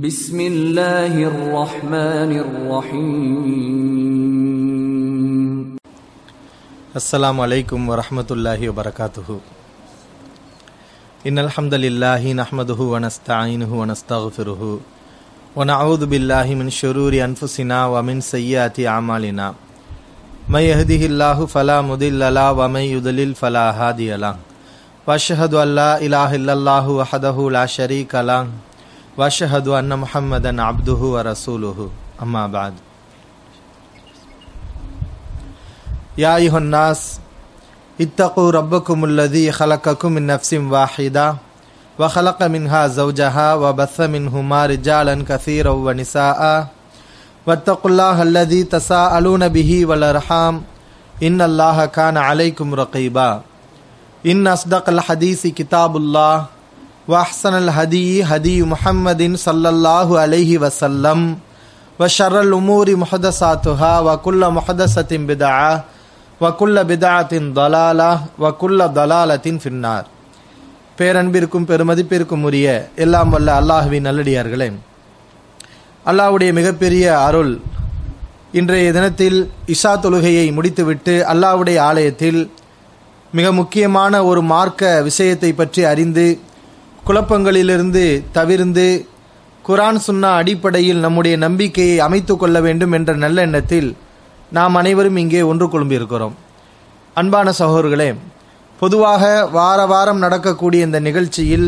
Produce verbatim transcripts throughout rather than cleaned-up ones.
பிஸ்மில்லாஹிர் ரஹ்மானிர் ரஹீம். அஸ்ஸலாமு அலைக்கும் வரஹ்மத்துல்லாஹி வபரகாத்துஹு. இன்னல் ஹம்தலில்லாஹி நஹ்மதுஹு வ நஸ்தஈனுஹு வ நஸ்தக்ஃபிருஹு வ நஊது பில்லாஹி மின் ஷுரூரி அன்ஃபுஸினா வ மின் ஸய்யிஆத்தி அமாலினா. மை யஹ்திஹில்லாஹு ஃபலா முதில்ல லஹு வ மை யுத்லில் ஃபலா ஹாதிய லஹு. வ அஷ்ஹது அல்லா இலாஹா இல்லல்லாஹு வஹ்தஹு லா ஷரீக லஹு வ அஷ்ஹது அன்ன முஹம்மதன் அப்துஹு வ ரசூலுஹு. அம்மா பஅத். யா அய்யுஹன் நாஸ் இத்தகு ரப்பக்குமுல்லதீ ஹலக்கக்கும் மின் நஃப்ஸின் வாஹிதா வ ஹலக மின்ஹா ஸௌஜஹா வ பஸ்ஸ மின்ஹுமா ரிஜாலன் கஸீரன் வ நிசாஅ வத்தகுல்லாஹ அல்லதீ தஸாஅலூன பிஹி வல் அர்ஹாம் இன்னல்லாஹ கான அலைக்கும் ரகீபா. இன் அஸ்தகல் ஹதீஸி கிதாபுல்லாஹ் வ அஹ்ஸனல் ஹதீ ஹதீ முஹம்மதின் ஸல்லல்லாஹு அலைஹி வஸல்லம் வ ஷர்ரல் உமூரி முஹதஸாத்துஹா வ குல்ல முஹதஸத்தின் பித்ஆ வ குல்ல பித்ஆத்தின் ضலாலா வ குல்ல ضலாலத்தின் ஃபின்னார். பேரன்பிற்கும் பெருமதிப்பிற்கும் உரிய எல்லாம் வல்ல அல்லாஹ்வின் நல்லடியார்களே, அல்லாஹ்வுடைய மிகப்பெரிய அருள், இன்றைய தினத்தில் இஷா தொழுகையை முடித்துவிட்டு அல்லாஹ்வுடைய ஆலயத்தில் மிக முக்கியமான ஒரு மார்க்க விஷயத்தை பற்றி அறிந்து குழப்பங்களிலிருந்து தவிர்ந்து குர்ஆன் சுன்னா அடிப்படையில் நம்முடைய நம்பிக்கையை அமைத்து கொள்ள வேண்டும் என்ற நல்ல எண்ணத்தில் நாம் அனைவரும் இங்கே ஒன்று குழும்பியிருக்கிறோம். அன்பான சகோதரர்களே, பொதுவாக வார வாரம் நடக்கக்கூடிய இந்த நிகழ்ச்சியில்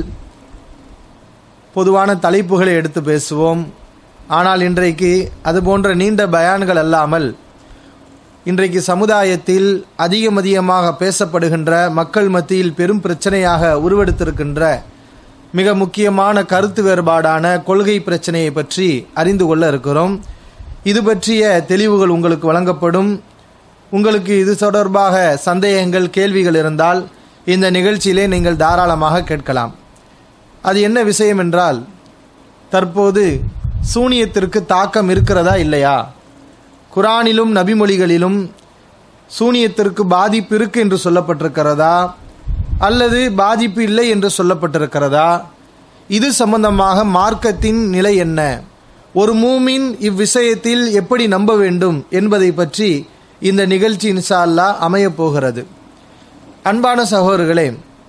பொதுவான தலைப்புகளை எடுத்து பேசுவோம். ஆனால் இன்றைக்கு அதுபோன்ற நீண்ட பயான்கள் அல்லாமல் இன்றைக்கு சமுதாயத்தில் அதிகம் அதிகமாக பேசப்படுகின்ற, மக்கள் மத்தியில் பெரும் பிரச்சனையாக உருவெடுத்திருக்கின்ற மிக முக்கியமான கருத்து வேறுபாடான கொள்கை பிரச்சனையை பற்றி அறிந்து கொள்ள இருக்கிறோம். இது பற்றிய தெளிவுகள் உங்களுக்கு வழங்கப்படும். உங்களுக்கு இது தொடர்பாக சந்தேகங்கள், கேள்விகள் இருந்தால் இந்த நிகழ்ச்சியிலே நீங்கள் தாராளமாக கேட்கலாம். அது என்ன விஷயம் என்றால், தற்போது சூனியத்திற்கு தாக்கம் இருக்கிறதா இல்லையா? குர்ஆனிலும் நபிமொழிகளிலும் சூனியத்திற்கு பாதிப்பு இருக்கு என்று சொல்லப்பட்டிருக்கிறதா அல்லது பாதிப்பு இல்லை என்று சொல்லப்பட்டிருக்கிறதா? இது சம்பந்தமாக மார்க்கத்தின் நிலை என்ன? ஒரு மூமின் இவ்விஷயத்தில் எப்படி நம்ப வேண்டும் என்பதை பற்றி இந்த நிகழ்ச்சி இன்ஷா அல்லாஹ் அமையப் போகிறது. அன்பான சகோதரர்களே,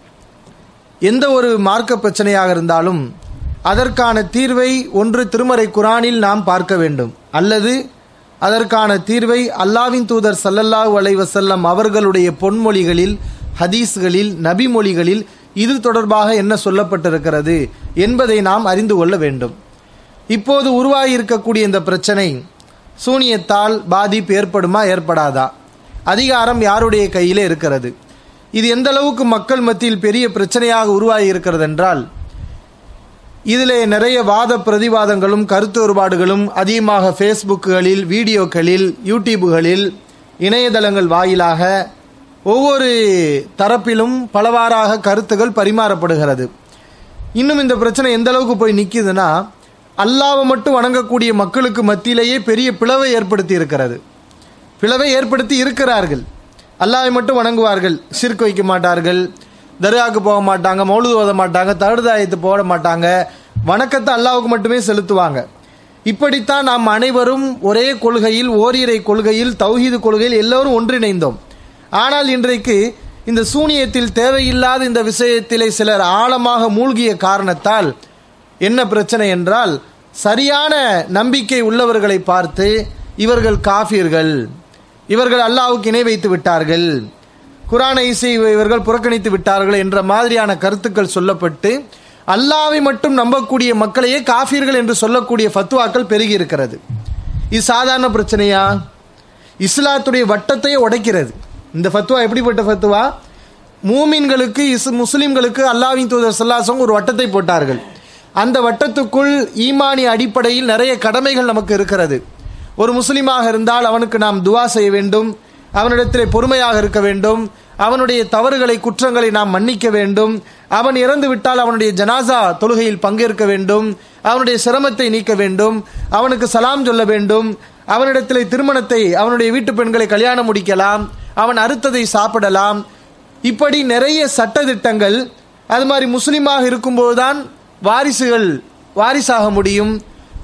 எந்த ஒரு மார்க்க பிரச்சனையாக இருந்தாலும் அதற்கான தீர்வை ஒன்று திருமறை குர்ஆனில் நாம் பார்க்க வேண்டும், அல்லது அதற்கான தீர்வை அல்லாஹ்வின் தூதர் ஸல்லல்லாஹு அலைஹி வஸல்லம் அவர்களுடைய பொன்மொழிகளில், ஹதீஸ்களில், நபிமொழிகளில் இது தொடர்பாக என்ன சொல்லப்பட்டிருக்கிறது என்பதை நாம் அறிந்து கொள்ள வேண்டும். இப்போது உருவாகி இருக்கக்கூடிய இந்த பிரச்சனை, சூனியத்தால் பாதிப்பு ஏற்படுமா ஏற்படாதா? அதிகாரம் யாருடைய கையிலே இருக்கிறது? இது எந்த அளவுக்கு மக்கள் மத்தியில் பெரிய பிரச்சனையாக உருவாகி இருக்கிறது என்றால், இதிலே நிறைய வாத பிரதிவாதங்களும் கருத்து வேறுபாடுகளும் அதிகமாக ஃபேஸ்புக்குகளில், வீடியோக்களில், யூடியூபுகளில், இணையதளங்கள் வாயிலாக ஒவ்வொரு தரப்பிலும் பலவாறாக கருத்துகள் பரிமாறப்படுகிறது. இன்னும் இந்த பிரச்சனை எந்த அளவுக்கு போய் நிற்குதுன்னா, அல்லாஹ்வை மட்டும் வணங்கக்கூடிய மக்களுக்கு மத்தியிலேயே பெரிய பிளவை ஏற்படுத்தி இருக்கிறது. பிளவை ஏற்படுத்தி இருக்கிறார்கள். அல்லாஹ்வை மட்டும் வணங்குவார்கள், ஷிர்க் வைக்க மாட்டார்கள், தர்காவுக்கு போக மாட்டாங்க, மௌலூத் ஓத மாட்டாங்க, தஹ்ஜுத் போட மாட்டாங்க, வணக்கத்தை அல்லாஹ்வுக்கு மட்டுமே செலுத்துவாங்க. இப்படித்தான் நாம் அனைவரும் ஒரே கொள்கையில், ஓரிரை கொள்கையில், தௌஹீது கொள்கையில் எல்லோரும் ஒன்றிணைந்தோம். ஆனால் இன்றைக்கு இந்த சூனியத்தில் தேவையில்லாத இந்த விஷயத்திலே சிலர் ஆழமாக மூழ்கிய காரணத்தால் என்ன பிரச்சனை என்றால், சரியான நம்பிக்கை உள்ளவர்களை பார்த்து இவர்கள் காஃபிர்கள், இவர்கள் அல்லாஹ்வுக்கு இணை வைத்து விட்டார்கள், குர்ஆனை இவர்கள் புறக்கணித்து விட்டார்கள் என்ற மாதிரியான கருத்துக்கள் சொல்லப்பட்டு அல்லாஹ்வை மட்டும் நம்பக்கூடிய மக்களையே காஃபிர்கள் என்று சொல்லக்கூடிய ஃபத்வாக்கள் பெருகி இருக்கிறது. இது சாதாரண பிரச்சனையா? இஸ்லாத்துடைய வட்டத்தையே உடைக்கிறது. இந்த ஃபத்வா எப்படிப்பட்ட ஃபத்வா? மூமின்களுக்கு, இஸ் முஸ்லிம்களுக்கு அல்லாஹ்வின் தூதர் ஸல்லல்லாஹு அலைஹி வஸல்லம் ஒரு வட்டத்தை போட்டார்கள். அந்த வட்டத்துக்குள் ஈமானிய அடிப்படையில் நிறைய கடமைகள் நமக்கு இருக்கிறது. ஒரு முஸ்லிமாக இருந்தால் அவனுக்கு நாம் துவா செய்ய வேண்டும், அவனிடத்திலே பொறுமையாக இருக்க வேண்டும், அவனுடைய தவறுகளை, குற்றங்களை நாம் மன்னிக்க வேண்டும், அவன் இறந்து விட்டால் அவனுடைய ஜனாசா தொழுகையில் பங்கேற்க வேண்டும், அவனுடைய சிரமத்தை நீக்க வேண்டும், அவனுக்கு சலாம் சொல்ல வேண்டும், அவனிடத்திலே திருமணத்தை, அவனுடைய வீட்டு பெண்களை கல்யாணம் முடிக்கலாம், அவன் அறுத்ததை சாப்பிடலாம். இப்படி நிறைய சட்டதிட்டங்கள். அது மாதிரி முஸ்லிமாக இருக்கும்போதுதான் வாரிசுகள் வாரிசாக முடியும்,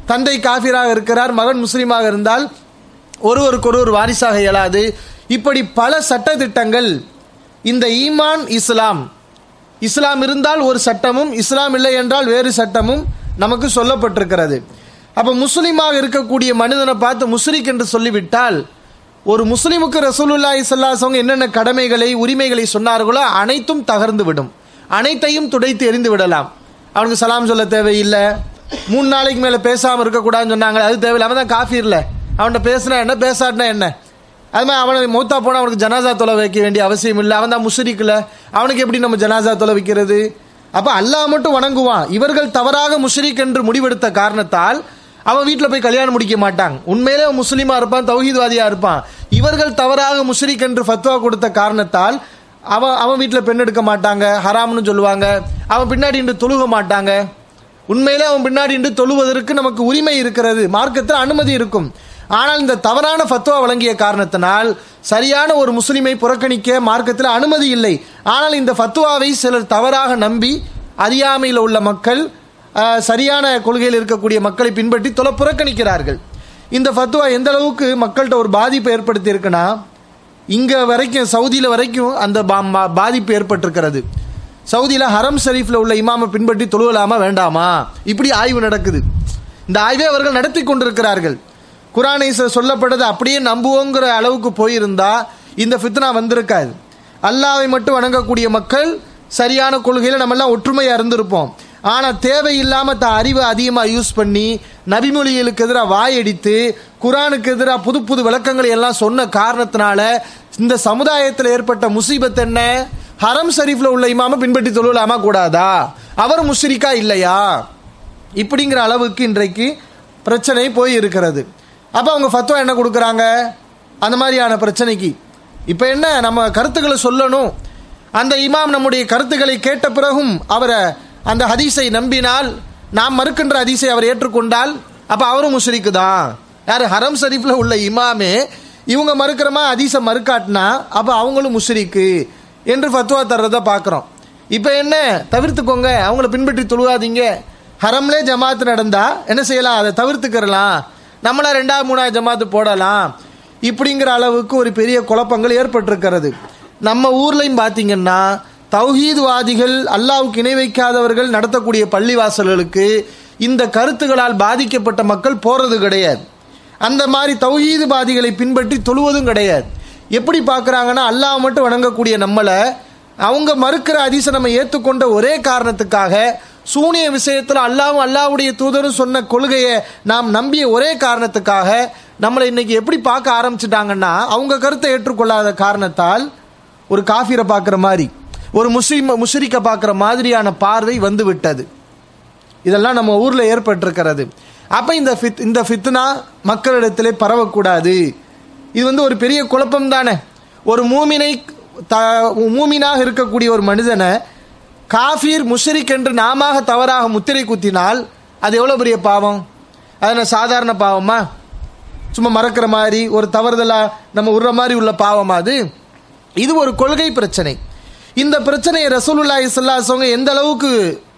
தந்தை காஃபிராக இருக்கிறார், மகன் முஸ்லீமாக இருந்தால் ஒருவருக்கொருவர் வாரிசாக இயலாது. இப்படி பல சட்ட திட்டங்கள் இந்த ஈமான் இஸ்லாம் இஸ்லாம் இருந்தால் ஒரு சட்டமும், இஸ்லாம் இல்லை என்றால் வேறு சட்டமும் நமக்கு சொல்லப்பட்டிருக்கிறது. அப்போ முஸ்லீமாக இருக்கக்கூடிய மனிதனை பார்த்து முஸ்ரிக் என்று சொல்லிவிட்டால், ஒரு முஸ்லிமுக்கு ரசூலுல்லாஹி ஸல்லல்லாஹு அலைஹி வஸல்லம் என்னென்ன கடமைகளை உரிமைகளை சொன்னார்களோ அனைத்தும் தகர்ந்து விடும், அனைத்தையும் துடைத்து எறிந்து விடலாம். அவனுக்கு சலாம் சொல்ல தேவையில்லை, மூணு நாளைக்கு மேலே பேசாமல் இருக்கக்கூடாதுன்னு சொன்னாங்க, அது தேவையில்லை. அவன் தான் காஃபிர்ல, அவன்கிட்ட பேசினா என்ன பேசாட்டினா என்ன. அது மாதிரி அவனை மௌத்தா போனால் அவனுக்கு ஜனாசா தொலை வைக்க வேண்டிய அவசியம் இல்லை, அவன் தான் முஷ்ரிக்ல, அவனுக்கு எப்படி நம்ம ஜனாசா தொலை வைக்கிறது? அப்போ அல்லாஹ் மட்டும் வணங்குவான். இவர்கள் தவறாக முஷ்ரிக் என்று முடிவெடுத்த காரணத்தால் அவன் வீட்டில் போய் கல்யாணம் முடிக்க மாட்டாங்க, உண்மையிலே முஸ்லீமா இருப்பான், தௌஹீத்வாதியா இருப்பான். இவர்கள் தவறாக முஷ்ரிக் என்று ஃபத்வா கொடுத்த காரணத்தால் அவன் அவன் வீட்டில் பெண் எடுக்க மாட்டாங்க, ஹராம்னு சொல்லுவாங்க. அவன் பின்னாடி இன்று தொழுக மாட்டாங்க. உண்மையிலே அவன் பின்னாடி இன்று தொழுவதற்கு நமக்கு உரிமை இருக்கிறது, மார்க்கத்தில் அனுமதி இருக்கும். ஆனால் இந்த தவறான ஃபத்வா வழங்கிய காரணத்தினால் சரியான ஒரு முஸ்லிமை புறக்கணிக்க மார்க்கத்தில் அனுமதி இல்லை. ஆனால் இந்த ஃபத்வாவை சிலர் தவறாக நம்பி அறியாமையில் உள்ள மக்கள் சரியான கொள்கையில் இருக்கக்கூடிய மக்களை பின்பற்றி தொலை புறக்கணிக்கிறார்கள். இந்த ஃபத்வா எந்த அளவுக்கு மக்கள்கிட்ட ஒரு பாதிப்பை ஏற்படுத்தி இருக்குன்னா, இங்க வரைக்கும் சவுதியில் வரைக்கும் அந்த பாதிப்பு ஏற்பட்டிருக்கிறது. சவுதியில் ஹரம் ஷரீஃபில் உள்ள இமாமை பின்பற்றி தொழுவலாமா வேண்டாமா, இப்படி ஆய்வு நடக்குது. இந்த ஆய்வை அவர்கள் நடத்தி கொண்டிருக்கிறார்கள். குர்ஆனை சொல்லப்பட்டது அப்படியே நம்புவோங்கிற அளவுக்கு போயிருந்தா இந்த ஃபித்னா வந்திருக்காது. அல்லாஹ்வை மட்டும் வணங்கக்கூடிய மக்கள் சரியான கொள்கையில் நம்ம எல்லாம் ஒற்றுமையாக இருந்திருப்போம். ஆனால் தேவையில்லாமல் தான் அறிவை அதிகமாக யூஸ் பண்ணி நபிமொழிகளுக்கு எதிராக வாயடித்து குர்ஆனுக்கு எதிராக புது புது விளக்கங்களை எல்லாம் சொன்ன காரணத்தினால இந்த சமுதாயத்தில் ஏற்பட்ட முசீபத் என்ன? ஹரம் ஷரீஃபில் உள்ள இமாமை பின்பற்றி தொழலாமா கூடாதா, அவர் முஷ்ரிக்கா இல்லையா, இப்படிங்கிற அளவுக்கு இன்றைக்கு பிரச்சனை போய் இருக்கிறது. அப்போ அவங்க ஃபத்வா என்ன கொடுக்குறாங்க அந்த மாதிரியான பிரச்சனைக்கு? இப்போ என்ன, நம்ம கருத்துக்களை சொல்லணும், அந்த இமாம் நம்முடைய கருத்துக்களை கேட்ட பிறகும் அவரை அந்த ஹதீஸை நம்பினால், நாம் மறுக்கின்ற ஹதீஸை அவர் ஏற்றுக்கொண்டால் அப்போ அவரும் முஷ்ரிக்கு தான். யார்? ஹரம் ஷரீஃபில் உள்ள இமாமே இவங்க மறுக்கிறமா ஹதீஸை மறுக்காட்டினா அப்போ அவங்களும் முஷ்ரிக்கு என்று ஃபத்வா தர்றதை பார்க்குறோம். இப்போ என்ன, தவிர்த்துக்கோங்க, அவங்கள பின்பற்றி தொழுவாதீங்க, ஹரம்லே ஜமாத்து நடந்தா என்ன செய்யலாம், அதை தவிர்த்துக்கிறலாம், நம்மளா ரெண்டாவது மூணாவது ஜமாத்து போடலாம், இப்படிங்கிற அளவுக்கு ஒரு பெரிய குழப்பங்கள் ஏற்பட்டிருக்கிறது. நம்ம ஊர்லையும் பார்த்தீங்கன்னா தௌஹீத்வாதிகள், அல்லாஹ்வுக்கு இணை வைக்காதவர்கள் நடத்தக்கூடிய பள்ளிவாசல்களுக்கு இந்த கருத்துகளால் பாதிக்கப்பட்ட மக்கள் போறது கிடையாது. அந்த மாதிரி தௌஹீத்வாதிகளை பின்பற்றி தொழுவதும் கிடையாது. எப்படி பார்க்குறாங்கன்னா, அல்லாஹ் மட்டும் வணங்கக்கூடிய நம்மளை அவங்க மறுக்கிற ஹதீஸை நம்ம ஏற்றுக்கொண்ட ஒரே காரணத்துக்காக, சூனிய விஷயத்தில் அல்லாஹ்வும் அல்லாஹ்வுடைய தூதரும் சொன்ன கொள்கையை நாம் நம்பிய ஒரே காரணத்துக்காக நம்மளை இன்னைக்கு எப்படி பார்க்க ஆரம்பிச்சிட்டாங்கன்னா, அவங்க கருத்தை ஏற்றுக்கொள்ளாத காரணத்தால் ஒரு காஃபிரை பார்க்குற மாதிரி, ஒரு முஸ்லிம் முஷ்ரிக்கை பார்க்குற மாதிரியான பார்வை வந்து விட்டது. இதெல்லாம் நம்ம ஊரில் ஏற்பட்டிருக்கிறது. அப்போ இந்த ஃபித் இந்த ஃபித்னா மக்களிடத்திலே பரவக்கூடாது. இது வந்து ஒரு பெரிய குழப்பம் தானே. ஒரு மூமினை த மூமினாக இருக்கக்கூடிய ஒரு மனிதனை காஃபீர் முஷ்ரிக் என்று நாம தவறாக முத்திரை குத்தினால் அது எவ்வளோ பெரிய பாவம்? அது சாதாரண பாவமா? சும்மா மறக்கிற மாதிரி ஒரு தவறுதலாக நம்ம உள்ள மாதிரி உள்ள பாவமா அது? இது ஒரு கொள்கை பிரச்சனை. இந்த பிரச்சனையை ரசூலுல்லாஹி ஸல்லல்லாஹு அலைஹி வஸல்லம் எந்த அளவுக்கு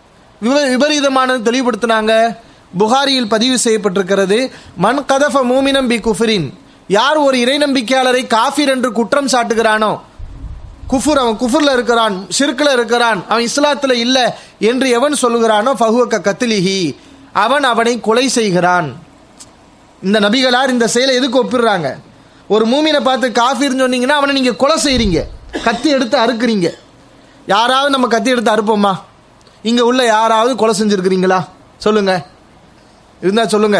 விபரீதமானது தெளிவுபடுத்தினாங்க? புகாரியில் பதிவு செய்யப்பட்டிருக்கிறது, மன் கதஃப மூமினம் பி குஃப்ரின், யார் ஒரு இறை நம்பிக்கையாளரை காஃபிர் என்று குற்றம் சாட்டுகிறானோ, குஃபுர், அவன் குஃபுர்ல இருக்கிறான், ஷிர்க்ல இருக்கிறான், அவன் இஸ்லாத்துல இல்ல என்று எவன் சொல்லுகிறானோ ஃபஹுவ கத்லிஹி, அவன் அவனை கொலை செய்கிறான். இந்த நபிகளார் இந்த செயலை எதுக்கு ஒப்பிடுறாங்க? ஒரு மூமினை பார்த்து காஃபிர்னு சொன்னீங்கன்னா அவனை நீங்க கொலை செய்றீங்க, கத்தி எடுத்து அறுக்குறீங்க. யாராவது நம்ம கத்தி எடுத்து அறுப்போமா? இங்க உள்ள யாராவது கொலை செஞ்சிருக்கிறீங்களா? சொல்லுங்க, இருந்தா சொல்லுங்க.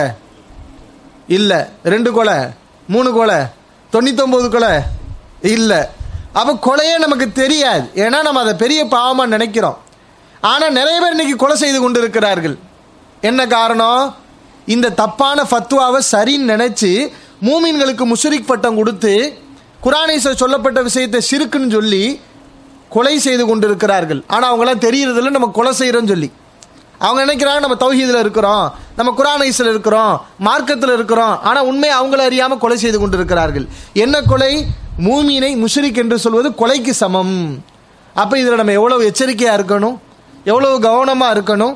இல்ல. ரெண்டு கொலை, மூணு கொலை, தொண்ணூத்தி ஒன்பது கொலை இல்ல. அப்ப கொலையே நமக்கு தெரியாது, ஏன்னா நம்ம அதை பெரிய பாவமா நினைக்கிறோம். ஆனா நிறைய பேர் இன்னைக்கு கொலை செய்து கொண்டு இருக்கிறார்கள். என்ன காரணம்? இந்த தப்பான ஃபத்வாவை சரின்னு நினைச்சு மூமின்களுக்கு முஷ்ரிக் பட்டம் கொடுத்து குர்ஆனை சொல்லப்பட்ட விஷயத்தை ஷிர்க்குன்னு சொல்லி கொலை செய்து கொண்டு இருக்கிறார்கள். ஆனா அவங்களாம் தெரியறதில்ல நம்ம கொலை செய்யறோம்னு சொல்லி. அவங்க நினைக்கிறாங்க நம்ம தௌஹீதுல இருக்கிறோம், நம்ம குர்ஆன் ஹதீஸ்ல இருக்கிறோம், மார்க்கத்தில் இருக்கிறோம். ஆனா உண்மையை அவங்கள அறியாம கொலை செய்து கொண்டு இருக்கிறார்கள். என்ன கொலை? மூமினை முஷ்ரிக் என்று சொல்வது கொலைக்கு சமம். அப்ப இதுல நம்ம எவ்வளவு எச்சரிக்கையா இருக்கணும், எவ்வளவு கவனமா இருக்கணும்.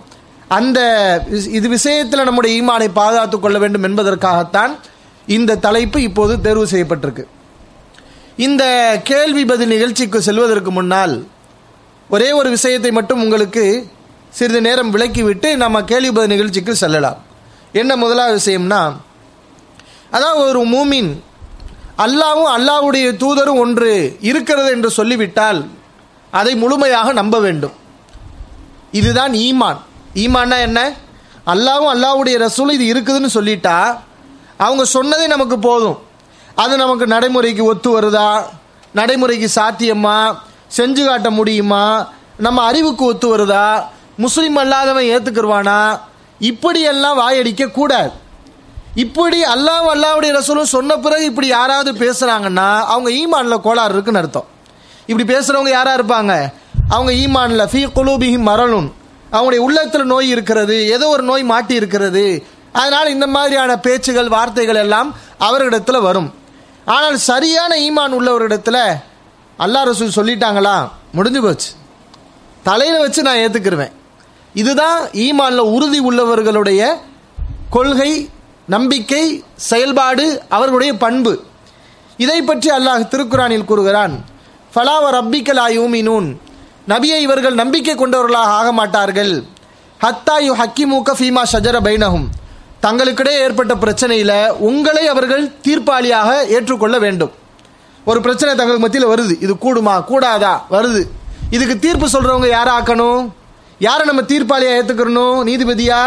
அந்த இது விஷயத்தில் நம்முடைய ஈமானை பாதுகாத்துக் கொள்ள வேண்டும் என்பதற்காகத்தான் இந்த தலைப்பு இப்போது தேர்வு செய்யப்பட்டிருக்கு. இந்த கேள்வி பதில் நிகழ்ச்சிக்கு செல்வதற்கு முன்னால் ஒரே ஒரு விஷயத்தை மட்டும் உங்களுக்கு சிறிது நேரம் விளக்கிவிட்டு நம்ம கேள்வி பதில் நிகழ்ச்சிக்கு செல்லலாம். என்ன முதலாவது விஷயம்னா, அதாவது ஒரு மூமின் அல்லாஹ்வும் அல்லாஹ்வுடைய தூதரும் ஒன்று இருக்கிறது என்று சொல்லிவிட்டால் அதை முழுமையாக நம்ப வேண்டும். இதுதான் ஈமான். ஈமான்னா என்ன? அல்லாஹ்வும் அல்லாஹ்வுடைய ரசூல் இது இருக்குதுன்னு சொல்லிட்டா அவங்க சொன்னதே நமக்கு போதும். அது நமக்கு நடைமுறைக்கு ஒத்து வருதா, நடைமுறைக்கு சாத்தியமா, செஞ்சு காட்ட முடியுமா, நம்ம அறிவுக்கு ஒத்து வருதா, முஸ்லீம் அல்லாதவன் ஏற்றுக்குருவானா, இப்படியெல்லாம் வாயடிக்க கூடாது. இப்படி அல்லாஹ் அல்லாஹ்வுடைய ரசூலும் சொன்ன பிறகு இப்படி யாராவது பேசுகிறாங்கன்னா அவங்க ஈமானில் கோளாறு இருக்குன்னு அர்த்தம். இப்படி பேசுகிறவங்க யாராக இருப்பாங்க? அவங்க ஈமானில் ஃபீ குலூபிஹிம் மரலுன், அவங்களுடைய உள்ளத்தில் நோய் இருக்கிறது, ஏதோ ஒரு நோய் மாட்டி இருக்கிறது. அதனால் இந்த மாதிரியான பேச்சுகள் வார்த்தைகள் எல்லாம் அவர்களிடத்தில் வரும். ஆனால் சரியான ஈமான் உள்ளவரிடத்தில் அல்லாஹ் ரசூல் சொல்லிட்டாங்களா, முடிஞ்சு போச்சு, தலையில் வச்சு நான் ஏற்றுக்கிருவேன். இதுதான் ஈமானில் உறுதி உள்ளவர்களுடைய கொள்கை, நம்பிக்கை, செயல்பாடு, அவர்களுடைய பண்பு. இதை பற்றி அல்லாஹ் திருக்குரானில் கூறுகிறான், ஃபலா வ ரப்பிக்க லா யூமினூன், நபியை இவர்கள் நம்பிக்கை கொண்டவர்களாக ஆக மாட்டார்கள். ஹத்தா யு ஹக்கிமூக ஃபீமா ஷஜர பைனஹும், தங்களுக்கிடையே ஏற்பட்ட பிரச்சனையில் உங்களை அவர்கள் தீர்ப்பாளியாக ஏற்றுக்கொள்ள வேண்டும். ஒரு பிரச்சனை தங்களுக்கு மத்தியில் வருது, இது கூடுமா கூடாதா வருது, இதுக்கு தீர்ப்பு சொல்றவங்க யாரை ஆக்கணும்? யாரை நம்ம தீர்ப்பாளியா ஏற்றுக்கணும்? நீதிபதியா?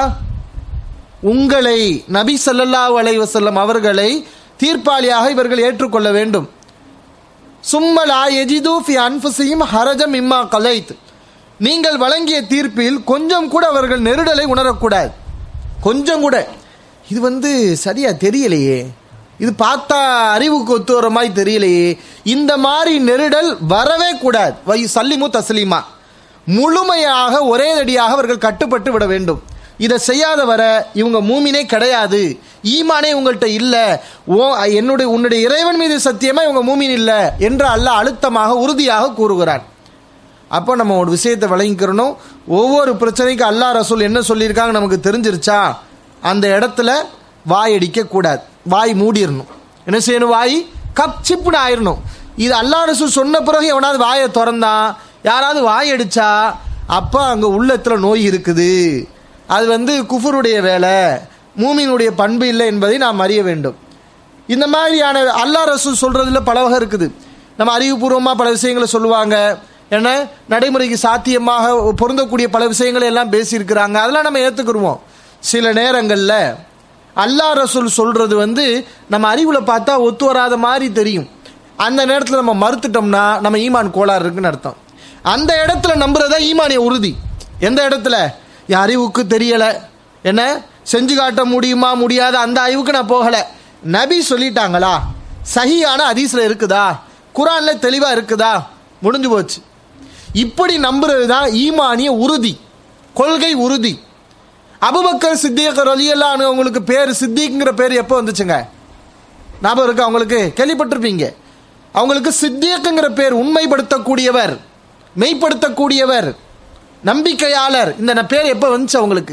உங்களை, நபி ஸல்லல்லாஹு அலைஹி வஸல்லம் அவர்களை தீர்ப்பாளியாக இவர்கள் ஏற்றுக்கொள்ள வேண்டும். சும்ம லா யஜிது ஃபி அன்ஃபுஸிஹிம் ஹரஜம் மிம்மா கலைத், நீங்கள் வழங்கிய தீர்ப்பில் கொஞ்சம் கூட அவர்கள் நெருடலை உணரக்கூடாது. கொஞ்சம் கூட இது வந்து சரியா தெரியலையே, இது பார்த்தா அறிவுக்கு ஒத்து வர மாதிரி தெரியலையே, இந்த மாதிரி நெருடல் வரவே கூடாது. வை சல்லிமு தஸ்லீமா, முழுமையாக ஒரே அடியாக அவர்கள் கட்டுப்பட்டு விட வேண்டும். இதை செய்யாத வர இவங்க மூமினே கிடையாது, ஈமானே உங்கள்கிட்ட இல்லை, ஓ என்னுடைய உன்னுடைய இறைவன் மீது சத்தியமா இவங்க மூமின் இல்லை என்று அல்லாஹ் அழுத்தமாக உறுதியாக கூறுகிறான். அப்போ நம்ம ஒரு விஷயத்தை விளங்கிக்கிறணும், ஒவ்வொரு பிரச்சனைக்கும் அல்லாஹ் ரசூல் என்ன சொல்லியிருக்காங்க நமக்கு தெரிஞ்சிருச்சா, அந்த இடத்துல வாய் அடிக்க கூடாது, வாய் மூடிடணும். என்ன செய்யணும்? வாய் கப் சிப்புன்னு ஆயிடணும். இது அல்லாஹ் ரசூல் சொன்ன பிறகு எவனாவது வாயை திறந்தான், யாராவது வாய் அடிச்சா, அப்போ அங்கே உள்ளத்தில் நோய் இருக்குது, அது வந்து குஃபருடைய வேலை, மூமினுடைய பண்பு இல்லை என்பதை நாம் அறிய வேண்டும். இந்த மாதிரியான அல்லாஹ் ரசூல் சொல்றதுல பல வகை இருக்குது. நம்ம அறிவுபூர்வமாக பல விஷயங்களை சொல்லுவாங்க, ஏன்னா நடைமுறைக்கு சாத்தியமாக பொருந்தக்கூடிய பல விஷயங்களை எல்லாம் பேசியிருக்கிறாங்க, அதெல்லாம் நம்ம ஏற்றுக்குருவோம். சில நேரங்களில் அல்லாஹ் ரசூல் சொல்றது வந்து நம்ம அறிவுல பார்த்தா ஒத்து வராத மாதிரி தெரியும். அந்த நேரத்தில் நம்ம மறுத்துட்டோம்னா நம்ம ஈமான் கோளாறு இருக்குன்னு அர்த்தம். அந்த இடத்துல நம்புறதா ஈமானிய உறுதி. எந்த இடத்துல? என் அறிவுக்கு தெரியலை, என்ன செஞ்சு காட்ட முடியுமா முடியாத அந்த அறிவுக்கு நான் போகலை, நபி சொல்லிட்டாங்களா, சஹீஹான ஹதீஸ்ல இருக்குதா, குர்ஆன்ல தெளிவா இருக்குதா, முடிஞ்சு போச்சு. இப்படி நம்புறது தான் ஈமானிய உறுதி, கொள்கை உறுதி. அபூபக்கர் சித்திக் ரலியல்லாஹு அன்ஹு அவங்களுக்கு பேர் சித்திக்ங்கிற பேர் எப்போ வந்துச்சுங்க? ஞாபகம் இருக்கு? அவங்களுக்கு கேள்விப்பட்டிருப்பீங்க. அவங்களுக்கு சித்திக்ங்கிற பேர் உண்மைப்படுத்தக்கூடியவர், மெய்ப்படுத்தக்கூடியவர், நம்பிக்கையாளர், இந்த பேர் எப்போ வந்துச்சு அவங்களுக்கு?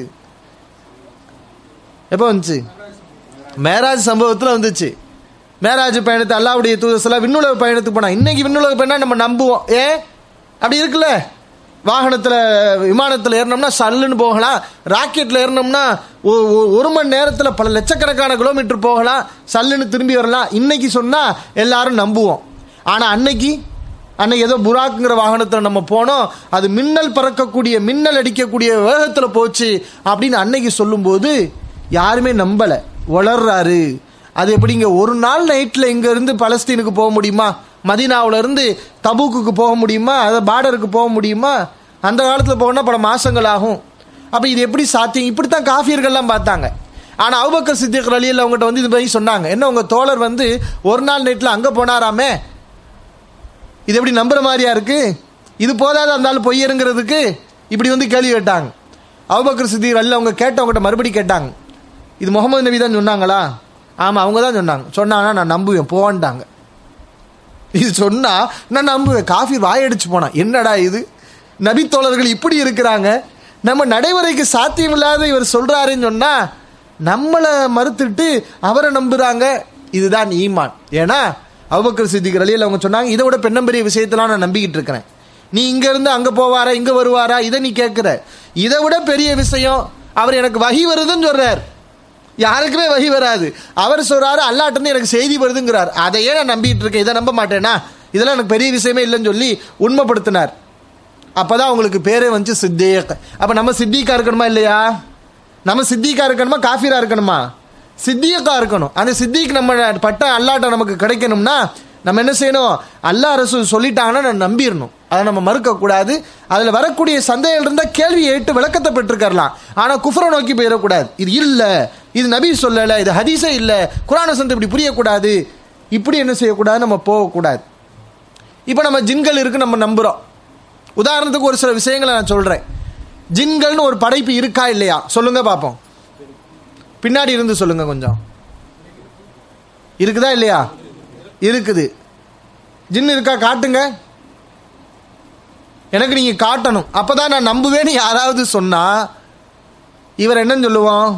எப்போ வந்துச்சு? மேராஜ் சம்பவத்தில் வந்துச்சு. மேராஜ் பயணத்தை அல்லாஹ்வுடைய தூதர் விண்ணுலக பயணத்துக்கு போனா. இன்னைக்கு விண்ணுலக பயணம் நம்ம நம்புவோம், ஏ அப்படி இருக்குல்ல, வாகனத்தில் விமானத்தில் ஏறினோம்னா சல்லுன்னு போகலாம், ராக்கெட்டில் ஏறினோம்னா ஒரு மணி நேரத்தில் பல லட்சக்கணக்கான கிலோமீட்டர் போகலாம், சல்லுன்னு திரும்பி வரலாம். இன்னைக்கு சொன்னால் எல்லாரும் நம்புவோம். ஆனால் அன்னைக்கு அன்னைக்கு ஏதோ புராக்குங்கிற வாகனத்தில் நம்ம போனோம், அது மின்னல் பறக்கக்கூடிய மின்னல் அடிக்கக்கூடிய வேகத்தில் போச்சு அப்படின்னு அன்னைக்கு சொல்லும்போது யாருமே நம்பலை, வளர்றாரு. அது எப்படிங்க ஒரு நாள் நைட்டில் இங்கேருந்து பலஸ்தீனுக்கு போக முடியுமா, மதீனாவில் இருந்து தபூக்கு போக முடியுமா, அதை பார்டருக்கு போக முடியுமா? அந்த காலத்தில் போகணும்னா பல மாதங்கள் ஆகும். அப்போ இது எப்படி சாத்தியம்? இப்படித்தான் காஃபியர்கள்லாம் பார்த்தாங்க. ஆனால் அபூபக்கர் சித்திக் ரலியல்லாஹு அவங்ககிட்ட வந்து இது மாதிரி சொன்னாங்க, என்ன உங்கள் தோழர் வந்து ஒரு நாள் நைட்டில் அங்கே போனாராமே, இது எப்படி நம்புற மாதிரியா இருக்கு, இது போதாது அந்த ஆள் பொய்யருங்கிறதுக்கு, இப்படி வந்து கேள்வி கேட்டாங்க. அபூபக்கர் சித்திக் ரலியல்லாஹு அவங்க கேட்டவங்ககிட்ட மறுபடி கேட்டாங்க, இது முகமது நபி தான் சொன்னாங்களா? ஆமாம் அவங்க தான் சொன்னாங்க. சொன்னாங்கன்னா நான் நம்புவேன் போன்ட்டாங்க. இது சொன்னா நான் நம்புவேன். காஃபி வாயடிச்சு போனான், என்னடா இது, நபி தோழர்கள் இப்படி இருக்கிறாங்க, நம்ம நடைமுறைக்கு சாத்தியம் இல்லாத இவர் சொல்றாருன்னு சொன்னா நம்மளை மறுத்துட்டு அவரை நம்புறாங்க. இதுதான் ஈமான். ஏன்னா அபூபக்கர் சித்திக் ரலியல்லாஹு அவங்க சொன்னாங்க, இதை விட பெண்ணம்பெரிய விஷயத்தெல்லாம் நான் நம்பிக்கிட்டு இருக்கிறேன். நீ இங்க இருந்து அங்க போவாரா, இங்க வருவாரா, இதை நீ கேட்கிற. இதை விட பெரிய விஷயம், அவர் எனக்கு வஹி வருதுன்னு சொல்றார். யாருக்குமே வஹி வராது. அவர் சொல்றாரு அல்லாஹ்ட்ட இருந்து எனக்கு செய்தி வருதுங்கிறார். அதையே நான் நம்பிட்டு இருக்கேன், இதை நம்ப மாட்டேனா, இதெல்லாம் எனக்கு பெரிய விஷயமே இல்லைன்னு சொல்லி உண்மைப்படுத்தினார். அப்பதான் உங்களுக்கு பேரே வந்து சித்தீக். அப்ப நம்ம சித்திகா இருக்கணுமா இல்லையா? நம்ம சித்திகா இருக்கணுமா காஃபிரா இருக்கணுமா? சித்திகா இருக்கணும். அந்த சித்திக்கு நம்ம பட்ட அல்லாஹ்ட்ட நமக்கு கிடைக்கணும்னா நம்ம என்ன செய்யணும்? அல்லாஹ் ரசூல் சொல்லிட்டாங்கன்னா நான் நம்பிடணும். அதை நம்ம மறுக்க கூடாது. அதுல வரக்கூடிய சந்தேகம் இருந்தா கேள்வி ஏற்று விளக்கத்தை பெற்றுக்கலாம். ஆனா குஃப்ரை நோக்கி போயிடக்கூடாது. இது இல்ல, இது நபி சொல்லல, இது ஹதீஸே இல்ல, குர்ஆன் வசனத்தை இப்படி புரியக்கூடாது, இப்படி என்ன செய்யக்கூடாது, நம்ம போகக்கூடாது. இப்ப நம்ம ஜின்கள் இருக்கு நம்ம நம்புறோம். உதாரணத்துக்கு ஒரு சில விஷயங்களை நான் சொல்றேன். ஜின்கள்னு ஒரு படைப்பு இருக்கா இல்லையா சொல்லுங்க பாப்போம். பின்னாடி இருந்து சொல்லுங்க கொஞ்சம். இருக்குதா இல்லையா? இருக்குது. ஜின் இருக்கா காட்டுங்க. எனக்கு நீங்க காட்டணும், அப்பதான் நான் நம்புவேன்னு யாராவது சொன்னா இவர் என்னன்னு சொல்லுவோம்?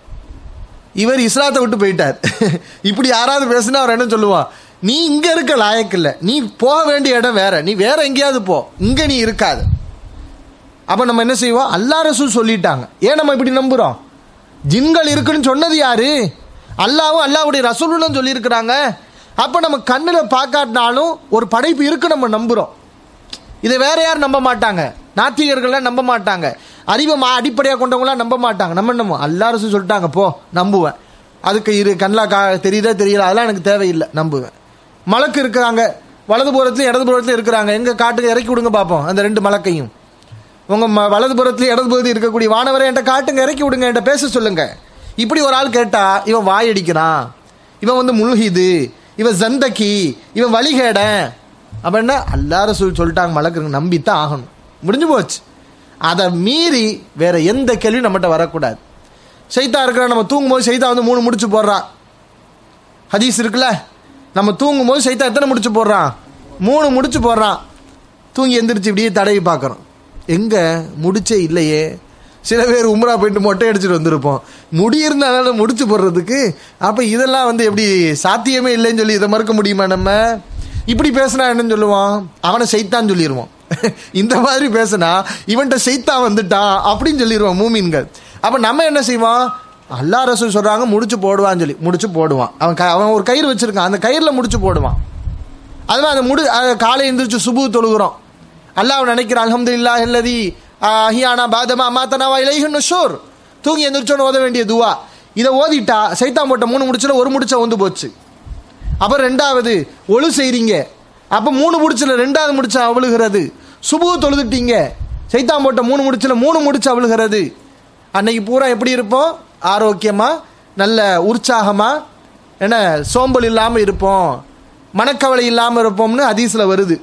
இவர் இஸ்லாத்தை விட்டு போயிட்டார். இப்படி யாராவது பேசுனா அவர் என்ன சொல்லுவான்? நீ இங்க இருக்க லாயக்கு இல்லை, நீ போக வேண்டிய இடம் வேற, நீ வேற எங்கேயாவது போ, இங்க நீ இருக்காது. அப்ப நம்ம என்ன செய்வோம்? அல்லாஹ் ரசூல் சொல்லிட்டாங்க. ஏன் நம்ம இப்படி நம்புறோம்? ஜின்கள் இருக்குன்னு சொன்னது யாரு? அல்லாஹ்வும் அல்லாஹ்வுடைய ரசூலும் சொல்லி இருக்கிறாங்க. அப்ப நம்ம கண்ணுல பார்க்காட்டினாலும் ஒரு படைப்பு இருக்கு நம்ம நம்புறோம். இதை வேற யாரும் நம்ப மாட்டாங்க. நாத்திகர்கள்லாம் நம்ப மாட்டாங்க. அறிவை அடிப்படையாக கொண்டவங்களாம் நம்ப மாட்டாங்க. நம்ம என்னமோ அல்லாஹ் ரசூல் சொல்லிட்டாங்க போ, நம்புவேன். அதுக்கு இரு கண்ணில் கா தெரியுதா தெரியல, அதெல்லாம் எனக்கு தேவையில்லை, நம்புவேன். மலக்கு இருக்கிறாங்க, வலது புறத்துலையும் இடது புறத்துலையும் இருக்கிறாங்க. எங்க காட்டுக்கு இறக்கி விடுங்க பார்ப்போம் அந்த ரெண்டு மலக்கையும். உங்க வலது புறத்துலையும் இடது புறத்தில் இருக்கக்கூடிய வானவரை என்கிட்ட காட்டுங்க, இறக்கி விடுங்க, என்கிட்ட பேச சொல்லுங்க. இப்படி ஒரு ஆள் கேட்டா இவன் வாய் அடிக்கிறான், இவன் வந்து முல்ஹிது, இவன் ஜந்தகி, இவன் வழிகேடன். அப்ப என்ன? அல்லாஹ் ரசூல் சொல்லிட்டாங்க மலக்கு நம்பித்தான் ஆகணும், முடிஞ்சு போச்சு. அதை மீறி வேற எந்த கேள்வியும் நம்மகிட்ட வரக்கூடாது. சைத்தா இருக்கிற நம்ம தூங்கும் போது சைத்தா வந்து மூணு முடிச்சு போடுறான். ஹதீஸ் இருக்குல்ல, நம்ம தூங்கும் போது சைத்தா எத்தனை முடிச்சு போடுறான்? மூணு முடிச்சு போடுறான். தூங்கி எந்திரிச்சு இப்படியே தடவி பார்க்குறோம், எங்க முடிச்சே இல்லையே. சில பேர் உம்ரா போயிட்டு மொட்டை அடிச்சுட்டு வந்திருப்போம், முடி இருந்தாலும் முடிச்சு போடுறதுக்கு. அப்ப இதெல்லாம் வந்து எப்படி சாத்தியமே இல்லைன்னு சொல்லி இதை மறுக்க முடியுமா நம்ம? இப்படி பேசினா என்னன்னு சொல்லுவான்? அவனை சைத்தான் சொல்லிடுவோம். இந்த மாதிரி பேசினா இவன்கிட்ட சைத்தான் வந்துட்டான் அப்படின்னு சொல்லிடுவான் மூமின்கள். அப்ப நம்ம என்ன செய்வான்? அல்லாஹ் ரசூல் சொல்றாங்க முடிச்சு போடுவான்னு சொல்லி முடிச்சு போடுவான். அவன் அவன் ஒரு கயிறு வச்சிருக்கான், அந்த கயிறுல முடிச்சு போடுவான். அதுமாதிரி அந்த முடி காலை எந்திரிச்சு சுபு தொழுகிறோம், அல்லாஹ் நினைக்கிறான் அல்ஹம்துலில்லாஹி அல்லதி அஹ்யானா பாதமா அமாத்தனா வ இலைஹி நுஷூர். தூங்கி எந்திரிச்சோன்னு ஓத வேண்டிய துவா. இதை ஓதிட்டா சைத்தான் போட்ட மூணு முடிச்சுல ஒரு முடிச்ச வந்து போச்சு. அப்புறம் ரெண்டாவது ஒழு செய்றீங்க, அப்ப மூணு முடிச்சுல ரெண்டாவது முடிச்சா அவிழுகிறது. சுபு தொழுதுட்டீங்க, சைத்தான் போட்ட மூணு முடிச்சுல மூணு முடிச்சு அவிழுகிறது. அன்னைக்கு பூரா எப்படி இருப்போம்? ஆரோக்கியமா, நல்ல உற்சாகமா, என்ன சோம்பல் இல்லாம இருப்போம், மனக்கவலை இல்லாம இருப்போம்னு ஹதீஸ்ல வருது.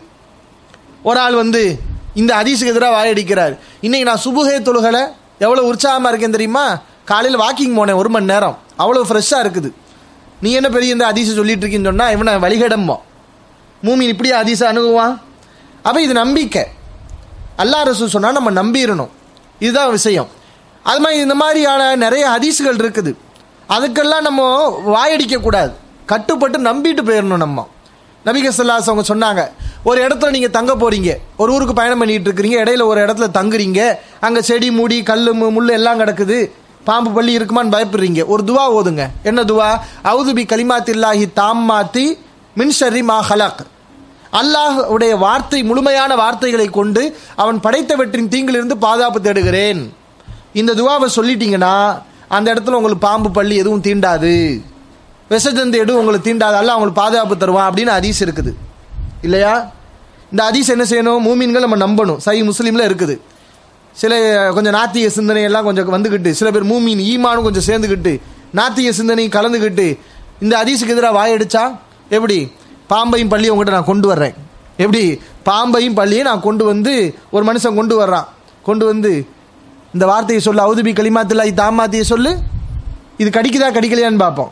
ஒரு ஆள் வந்து இந்த ஹதீஸுக்கு எதிராக வாயடிக்கிறார். இன்னைக்கு நான் சுபுகே தொழுகலை, எவ்வளவு உற்சாகமா இருக்கேன் தெரியுமா? காலையில் வாக்கிங் போனேன் ஒரு மணி நேரம், அவ்வளவு ஃப்ரெஷ்ஷா இருக்குது. நீ என்ன பெரிய இந்த ஹதீஸை சொல்லிட்டு இருக்கீன்னு சொன்னா இவனை வழிகடம்போ. மூமின் இப்படியே ஹதீஸை அணுகுவான். அப்ப இது நம்பிக்கை. அல்லாஹ் ரசூல் சொன்னா நம்ம நம்பிடணும், இதுதான் விஷயம். அது மாதிரி இந்த மாதிரியான நிறைய ஹதீஸுகள் இருக்குது, அதுக்கெல்லாம் நம்ம வாயடிக்க கூடாது, கட்டுப்பட்டு நம்பிட்டு போயிடணும். நம்ம நபிகள் ஸல்லல்லாஹு அலைஹி வஸல்லம் சொன்னாங்க, ஒரு இடத்துல நீங்க தங்க போறீங்க, ஒரு ஊருக்கு பயணம் பண்ணிட்டு இருக்கிறீங்க, இடையில ஒரு இடத்துல தங்குறீங்க, அங்க செடி மூடி கல்லு முள்ளு எல்லாம் கிடக்குது, பாம்பு பள்ளி இருக்குமான்னு பயப்படுறீங்க. ஒரு துவா ஓதுங்க. என்ன துவா? அவுது பி கலிமாத்தில்லாஹி தாம்மாத்தி மின் ஷர்ரி மா ஹலக். அல்லாஹ் உடைய வார்த்தை, முழுமையான வார்த்தைகளை கொண்டு அவன் படைத்தவற்றின் தீங்கிலிருந்து பாதுகாப்பு தேடுகிறேன். இந்த துவாவை சொல்லிட்டீங்கன்னா அந்த இடத்துல உங்களுக்கு பாம்பு பள்ளி எதுவும் தீண்டாது, விஷஜந்து எதுவும் உங்களுக்கு தீண்டாது, அல்லாஹ் அவங்களுக்கு பாதுகாப்பு தருவான் அப்படின்னு ஹதீஸ் இருக்குது இல்லையா? இந்த ஹதீஸ் என்ன செய்யணும்? மூமின்கள் நம்ம நம்பணும். சஹீஹ் முஸ்லிம்ல இருக்குது. சில கொஞ்சம் நாத்திய சிந்தனை எல்லாம் கொஞ்சம் வந்துக்கிட்டு, சில பேர் மூமின் ஈமானும் கொஞ்சம் சேர்ந்துக்கிட்டு நாத்திய சிந்தனையும் கலந்துக்கிட்டு இந்த ஹதீஸுக்கு எதிராக வாயடிச்சா எப்படி? பாம்பையும் பள்ளியும் உங்கள்கிட்ட நான் கொண்டு வர்றேன். எப்படி? பாம்பையும் பள்ளியும் நான் கொண்டு வந்து ஒரு மனுஷன் கொண்டு வர்றான், கொண்டு வந்து இந்த வார்த்தையை சொல்லு, அவுதுபி கலிமாத்தில்லாஹி தாம்மாத்தியை சொல்லு, இது கடிக்குதா கடிக்கலையான்னு பார்ப்போம்.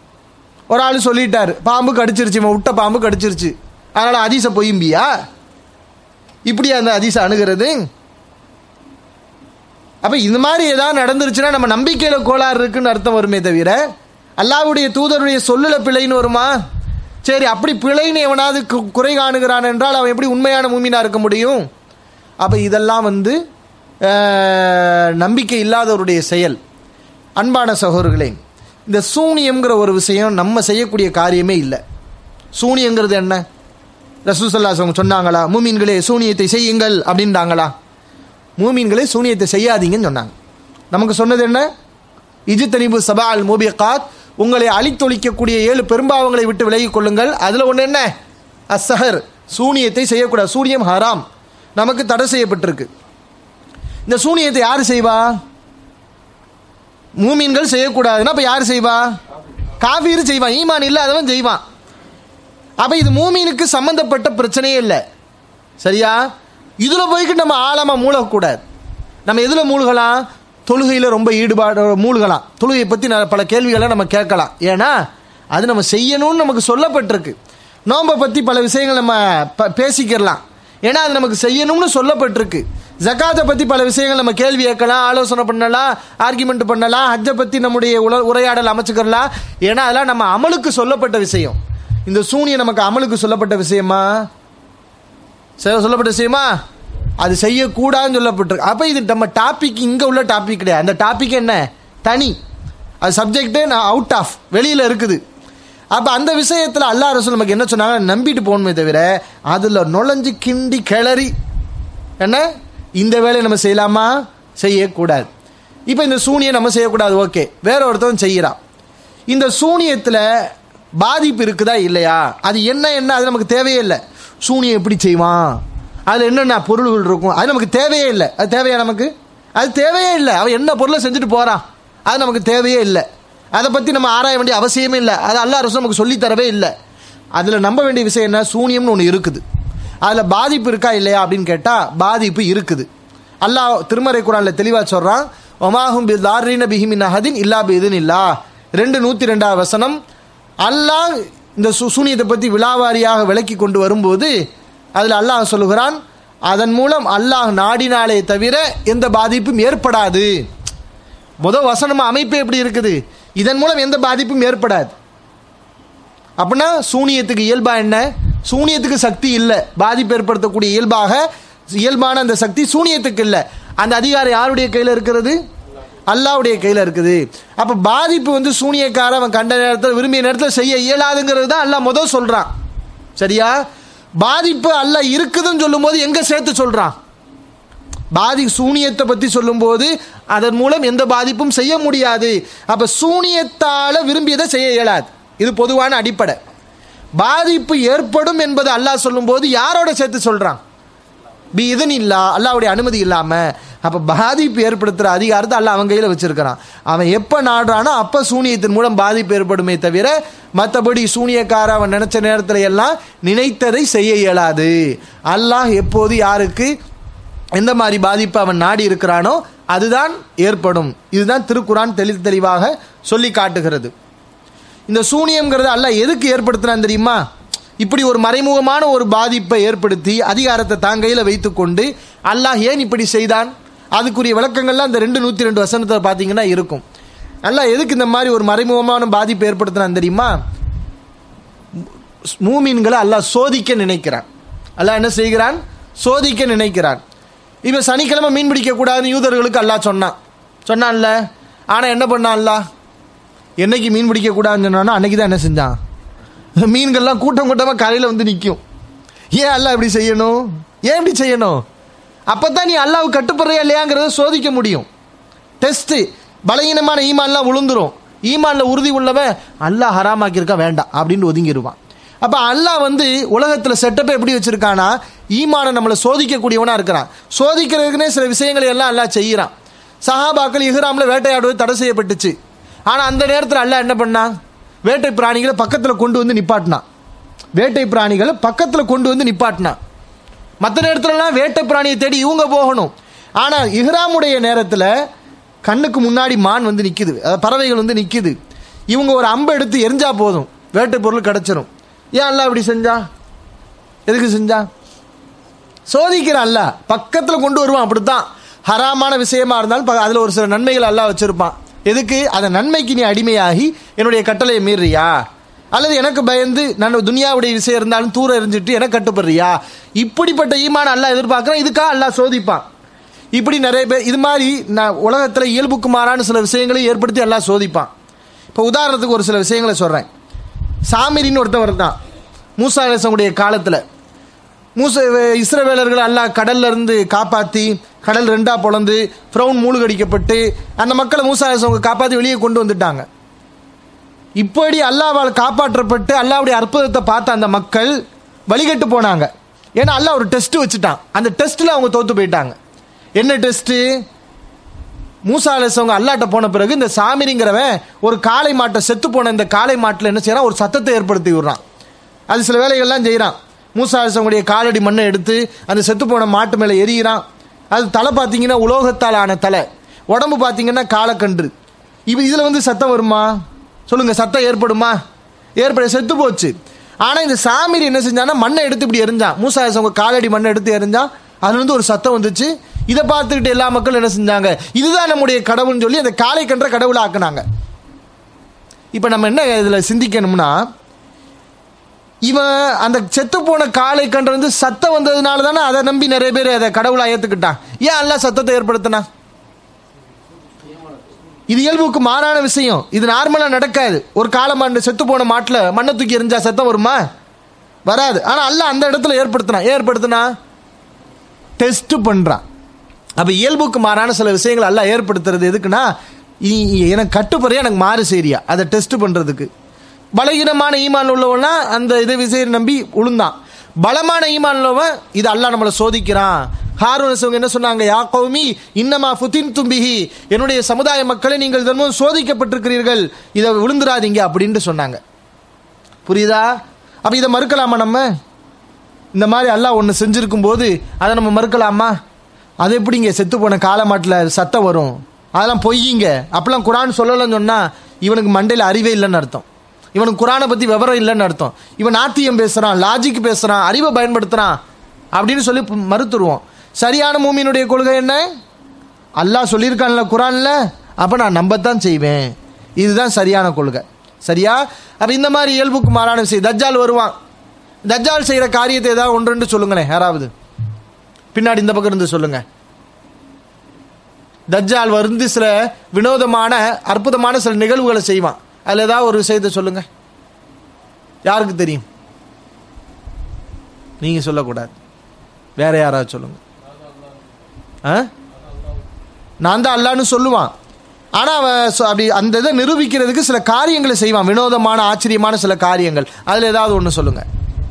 ஒரு ஆள் சொல்லிட்டாரு, பாம்பு கடிச்சிருச்சு, விட்ட பாம்பு கடிச்சிருச்சு, அதனால ஹதீஸை பொய்ம்பியா? இப்படியா அந்த ஹதீஸை அணுகிறது? அப்போ இந்த மாதிரி ஏதாவது நடந்துருச்சுன்னா நம்ம நம்பிக்கையில் கோளாறு இருக்குன்னு அர்த்தம் வருமே தவிர அல்லாஹ்வுடைய தூதருடைய சொல்லுல பிழைன்னு வருமா? சரி, அப்படி பிழைன்னு எவனாவது குறை காணுகிறான் என்றால் அவன் எப்படி உண்மையான மூமினா இருக்க முடியும்? அப்போ இதெல்லாம் வந்து நம்பிக்கை இல்லாதவருடைய செயல். அன்பான சகோதரர்களே, இந்த சூனியம்ங்கிற ஒரு விஷயம் நம்ம செய்யக்கூடிய காரியமே இல்லை. சூனியங்கிறது என்ன? ரசூல் ஸல்லல்லாஹு அலைஹி வஸல்லம் சொன்னாங்களா மூமீன்களே சூனியத்தை செய்யுங்கள் அப்படின்றாங்களா? மூமீன்களே சூனியத்தை செய்யாதீங்கன்னு சொன்னாங்க. நமக்கு சொன்னது என்ன? இஜ்தனிபு சபஅல் மூபிகாத், உங்களை அழித்தொழிக்கக்கூடிய ஏழு பெரும்பாவங்களை விட்டு விலகிக் கொள்ளுங்கள். அதில் ஒன்று என்ன? அஸ்ஸஹர், சூனியத்தை செய்யக்கூடாது. சூனியம் ஹராம், நமக்கு தடை செய்யப்பட்டிருக்கு. இந்த சூனியத்தை யார் செய்வா? மூமீன்கள் செய்யக்கூடாதுன்னா அப்போ யார் செய்வா? காஃபிர் செய்வான், ஈமான் இல்லாதவன் செய்வான். அப்போ இது மூமீனுக்கு சம்பந்தப்பட்ட பிரச்சனையே இல்லை. சரியா? இதில் போய்க்கு நம்ம ஆழமாக மூழ்கக்கூடாது. நம்ம எதில் மூழ்கலாம்? தொழுகையில் ரொம்ப ஈடுபாடு மூழ்கலாம். தொழுகையை பற்றி பல கேள்விகளை நம்ம கேட்கலாம். ஏன்னா அது நம்ம செய்யணும்னு நமக்கு சொல்லப்பட்டிருக்கு. நோன்பை பற்றி பல விஷயங்கள் நம்ம பேசிக்கிறலாம். ஏன்னா அது நமக்கு செய்யணும்னு சொல்லப்பட்டிருக்கு. ஜக்காத்தை பற்றி பல விஷயங்கள் நம்ம கேள்வி கேட்கலாம், ஆலோசனை பண்ணலாம், ஆர்கியூமெண்ட் பண்ணலாம். ஹஜ்ஜை பற்றி நம்முடைய உரையாடல் அமைச்சுக்கலாம். ஏன்னா அதெல்லாம் நம்ம அமலுக்கு சொல்லப்பட்ட விஷயம். இந்த சூனியம் நமக்கு அமலுக்கு சொல்லப்பட்ட விஷயமா? சொல்லப்பட்ட விஷயமா? அது செய்யக்கூடாதுன்னு சொல்லப்பட்டிருக்கு. அப்போ இது நம்ம டாபிக் இங்கே உள்ள டாபிக் கிடையாது. அந்த டாபிக் என்ன? தனி. அது சப்ஜெக்டே நான் அவுட் ஆஃப் வெளியில் இருக்குது. அப்போ அந்த விஷயத்தில் அல்லாஹ் ரசூல் நமக்கு என்ன சொன்னாங்க? நம்பிட்டு போகணுமே தவிர அதில் நுழைஞ்சு கிண்டி கிளறி என்ன இந்த வேலையை நம்ம செய்யலாமா? செய்யக்கூடாது. இப்போ இந்த சூனியம் நம்ம செய்யக்கூடாது, ஓகே. வேற ஒருத்தவன் செய்கிறான். இந்த சூனியத்தில் பாதிப்பு இருக்குதா இல்லையா? அது என்ன என்ன அது நமக்கு தேவையே இல்லை. சூனியம் எப்படி செய்வான், அதில் என்னென்ன பொருள்கள் இருக்கும், அது நமக்கு தேவையே இல்லை. அது தேவையா நமக்கு? அது தேவையே இல்லை. அவன் என்ன பொருளை செஞ்சுட்டு போகிறான், அது நமக்கு தேவையே இல்லை. அதை பற்றி நம்ம ஆராய வேண்டிய அவசியமே இல்லை. அது அல்லாஹ் ரசூல் நமக்கு சொல்லித்தரவே இல்லை. அதில் நம்ப வேண்டிய விஷயம் என்ன? சூனியம்னு ஒன்று இருக்குது. அதில் பாதிப்பு இருக்கா இல்லையா அப்படின்னு கேட்டால் பாதிப்பு இருக்குது. அல்லாஹ் திருமறை குர்ஆனில் தெளிவாக சொல்கிறான், ஒமாஹும் பி தாரின பிஹி மின் அஹதின் இல்லா பி இத்னில்லா. ரெண்டு நூற்றி ரெண்டாவது வசனம். அல்லாஹ் இந்த சூனியத்தை பற்றி விலாவாரியாக விளக்கி கொண்டு வரும்போது அதில் அல்லாஹ் சொல்லுகிறான், அதன் மூலம் அல்லாஹ் நாடினாலே தவிர எந்த பாதிப்பும் ஏற்படாது. முதல் வசனம் அமைப்பு எப்படி இருக்குது? இதன் மூலம் எந்த பாதிப்பும் ஏற்படாது. அப்படின்னா சூனியத்துக்கு இயல்பா என்ன? சூனியத்துக்கு சக்தி இல்லை. பாதிப்பு ஏற்படுத்தக்கூடிய இயல்பாக இயல்பான அந்த சக்தி சூனியத்துக்கு இல்லை. அந்த அதிகாரம் யாருடைய கையில் இருக்கிறது? அல்லாஹ்வுடைய கையில் இருக்குது. அப்போ பாதிப்பு வந்து சூனியக்கார அவன் கண்ட நேரத்தில் விரும்பிய நேரத்தில் செய்ய இயலாதுங்கிறது தான் அல்லாஹ் முதல் சொல்கிறான். சரியா? பாதிப்பு அல்லாஹ் இருக்குதுன்னு சொல்லும் போது எங்கே சேர்த்து சொல்கிறான்? பாதி சூனியத்தை பற்றி சொல்லும்போது அதன் மூலம் எந்த பாதிப்பும் செய்ய முடியாது. அப்போ சூனியத்தால் விரும்பியதை செய்ய இயலாது. இது பொதுவான அடிப்படை. பாதிப்பு ஏற்படும் என்பது அல்லாஹ் சொல்லும்போது யாரோட சேர்த்து சொல்கிறான்? பி இதன் இல்லா, அல்லாஹ்வுடைய அனுமதி இல்லாமல். அப்போ பாதிப்பு ஏற்படுத்துகிற அதிகாரத்தை அல்லாஹ் அவன் கையில் வச்சிருக்கிறான். அவன் எப்போ நாடுறானோ அப்போ சூனியத்தின் மூலம் பாதிப்பு ஏற்படுமே தவிர மற்றபடி சூனியக்கார அவன் நினைச்ச நேரத்தில் எல்லாம் நினைத்ததை செய்ய இயலாது. அல்லாஹ் எப்போது யாருக்கு எந்த மாதிரி பாதிப்பு அவன் நாடி இருக்கிறானோ அதுதான் ஏற்படும். இதுதான் திருக்குர்ஆன் தெளி தெளிவாக சொல்லி காட்டுகிறது. இந்த சூனியம்ங்கிறது அல்லாஹ் எதுக்கு ஏற்படுத்தினான் தெரியுமா? இப்படி ஒரு மறைமுகமான ஒரு பாதிப்பை ஏற்படுத்தி அதிகாரத்தை தாங்கையில் வைத்துக்கொண்டு அல்லாஹ் ஏன் இப்படி செய்தான்? அதுக்குரிய விளக்கங்கள்லாம் இந்த ரெண்டு நூற்றி ரெண்டு வசனத்தை பார்த்தீங்கன்னா இருக்கும். அல்லாஹ் எதுக்கு இந்த மாதிரி ஒரு மறைமுகமான பாதிப்பை ஏற்படுத்தினான் தெரியுமா? மூமின்களை அல்லாஹ் சோதிக்க நினைக்கிறான். அல்லாஹ் என்ன செய்கிறான்? சோதிக்க நினைக்கிறான். இப்போ சனிக்கிழமை மீன் பிடிக்கக்கூடாதுன்னு யூதர்களுக்கு அல்லாஹ் சொன்னான் சொன்னான்ல. ஆனால் என்ன பண்ணான் அல்லாஹ்? என்னைக்கு மீன் பிடிக்கக்கூடாதுன்னு சொன்னானோ அன்னைக்கு தான் என்ன செஞ்சான்? மீன்கள்லாம் கூட்டம் கூட்டமாக கரையில் வந்து நிற்கும். ஏன் அல்லாஹ் இப்படி செய்யணும்? ஏன் இப்படி செய்யணும்? அப்போ தான் நீ அல்லாஹ்வுக்கு கட்டுப்படுறியா இல்லையாங்கிறத சோதிக்க முடியும். டெஸ்ட்டு. பலகீனமான ஈமான்லாம் விழுந்துரும். ஈமானில் உறுதி உள்ளவன் அல்லாஹ் ஹராமாக்கியிருக்கா வேண்டாம் அப்படின்னு ஒதுங்கிடுவான். அப்போ அல்லாஹ் வந்து உலகத்தில் செட்டப்பை எப்படி வச்சுருக்கானா ஈமானை நம்மளை சோதிக்கக்கூடியவனாக இருக்கிறான். சோதிக்கிறதுக்குன்னே சில விஷயங்களை எல்லாம் அல்லாஹ் செய்கிறான். சஹாபாக்கள் இஹ்ராமில் வேட்டையாடுவது தடை செய்யப்பட்டுச்சு. ஆனால் அந்த நேரத்தில் அல்லாஹ் என்ன பண்ணான்? வேட்டை பிராணிகளை பக்கத்தில் கொண்டு வந்து நிப்பாட்டினான். வேட்டை பிராணிகளை பக்கத்தில் கொண்டு வந்து நிப்பாட்டினான். மற்ற நேரத்துலலாம் வேட்டை பிராணியை தேடி இவங்க போகணும். ஆனால் இஹ்ராமுடைய நேரத்தில் கண்ணுக்கு முன்னாடி மான் வந்து நிற்குது, பறவைகள் வந்து நிற்குது. இவங்க ஒரு அம்பை எடுத்து எரிஞ்சா போதும், வேட்டை பொருள் கிடச்சிரும். ஏன் அல்லாஹ் இப்படி செஞ்சா? எதுக்கு செஞ்சா? சோதிக்கிறான் அல்லாஹ். பக்கத்தில் கொண்டு வருவான். அப்படித்தான் ஹராமான விஷயமா இருந்தாலும் அதில் ஒரு சில நன்மைகள் அல்லாஹ் வச்சிருப்பான். எதுக்கு? அந்த நன்மைக்கு நீ அடிமையாகி என்னுடைய கட்டளையை மீறியா, அல்லது எனக்கு பயந்து நான் துனியாவுடைய விஷயம் இருந்தாலும் தூர எறிஞ்சிட்டு எனக்கு கட்டுப்படுறியா, இப்படிப்பட்ட ஈமான அல்லாஹ் எதிர்பார்க்குறான். இதுக்காக அல்லாஹ் சோதிப்பான். இப்படி நிறைய பேர் இது மாதிரி நான் உலகத்தில் இயல்புக்கு மாறான சில விஷயங்களையும் ஏற்படுத்தி எல்லாம் சோதிப்பான். இப்போ உதாரணத்துக்கு ஒரு சில விஷயங்களை சொல்கிறேன். சாமிரின்னு ஒருத்தவர் தான் மூசா அலைஹிஸ்ஸலாமுடைய காலத்தில். மூசா இஸ்ரவேலர்கள் அல்லாஹ் கடல்ல இருந்து காப்பாற்றி கடல் ரெண்டா பொளந்து ஃபிரௌன் மூழ்கடிக்கப்பட்டு அந்த மக்களை மூசா அலைஹிஸ்ஸலாம் காப்பாற்றி வெளியே கொண்டு வந்துட்டாங்க. இப்படி அல்லாஹ்வால் காப்பாற்றப்பட்டு அல்லாஹ்வுடைய அற்புதத்தை பார்த்த அந்த மக்கள் வழிகட்டு போனாங்க. ஏன்னா அல்லாஹ் ஒரு டெஸ்ட் வச்சுட்டான். அந்த டெஸ்ட்டில் அவங்க தோற்று போயிட்டாங்க. என்ன டெஸ்ட்டு? மூசா அலைஹிஸ்ஸலாம் அல்லாஹ்ட்ட போன பிறகு இந்த சாமிரிங்கிறவன் ஒரு காளை மாட்டை செத்து போன இந்த காளை மாட்டில் என்ன செய்யறான்? ஒரு சத்தத்தை ஏற்படுத்தி விடுறான். அது சில வேலைகள்லாம் செய்கிறான். மூசா அலைஹிஸ்ஸலாமுடைய காலடி மண்ணை எடுத்து அந்த செத்து போன மாட்டு மேலே எரியிறான். அது தலை பார்த்தீங்கன்னா உலோகத்தால் ஆன தலை, உடம்பு பார்த்தீங்கன்னா காலக்கன்று. இப்போ இதில் வந்து சத்தம் வருமா? சொல்லுங்க, சத்தம் ஏற்படுமா? ஏற்பட செத்து போச்சு. ஆனால் இந்த சாமிரி என்ன செஞ்சான்னா மண்ணை எடுத்து இப்படி எரிஞ்சான். மூசா அலைஹிஸ்ஸலாம் காலடி மண்ணை எடுத்து எரிஞ்சான். அதுலேருந்து ஒரு சத்தம் வந்துச்சு. இதை பார்த்துக்கிட்டு எல்லா மக்களும் என்ன செஞ்சாங்க? இதுதான் நம்முடைய கடவுள்னு சொல்லி அந்த காளை கன்ற கடவுளை ஆக்குனாங்க. இப்போ நம்ம என்ன இதில் சிந்திக்கணும்னா, இவன் அந்த செத்து போன காளை கன்று வந்து சத்தம் வந்ததுனால தானே அதை நம்பி நிறைய பேர் அதை கடவுளாக ஏற்றுக்கிட்டான். ஏன் அல்லாஹ் சத்தத்தை ஏற்படுத்தினா? இது இயல்புக்கு மாறான விஷயம். இது நார்மலாக நடக்காது. ஒரு காலமாண்டு செத்து போன மாட்டில் மண்ணை தூக்கி எரிஞ்சா சத்தம் வருமா? வராது. ஆனால் அல்லாஹ் அந்த இடத்துல ஏற்படுத்தினா ஏற்படுத்தினா டெஸ்ட் பண்ணுறான். அப்போ இயல்புக்கு மாறான சில விஷயங்கள் அல்லாஹ் ஏற்படுத்துறது எதுக்குன்னா, எனக்கு கட்டுப்பறையா எனக்கு மாறு சரியா அதை டெஸ்ட் பண்ணுறதுக்கு. பலகீனமான ஈமான் உள்ளவனா அந்த இதை விஷயம் நம்பி உளுந்தான். பலமான ஈமான் உள்ளவன் இது அல்லாஹ் நம்மளை சோதிக்கிறான். ஹாரூன் அலைஹிஸ்ஸலாம் என்ன சொன்னாங்க? யா கௌமி இன்னமா ஃபுதின்தும் பிஹி, என்னுடைய சமுதாய மக்களை நீங்கள் தினமும் சோதிக்கப்பட்டிருக்கிறீர்கள், இதை விழுந்துடாதீங்க அப்படின்னு சொன்னாங்க. புரியுதா? அப்போ இதை மறுக்கலாமா? நம்ம இந்த மாதிரி அல்லாஹ் ஒன்று செஞ்சுருக்கும் போது அதை நம்ம மறுக்கலாமா? அது எப்படிங்க செத்து போன காலமாட்டில் சத்தம் வரும்? அதெல்லாம் பொய்யுங்க. அப்பெல்லாம் குரான் சொல்லலைன்னு சொன்னால் இவனுக்கு மண்டையில் அறிவே இல்லைன்னு அர்த்தம். இவனுக்கு குரானை பற்றி விவரம் இல்லைன்னு அர்த்தம். இவன் நாத்தியம் பேசுகிறான், லாஜிக் பேசுகிறான், அறிவை பயன்படுத்துகிறான் அப்படின்னு சொல்லி மறுத்துருவோம். சரியான மூமினுடைய கொள்கை என்ன? அல்லாஹ் சொல்லியிருக்கான்ல குரானில், அப்போ நான் நம்பத்தான் செய்வேன். இதுதான் சரியான கொள்கை. சரியா? அப்போ இந்த மாதிரி இயல்புக்கு மாறான விஷயம். தஜ்ஜால் வருவான். தஜ்ஜால் செய்கிற காரியத்தை ஏதாவது ஒன்று சொல்லுங்களேன். யாராவது பின்னாடி இந்த பக்கம் இருந்து சொல்லுங்க. தஜ்ஜால் வந்து சில வினோதமான அற்புதமான சில நிகழ்வுகளை செய்வான். அதில் ஏதாவது ஒரு விஷயத்தை சொல்லுங்க. யாருக்கு தெரியும்? நீங்க சொல்லக்கூடாது, வேற யாராவது சொல்லுங்க. நான் தான் அல்லான்னு சொல்லுவான். ஆனால் அவன் அப்படி அந்த இதை நிரூபிக்கிறதுக்கு சில காரியங்களை செய்வான், வினோதமான ஆச்சரியமான சில காரியங்கள். அதில் ஏதாவது ஒன்று சொல்லுங்க.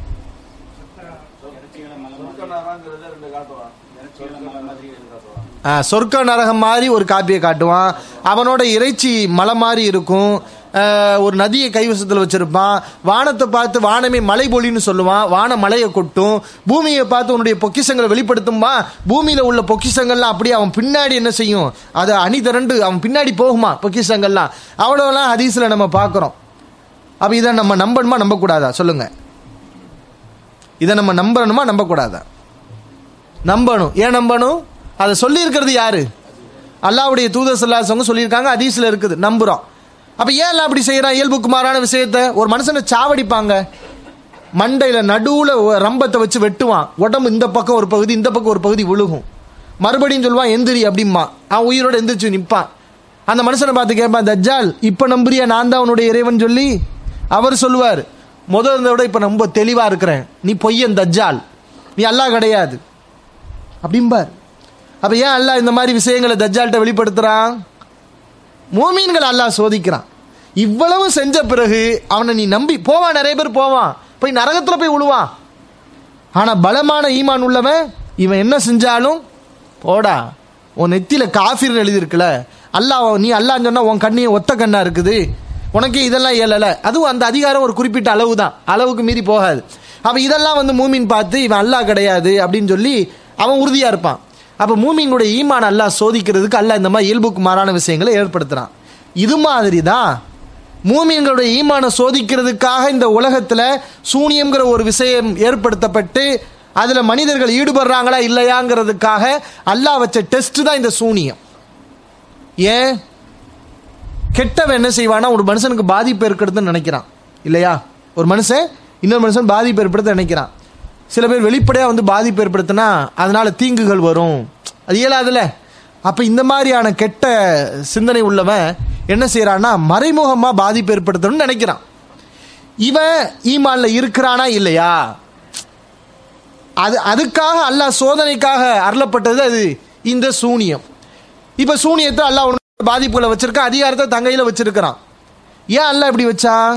சொர்க்க நரகம் மாதிரி ஒரு காப்பியை காட்டுவான். அவனோட இறைச்சி மலை மாதிரி இருக்கும். ஒரு நதியை கைவசத்தில் வச்சிருப்பான். வானத்தை பார்த்து வானமே மலை பொழின்னு சொல்லுவான். வான மலையை கொட்டும். பூமியை பார்த்து உன்னுடைய பொக்கிஷங்களை வெளிப்படுத்தும்பா. பூமியில உள்ள பொக்கிஷங்கள்லாம் அப்படியே அவன் பின்னாடி என்ன செய்யும்? அதை அணி திரண்டு அவன் பின்னாடி போகுமா பொக்கிஷங்கள்லாம். அவ்வளோலாம் ஹதீஸ்ல நம்ம பார்க்குறோம். அப்போ இதை நம்ம நம்பணுமா நம்பக்கூடாதா? சொல்லுங்க. இதை நம்ம நம்பணுமா நம்பக்கூடாதா? நம்பணும். ஏன் நம்பணும்? அதை சொல்லி இருக்கிறது யாரு? அல்லாஹ்வுடைய தூதர் ஸல்லல்லாஹு அலைஹி வஸல்லம் சொல்லியிருக்காங்க, ஹதீஸ்ல இருக்குது, நம்புறோம். அப்ப ஏன் எல்லாம் அப்படி செய்யறான்? இயல்புக்கு மாறான விஷயத்தை. ஒரு மனுஷனை சாவடிப்பாங்க, மண்டையில நடுவுல ரம்பத்தை வச்சு வெட்டுவான். உடம்பு இந்த பக்கம் ஒரு பகுதி இந்த பக்கம் ஒரு பகுதி விழுகும். மறுபடியும் சொல்லுவான் எந்திரி அப்படிமா. அவன் உயிரோட எந்திரிச்சு நிற்பான். அந்த மனுஷனை பார்த்து கேட்பான், தஜ்ஜால் இப்ப நம்புறியா நான் தான் உன்னுடைய இறைவன் சொல்லி? அவர் சொல்லுவார், முதல் இருந்த விட இப்ப ரொம்ப தெளிவா இருக்கிறேன், நீ பொய்யன் தஜ்ஜால், நீ அல்லாஹ் கிடையாது அப்படிம்பார். அப்ப ஏன் அல்லாஹ் இந்த மாதிரி விஷயங்களை தஜ்ஜால்கிட்ட வெளிப்படுத்துறான்? மூமீன்கள் அல்லாஹ் சோதிக்கிறான். இவ்வளவு செஞ்ச பிறகு அவனை நீ நம்பி போவான். நிறைய பேர் போவான், போய் நரகத்துல போய் விழுவான். ஆனா பலமான ஈமான் உள்ளவன் இவன் என்ன செஞ்சாலும் போடா, உன் நெத்தியில காஃபிர்னு எழுதியிருக்குல, அல்லாஹ் நீ அல்லாஹ் சொன்னா உன் கண்ணியை ஒத்த கண்ணா இருக்குது, உனக்கு இதெல்லாம் இயலல. அதுவும் அந்த அதிகாரம் ஒரு குறிப்பிட்ட அளவு தான், அளவுக்கு மீறி போகாது. அப்ப இதெல்லாம் வந்து மூமின் பார்த்து இவன் அல்லாஹ் கிடையாது அப்படின்னு சொல்லி அவன் உறுதியா இருப்பான். அப்ப மூமினுடைய ஈமான் அல்லாஹ் சோதிக்கிறதுக்கு அல்லாஹ் இந்த மாதிரி இயல்புக்கு மாறான விஷயங்களை ஏற்படுத்துறான். இது மாதிரி தான் மூமின்களுடைய ஈமானை சோதிக்கிறதுக்காக இந்த உலகத்துல சூனியம்ங்கிற ஒரு விஷயம் ஏற்படுத்தப்பட்டு அதுல மனிதர்கள் ஈடுபடுறாங்களா இல்லையாங்கிறதுக்காக அல்லாஹ் வச்ச டெஸ்ட் தான் இந்த சூனியம். ஏன் கெட்டவன் என்ன செய்வானா, ஒரு மனுஷனுக்கு பாதிப்பு ஏற்படுத்துன்னு நினைக்கிறான் இல்லையா? ஒரு மனுஷன் இன்னொரு மனுஷன் பாதிப்பு ஏற்படுத்த நினைக்கிறான். சில பேர் வெளிப்படையா வந்து பாதிப்பு ஏற்படுத்தினா அதனால தீங்குகள் வரும், அது இயலாதுல. அப்ப இந்த மாதிரியான கெட்ட சிந்தனை உள்ளவன் என்ன செய்யறான்னா மறைமுகமா பாதிப்பு ஏற்படுத்தணும்னு நினைக்கிறான். இவன் ஈமான்ல இருக்கிறானா இல்லையா, அது அதுக்காக அல்லாஹ் சோதனைக்காக அருளப்பட்டது அது இந்த சூனியம். இப்ப சூனியத்தை அல்லாஹ் உனக்கு பாதிப்புகளை வச்சிருக்கான், அதிகாரத்தை தங்கையில வச்சிருக்கிறான். ஏன் அல்லாஹ் இப்படி வச்சான்?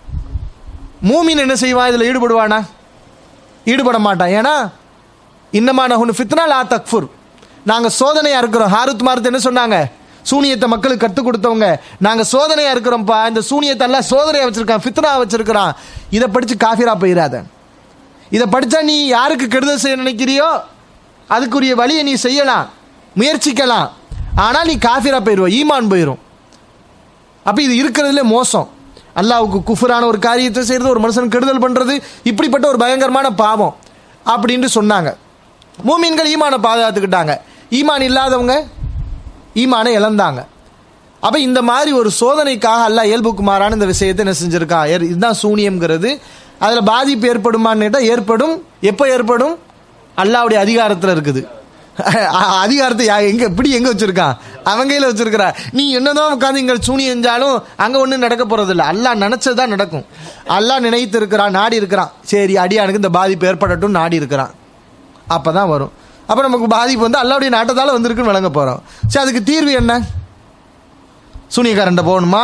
மூமின் என்ன செய்வான், இதுல ஈடுபடுவானா? ஈடுபட மாட்டான். ஏன்னா இன்னமான ஃபித்னா லா தக்ஃபுர், நாங்க சோதனையா இருக்கிறோம். ஹாருத் மாருத் என்ன சொன்னாங்க, சூனியத்தை மக்களுக்கு கற்றுக் கொடுத்தவங்க, நாங்க சோதனையா இருக்கிறோம்ப்பா, இந்த சூனியத்தை எல்லாம் சோதனையா வச்சிருக்கான், ஃபித்னா வச்சிருக்கிறான். இதை படிச்சு காஃபிரா போயிடாத. இதை படிச்சா நீ யாருக்கு கெடுதல் செய்ய நினைக்கிறியோ அதுக்குரிய வழியை நீ செய்யலாம், முயற்சிக்கலாம். ஆனால் நீ காஃபிரா போயிடுவோம், ஈமான் போயிடும். அப்ப இது இருக்கிறதுல மோசம். அல்லாஹ்வுக்கு குஃபரான ஒரு காரியத்தை செய்யறது, ஒரு மனுஷன் கெடுதல் பண்றது, இப்படிப்பட்ட ஒரு பயங்கரமான பாவம் அப்படின்னு சொன்னாங்க. மூமின்கள் ஈமானை பாதுகாத்துக்கிட்டாங்க, ஈமான் இல்லாதவங்க ஈமானை இழந்தாங்க. அப்ப இந்த மாதிரி ஒரு சோதனைக்காக அல்லாஹ் இயல்புக்கு மாறான இந்த விஷயத்தை என்ன செஞ்சிருக்கா, இதுதான் சூனியம்ங்கிறது. அதுல பாதிப்பு ஏற்படுமான்னு கேட்டா ஏற்படும். எப்ப ஏற்படும்? அல்லாஹ்வுடைய அதிகாரத்துல இருக்குது. அதிகாரத்தை எங்க எப்படி எங்க வச்சிருக்கான், அவங்க கையில வச்சிருக்கிறா. நீ என்னதான் உட்காந்து இங்க சூனியம் செஞ்சாலும் அங்க ஒண்ணும் நடக்க போறது இல்லை. அல்லாஹ் நினைச்சதுதான் நடக்கும். அல்லாஹ் நினைத்து இருக்கிறான், நாடி இருக்கிறான். சரி அடியானுக்கு இந்த பாதிப்பு ஏற்படட்டும் நாடி இருக்கிறான், அப்பதான் வரும். அப்ப நமக்கு பாதிப்பு வந்து அல்லாஹ்வுடைய நாட்டத்தால வந்திருக்குன்னு வழங்க போறோம். சரி அதுக்கு தீர்வு என்ன? சூனியக்காரன்ட்ட போகணுமா?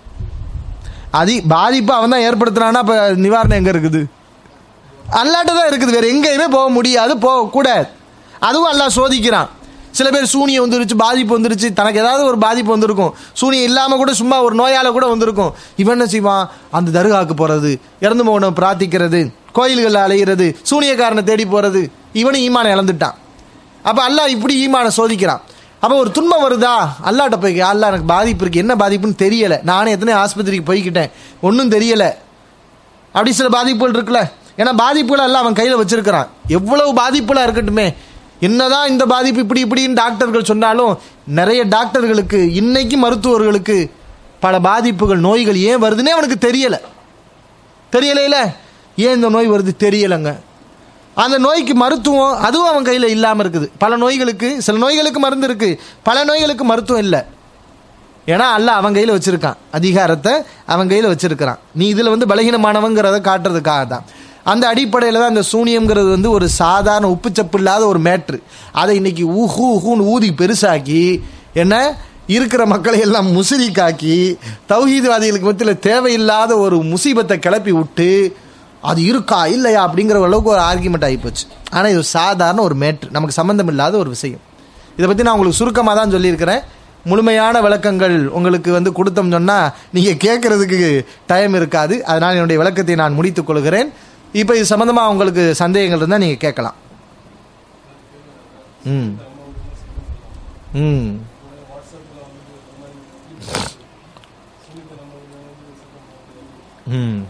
அது பாதிப்பு அவன் தான் ஏற்படுத்துறான்னா அப்ப நிவாரணம் எங்க இருக்குது? அல்லாட்ட தான் இருக்குது, வேற எங்கேயுமே போக முடியாது, போக கூடாது. அதுவும் அல்லாஹ் சோதிக்கிறான். சில பேர் சூனியம் வந்துருச்சு, பாதிப்பு வந்துருச்சு, தனக்கு ஏதாவது ஒரு பாதிப்பு வந்திருக்கும், சூனியம் இல்லாம கூட சும்மா ஒரு நோயால கூட வந்திருக்கும். இவன் என்ன செய்வான், அந்த தர்காவுக்கு போறது, இறந்து போகணும் பிரார்த்திக்கிறது, கோயில்கள் அலைகிறது, சூனியக்காரனை தேடி போறது, இவனும் ஈமானை இழந்துட்டான். அப்ப அல்லாஹ் இப்படி ஈமானை சோதிக்கிறான். அப்ப ஒரு துன்பம் வருதா, அல்லாட்ட போய் அல்லாஹ் எனக்கு பாதிப்பு இருக்கு, என்ன பாதிப்புன்னு தெரியல, நானே எத்தனை ஆஸ்பத்திரிக்கு போய்கிட்டேன், ஒன்றும் தெரியல, அப்படி சில பாதிப்புகள் இருக்குல்ல. ஏன்னா பாதிப்புகள் எல்லாம் அவன் கையில வச்சிருக்கிறான். எவ்வளவு பாதிப்புகளா இருக்கட்டுமே, என்னதான் இந்த பாதிப்பு இப்படி இப்படின்னு டாக்டர்கள் சொன்னாலும், நிறைய டாக்டர்களுக்கு இன்னைக்கு மருத்துவர்களுக்கு பல பாதிப்புகள் நோய்கள் ஏன் வருதுன்னே அவனுக்கு தெரியல. தெரியல ஏன் இந்த நோய் வருது தெரியலங்க. அந்த நோய்க்கு மருத்துவம் அதுவும் அவன் கையில இல்லாம இருக்குது. பல நோய்களுக்கு, சில நோய்களுக்கு மருந்து இருக்கு, பல நோய்களுக்கு மருத்துவம் இல்லை. ஏன்னா அல்லாஹ் அவன் கையில வச்சிருக்கான், அதிகாரத்தை அவன் கையில வச்சிருக்கிறான். நீ இதுல வந்து பலகீனமானவங்கிறத காட்டுறதுக்காக தான். அந்த அடிப்படையில் தான் அந்த சூனியம்ங்கிறது வந்து ஒரு சாதாரண உப்புச்சப்பு இல்லாத ஒரு மேட்ரு. அதை இன்னைக்கு ஊஹூ ஊஹூன்னு ஊதி பெருசாக்கி என்ன இருக்கிற மக்களை எல்லாம் முஸ்லிக்காக்கி தௌஹீத்வாதிகளுக்கு மத்தியில் தேவையில்லாத ஒரு முசீபத்தை கிளப்பி விட்டு அது இருக்கா இல்லையா அப்படிங்கிற அளவுக்கு ஒரு ஆர்கியூமெண்ட் ஆகிப்போச்சு. ஆனால் இது சாதாரண ஒரு மேட்ரு, நமக்கு சம்பந்தம் இல்லாத ஒரு விஷயம். இதை பற்றி நான் உங்களுக்கு சுருக்கமாக தான் சொல்லியிருக்கிறேன். முழுமையான விளக்கங்கள் உங்களுக்கு வந்து கொடுத்தோம் சொன்னால் நீங்கள் கேட்கறதுக்கு டைம் இருக்காது. அதனால் என்னுடைய விளக்கத்தை நான் முடித்துக் கொள்கிறேன். இப்போ இது சம்பந்தமாக உங்களுக்கு சந்தேகங்கள் இருந்தால் நீங்கள் கேட்கலாம். ம் ம் ம்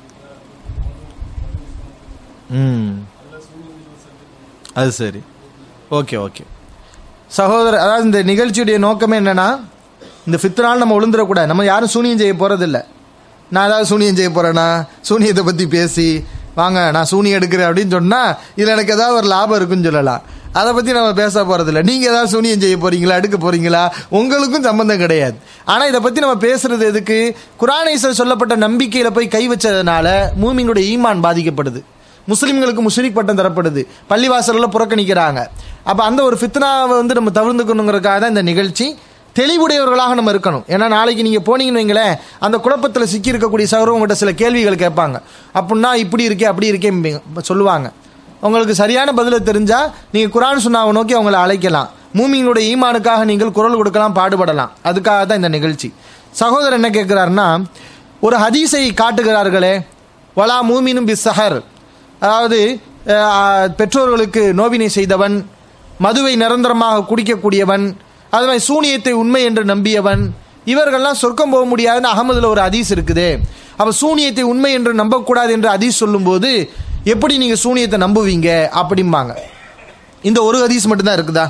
ம் அது சரி, ஓகே ஓகே சகோதரர். அதாவது இந்த நிகழ்ச்சியுடைய நோக்கமே என்னன்னா, இந்த ஃபித்னால் நம்ம விழுந்துடக்கூடாது. நம்ம யாரும் சூனியம் செய்ய போறதில்லை. நான் ஏதாவது சூனியம் செய்ய போறேன்னா சூனியத்தை பற்றி பேசி வாங்க நான் சூனியம் எடுக்கிறேன் அப்படின்னு சொன்னால் இதில் எனக்கு ஏதாவது ஒரு லாபம் இருக்குன்னு சொல்லலாம். அதை பற்றி நம்ம பேச போகிறதில்ல. நீங்கள் ஏதாவது சூனியம் செய்ய போகிறீங்களா, எடுக்க போகிறீங்களா, உங்களுக்கும் சம்பந்தம் கிடையாது. ஆனால் இதை பற்றி நம்ம பேசுறது எதுக்கு? குர்ஆனில் சொல்லப்பட்ட நம்பிக்கையில் போய் கை வச்சதுனால மூமினுடைய ஈமான் பாதிக்கப்படுது, முஸ்லிம்களுக்கு முஷ்ரிக் பட்டம் தரப்படுது, பள்ளிவாசலில் புறக்கணிக்கிறாங்க. அப்போ அந்த ஒரு ஃபித்னாவை வந்து நம்ம தவிர்த்துக்கணுங்கிறதுக்காக தான் இந்த நிகழ்ச்சி. தெளிவுடையவர்களாக நம்ம இருக்கணும். ஏன்னா நாளைக்கு நீங்கள் போனீங்கன்னு வைங்களேன், அந்த குழப்பத்தில் சிக்கி இருக்கக்கூடிய சகோதரர் உங்கள்கிட்ட சில கேள்விகள் கேட்பாங்க. அப்படின்னா இப்படி இருக்கே அப்படி இருக்கே சொல்லுவாங்க. உங்களுக்கு சரியான பதிலை தெரிஞ்சால் நீங்கள் குர்ஆன் சுன்னாவை நோக்கி அவங்களை அழைக்கலாம். மூமினுடைய ஈமானுக்காக நீங்கள் குரல் கொடுக்கலாம், பாடுபடலாம். அதுக்காக தான் இந்த நிகழ்ச்சி. சகோதரர் என்ன கேட்குறாருன்னா, ஒரு ஹதீஸை காட்டுகிறார்களே, வலா மூமினும் பி சஹர், அதாவது பெற்றோர்களுக்கு நோவினை செய்தவன், மதுவை நிரந்தரமாக குடிக்கக்கூடியவன், அது மாதிரி சூனியத்தை உண்மை என்று நம்பியவன், இவர்கள்லாம் சொர்க்கம் போக முடியாதுன்னு அகமதுல ஒரு ஹதீஸ் இருக்குது. அப்ப சூனியத்தை உண்மை என்று நம்பக்கூடாது என்று ஹதீஸ் சொல்லும் போது எப்படி நீங்கள் சூனியத்தை நம்புவீங்க அப்படிம்பாங்க. இந்த ஒரு ஹதீஸ் மட்டும்தான் இருக்குதா?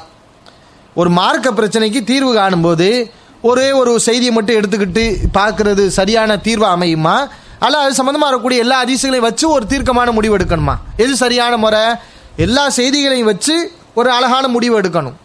ஒரு மார்க்க பிரச்சனைக்கு தீர்வு காணும்போது ஒரே ஒரு செய்தியை மட்டும் எடுத்துக்கிட்டு பார்க்கறது சரியான தீர்வு அமையுமா, அல்ல அது சம்மந்தமாக இருக்கக்கூடிய எல்லா ஹதீஸுகளையும் வச்சு ஒரு தீர்க்கமான முடிவு எடுக்கணுமா? எது சரியான முறை? எல்லா செய்திகளையும் வச்சு ஒரு அழகான முடிவு எடுக்கணும்.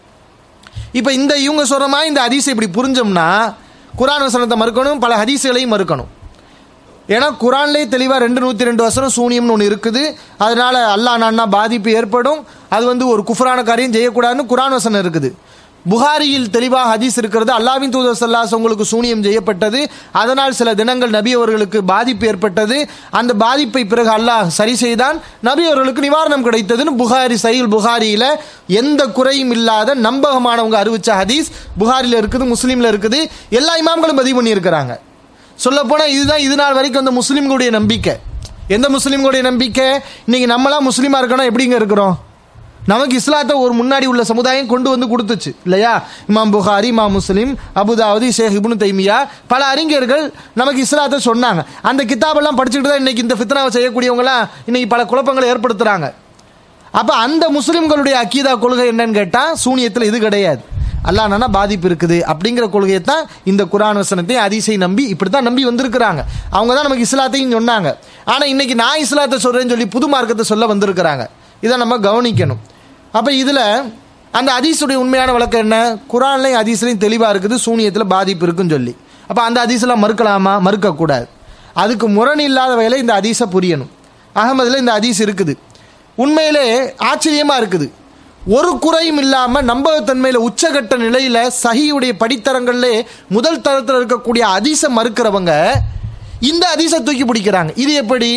இப்போ இந்த இவங்க சொல்கிற மாதிரி இந்த ஹதீஸை இப்படி புரிஞ்சோம்னா குர்ஆன் வசனத்தை மறுக்கணும், பல ஹதீஸுகளையும் மறுக்கணும். ஏன்னா குர்ஆன்லேயே தெளிவாக ரெண்டு நூற்றி ரெண்டு வசனம் சூனியம்னு ஒன்று இருக்குது. அதனால அல்லாஹ் நான்னா பாதிப்பு ஏற்படும், அது வந்து ஒரு குஃப்ரான காரியம் செய்யக்கூடாதுன்னு குர்ஆன் வசனம் இருக்குது. புகாரியில் தெளிவாக ஹதீஸ் இருக்கிறது, அல்லாஹ்வின் தூதர் ஸல்லல்லாஹு அலைஹி வஸல்லம் உங்களுக்கு சூனியம் செய்யப்பட்டது, அதனால் சில தினங்கள் நபி அவர்களுக்கு பாதிப்பு ஏற்பட்டது, அந்த பாதிப்பை பிறகு அல்லாஹ் சரி செய்தான், நபி அவர்களுக்கு நிவாரணம் கிடைத்ததுன்னு புகாரி சஹீஹ் புகாரியில் எந்த குறையும் இல்லாத நம்பகமானவங்க அறிவிச்ச ஹதீஸ் புகாரியில் இருக்குது, முஸ்லீமில் இருக்குது, எல்லா இமாம்களும் பதிவு பண்ணியிருக்கிறாங்க. சொல்லப்போனால் இதுதான் இது நாள் வரைக்கும் அந்த முஸ்லீம்களுடைய நம்பிக்கை. எந்த முஸ்லீம்களுடைய நம்பிக்கை? இன்னைக்கு நம்மளாம் முஸ்லீமாக இருக்கணும், எப்படிங்க இருக்கிறோம்? நமக்கு இஸ்லாத்தை ஒரு முன்னாடி உள்ள சமுதாயம் கொண்டு வந்து கொடுத்துச்சு இல்லையா? இமாம் புகாரி, இமாம் முஸ்லிம், அபுதாவுதி, ஷேக் இப்னு தைமியா, பல அறிஞர்கள் நமக்கு இஸ்லாத்தை சொன்னாங்க. அந்த கிதாபெல்லாம் படிச்சுக்கிட்டு தான் இன்னைக்கு இந்த ஃபித்னாவை செய்யக்கூடியவங்களாம் இன்னைக்கு பல குழப்பங்களை ஏற்படுத்துறாங்க. அப்போ அந்த முஸ்லிம்களுடைய அக்கீதா கொள்கை என்னன்னு கேட்டால் சூனியத்தில் இது கிடையாது, அல்லாஹ் நானா பாதிப்பு இருக்குது அப்படிங்கிற கொள்கையை தான் இந்த குர்ஆன் வசனத்தையும் ஹதீஸை நம்பி இப்படி தான் நம்பி வந்திருக்கிறாங்க. அவங்க தான் நமக்கு இஸ்லாத்தையும் சொன்னாங்க. ஆனால் இன்னைக்கு நான் இஸ்லாத்தை சொல்கிறேன்னு சொல்லி புது மார்க்கத்தை சொல்ல வந்திருக்கிறாங்க. இதை நம்ம கவனிக்கணும். அப்போ இதில் அந்த ஹதீஸுடைய உண்மையான வழக்கம் என்ன? குர்ஆன்லையும் ஹதீஸ்லையும் தெளிவாக இருக்குது சூனியத்தில் பாதிப்பு இருக்குன்னு சொல்லி. அப்போ அந்த ஹதீஸெல்லாம் மறுக்கலாமா? மறுக்கக்கூடாது. அதுக்கு முரண் இல்லாத வகையில் இந்த ஹதீஸை புரியணும். அகமதில் இந்த ஹதீஸ் இருக்குது. உண்மையிலே ஆச்சரியமாக இருக்குது. ஒரு குறையும் இல்லாமல் நம்பகத்தன்மையில் உச்சகட்ட நிலையில் சஹீஹுடைய படித்தரங்களிலே முதல் தரத்தில் இருக்கக்கூடிய ஹதீஸை மறுக்கிறவங்க இந்த ஹதீஸை தூக்கி பிடிக்கிறாங்க. இது எப்படி?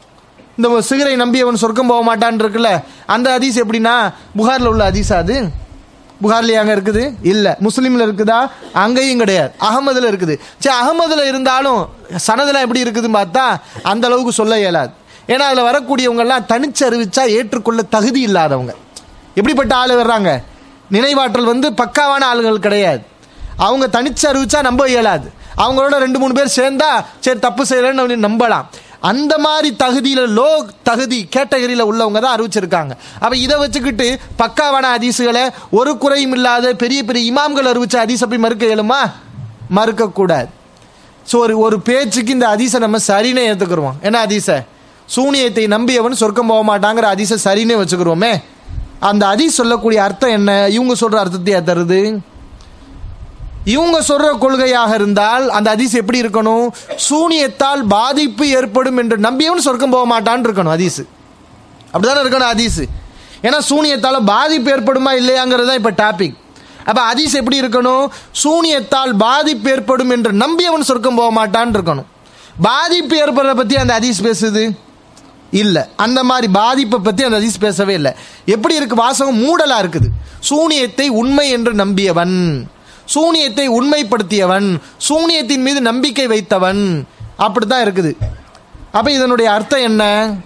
இந்த சிகரை நம்பியவன் சொர்க்கம் போக மாட்டான் இருக்குல்ல, அந்த ஹதீஸ் எப்படின்னா புகாரில் உள்ள ஹதீஸா? அது புகார்லேயே அங்கே இருக்குது இல்லை, முஸ்லீமில் இருக்குதா? அங்கேயும் கிடையாது, அகமதில் இருக்குது. சரி, அகமதில் இருந்தாலும் சனதெல்லாம் எப்படி இருக்குதுன்னு பார்த்தா அந்த அளவுக்கு சொல்ல இயலாது. ஏன்னா அதில் வரக்கூடியவங்கெல்லாம் தனிச்சு அறிவிச்சா ஏற்றுக்கொள்ள தகுதி இல்லாதவங்க. எப்படிப்பட்ட ஆள் வர்றாங்க? நினைவாற்றல் வந்து பக்காவான ஆளுகள் கிடையாது. அவங்க தனிச்சு அறிவிச்சா நம்ப இயலாது. அவங்களோட ரெண்டு மூணு பேர் சேர்ந்தா சரி தப்பு செய்யலன்னு நம்பலாம். அந்த மாதிரி தகுதியில் லோ தகுதி கேட்டகரியில் உள்ளவங்க தான் அறிவிச்சிருக்காங்க. அப்போ இதை வச்சுக்கிட்டு பக்காவான ஹதீஸுகளை ஒரு குறையும் இல்லாத பெரிய பெரிய இமாம்கள் அறிவிச்ச ஹதீஸை போய் மறுக்க இயலுமா? மறுக்கக்கூடாது. ஸோ ஒரு ஒரு பேச்சுக்கு இந்த ஹதீஸை நம்ம சரினே ஏற்றுக்குருவோம். என்ன ஹதீஸை? சூனியத்தை நம்பியவன் சொர்க்கம் போக மாட்டாங்கிற ஹதீஸை சரினே வச்சுக்கிறோமே. அந்த ஹதீஸ் சொல்லக்கூடிய அர்த்தம் என்ன? இவங்க சொல்கிற அர்த்தத்தையா தருது? இவங்க சொல்ற கொள்கையாக இருந்தால் அந்த ஹதீஸ் எப்படி இருக்கணும்? சூனியத்தால் பாதிப்பு ஏற்படும் என்று நம்பியவன் சொர்க்கம் போக மாட்டான்னு இருக்கணும் ஹதீஸ். அப்படிதானே இருக்கணும் ஹதீஸ். ஏன்னா சூனியத்தால் பாதிப்பு ஏற்படுமா இல்லையாங்கிறது தான் இப்போ டாபிக். அப்போ ஹதீஸ் எப்படி இருக்கணும்? சூனியத்தால் பாதிப்பு ஏற்படும் என்று நம்பியவன் சொர்க்கம் போக மாட்டான்னு இருக்கணும். பாதிப்பு ஏற்படுறத பற்றி அந்த ஹதீஸ் பேசுது இல்லை. அந்த மாதிரி பாதிப்பை பற்றி அந்த ஹதீஸ் பேசவே இல்லை. எப்படி இருக்கு? வாசகம் மூடலாக இருக்குது. சூனியத்தை உண்மை என்று நம்பியவன், சூனியத்தை உண்மைப்படுத்தியவன், சூனியத்தின் மீது நம்பிக்கை வைத்தவன், அப்படித்தான் இருக்குது. அப்போ இதனுடைய அர்த்தம் என்ன?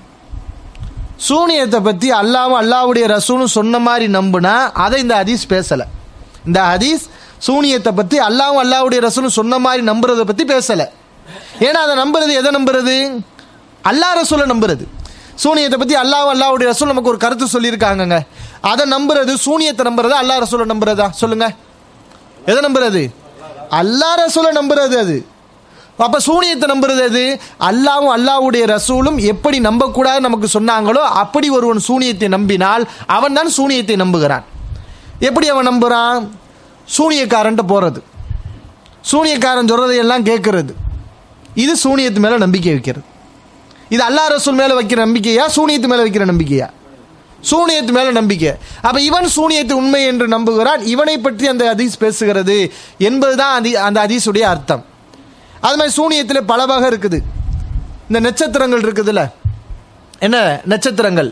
சூனியத்தை பற்றி அல்லாவும் அல்லாவுடைய ரசூலும் சொன்ன மாதிரி நம்புனா அதை இந்த ஹதீஸ் பேசலை. இந்த ஹதீஸ் சூனியத்தை பற்றி அல்லாவும் அல்லாவுடைய ரசூலும் சொன்ன மாதிரி நம்புறதை பற்றி பேசலை. ஏன்னா அதை நம்புறது எதை நம்புறது? அல்லாஹ் ரசூலை நம்புறது. சூனியத்தை பற்றி அல்லாவும் அல்லாவுடைய ரசூல் நமக்கு ஒரு கருத்து சொல்லியிருக்காங்கங்க, அதை நம்புறது சூனியத்தை நம்புறதா அல்லாஹ் ரசூலை நம்புறதா? சொல்லுங்க, எதை நம்புறது? அல்லாஹ் ரசூலை நம்புறது. அது அப்ப சூனியத்தை நம்புறது எது? அல்லாவும் அல்லாவுடைய ரசூலும் எப்படி நம்பக்கூடாது நமக்கு சொன்னாங்களோ அப்படி ஒருவன் சூனியத்தை நம்பினால் அவன் தான் சூனியத்தை நம்புகிறான். எப்படி அவன் நம்புறான்? சூனியக்காரன்ட்ட போறது, சூனியக்காரன் சொல்றதையெல்லாம் கேட்கறது, இது சூனியத்து மேல நம்பிக்கை வைக்கிறது. இது அல்லாஹ் ரசூல் மேல வைக்கிற நம்பிக்கையா சூனியத்து மேல வைக்கிற நம்பிக்கையா? சூனியத்து மேல நம்பிக்கை. அப்ப இவன் சூனியத்தை உண்மை என்று நம்புகிறான், இவனை பற்றி அந்த ஹதீஸ் பேசுகிறது என்பதுதான் அந்த ஹதீஸுடைய அர்த்தம். அது மாதிரி சூனியத்தில் பல வகை இருக்குது. இந்த நட்சத்திரங்கள் இருக்குதுல்ல, என்ன நட்சத்திரங்கள்?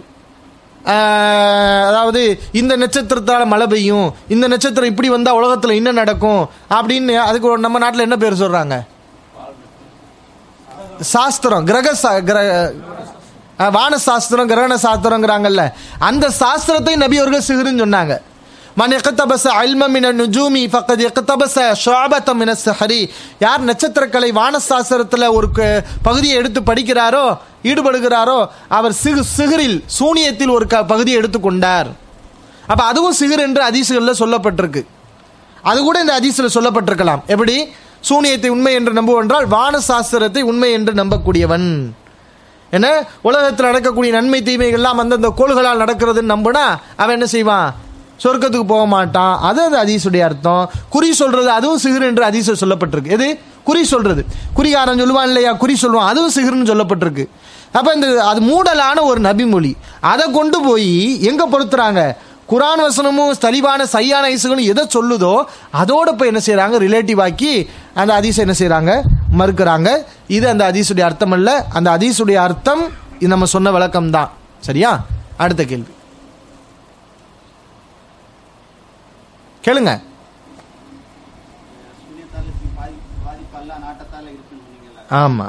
அதாவது இந்த நட்சத்திரத்தால் மழை பெய்யும், இந்த நட்சத்திரம் இப்படி வந்தால் உலகத்தில் என்ன நடக்கும் அப்படின்னு அதுக்கு நம்ம நாட்டில் என்ன பேர் சொல்றாங்க? சாஸ்திரம், கிரக வான சாஸ்திரம், கிரகண சாஸ்திரங்கிறாங்கல்ல. அந்த சாஸ்திரத்தை நபி அவர்கள் சிஹ்ருன்னு சொன்னாங்க. மன் இக்தபஸ இல்மன் மினன் நுஜூமி ஃபக்கத் இக்தபஸ ஷுஅபத்தன் மினஸ் ஸஹரி. யார் நட்சத்திரக்கலை வானசாஸ்திரத்தில் ஒரு பகுதியை எடுத்து படிக்கிறாரோ, ஈடுபடுகிறாரோ, அவர் சிகு சிகரில் சூனியத்தில் ஒரு பகுதியை எடுத்துக்கொண்டார். அப்ப அதுவும் சிகர் என்று ஹதீஸ்களில் சொல்லப்பட்டிருக்கு. அது கூட இந்த ஹதீஸில் சொல்லப்பட்டிருக்கலாம். எப்படி? சூனியத்தை உண்மை என்று நம்புவென்றால் வானசாஸ்திரத்தை உண்மை என்று நம்பக்கூடியவன். என்ன, உலகத்தில் நடக்கக்கூடிய நன்மை தீமைகள்லாம் அந்தந்த கோள்களால் நடக்கிறதுன்னு நம்பினா அவன் என்ன செய்வான்? சொர்க்கத்துக்கு போக மாட்டான். அது அது ஹதீஸுடைய அர்த்தம். குறி சொல்றது அதுவும் சிகர் என்று ஹதீஸில் சொல்லப்பட்டிருக்கு. எது? குறி சொல்றது. குறிகாரன் சொல்லுவான் இல்லையா, குறி சொல்லுவான், அதுவும் சிகர்னு சொல்லப்பட்டிருக்கு. அப்ப இந்த அது மூடலான ஒரு நபிமொழி. அதை கொண்டு போய் எங்க பொறுத்துறாங்க? குரான் வசனமும் தெளிவான சையான ஐசுகளும் எதை சொல்லுதோ அதோட போய் என்ன செய்யறாங்க? ரிலேட்டிவ் ஆக்கி அந்த ஹதீஸை என்ன செய்யறாங்க? மறுக்கிறாங்க. இது அந்த ஹதீஸுடைய அர்த்தம் அல்ல. அந்த ஹதீஸுடைய அர்த்தம் இது நம்ம சொன்ன விளக்கம் தான். சரியா? அடுத்த கேள்வி கேளுங்க. ஆமா,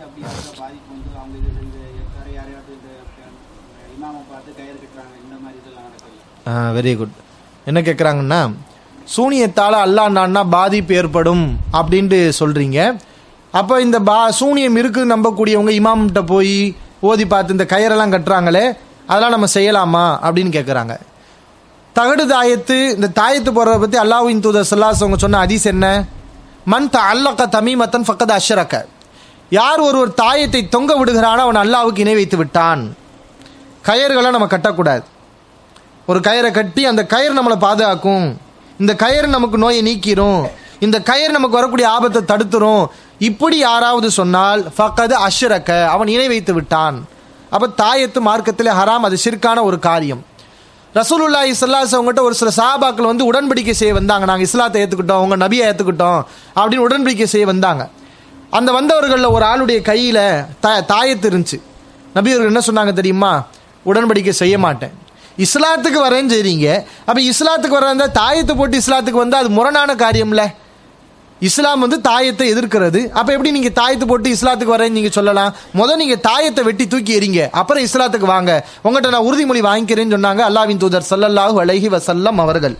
வெரி குட். என்ன கேட்குறாங்கன்னா, சூனியத்தால் அல்லாஹ் நான்னா பாதிப்பு ஏற்படும் அப்படின்ட்டு சொல்றீங்க. அப்போ இந்த பா சூனியம் இருக்குன்னு நம்பக்கூடியவங்க இமாம்கிட்ட போய் ஓதி பார்த்து இந்த கயிறெல்லாம் கட்டுறாங்களே, அதெல்லாம் நம்ம செய்யலாமா அப்படின்னு கேட்குறாங்க. தகடு தாயத்து, இந்த தாயத்து போடுறத பற்றி அல்லாஹ்வின் தூதர் ஸல்லல்லாஹு அலைஹி வஸல்லம் சொன்ன ஹதீஸ் என்ன? மன் தஅல்லக தமீமத்தன் ஃபக்கத் அஷ்ரக. யார் ஒருவர் தாயத்தை தொங்க விடுகிறானோ அவன் அல்லாஹ்வுக்கு இணை வைத்து விட்டான். கயிறுகளை நம்ம கட்டக்கூடாது. ஒரு கயிறை கட்டி அந்த கயிறு நம்மளை பாதுகாக்கும், இந்த கயிறு நமக்கு நோயை நீக்கிரும், இந்த கயிறு நமக்கு வரக்கூடிய ஆபத்தை தடுத்துரும், இப்படி யாராவது சொன்னால் ஃபக்கத் அஷ்ரக, அவன் இணை வைத்து விட்டான். அப்போ தாயத்து மார்க்கத்திலே ஹராம், அது ஷிர்கான ஒரு காரியம். ரசூலுல்லாஹி ஸல்லல்லாஹு அலைஹி வஸல்லம் ஒரு சில சஹாபாக்கள் வந்து உடன்படிக்கை செய்ய வந்தாங்க. நாங்கள் இஸ்லாத்தை ஏற்றுக்கிட்டோம், உங்கள் நபியை ஏற்றுக்கிட்டோம் அப்படின்னு உடன்படிக்கை செய்ய வந்தாங்க. அந்த வந்தவர்களில் ஒரு ஆளுடைய கையில் த தாயத்து இருந்துச்சு. நபி அவர்கள் என்ன சொன்னாங்க தெரியுமா? உடன்படிக்கை செய்ய மாட்டேன், இஸ்லாத்துக்கு வரேன்னு செய்றீங்க. அப்போ இஸ்லாத்துக்கு வர தாயத்தை போட்டு இஸ்லாத்துக்கு வந்தால் அது முரணான காரியம்ல. இஸ்லாம் வந்து தாயத்தை எதிர்க்கிறது. அப்போ எப்படி நீங்கள் தாயத்தை போட்டு இஸ்லாத்துக்கு வரேன்னு நீங்கள் சொல்லலாம்? முதல் நீங்கள் தாயத்தை வெட்டி தூக்கி எறிங்க, அப்புறம் இஸ்லாத்துக்கு வாங்க, உங்கள்கிட்ட நான் உறுதிமொழி வாங்கிக்கிறேன்னு சொன்னாங்க அல்லாஹ்வின் தூதர் ஸல்லல்லாஹு அலைஹி வஸல்லம் அவர்கள்.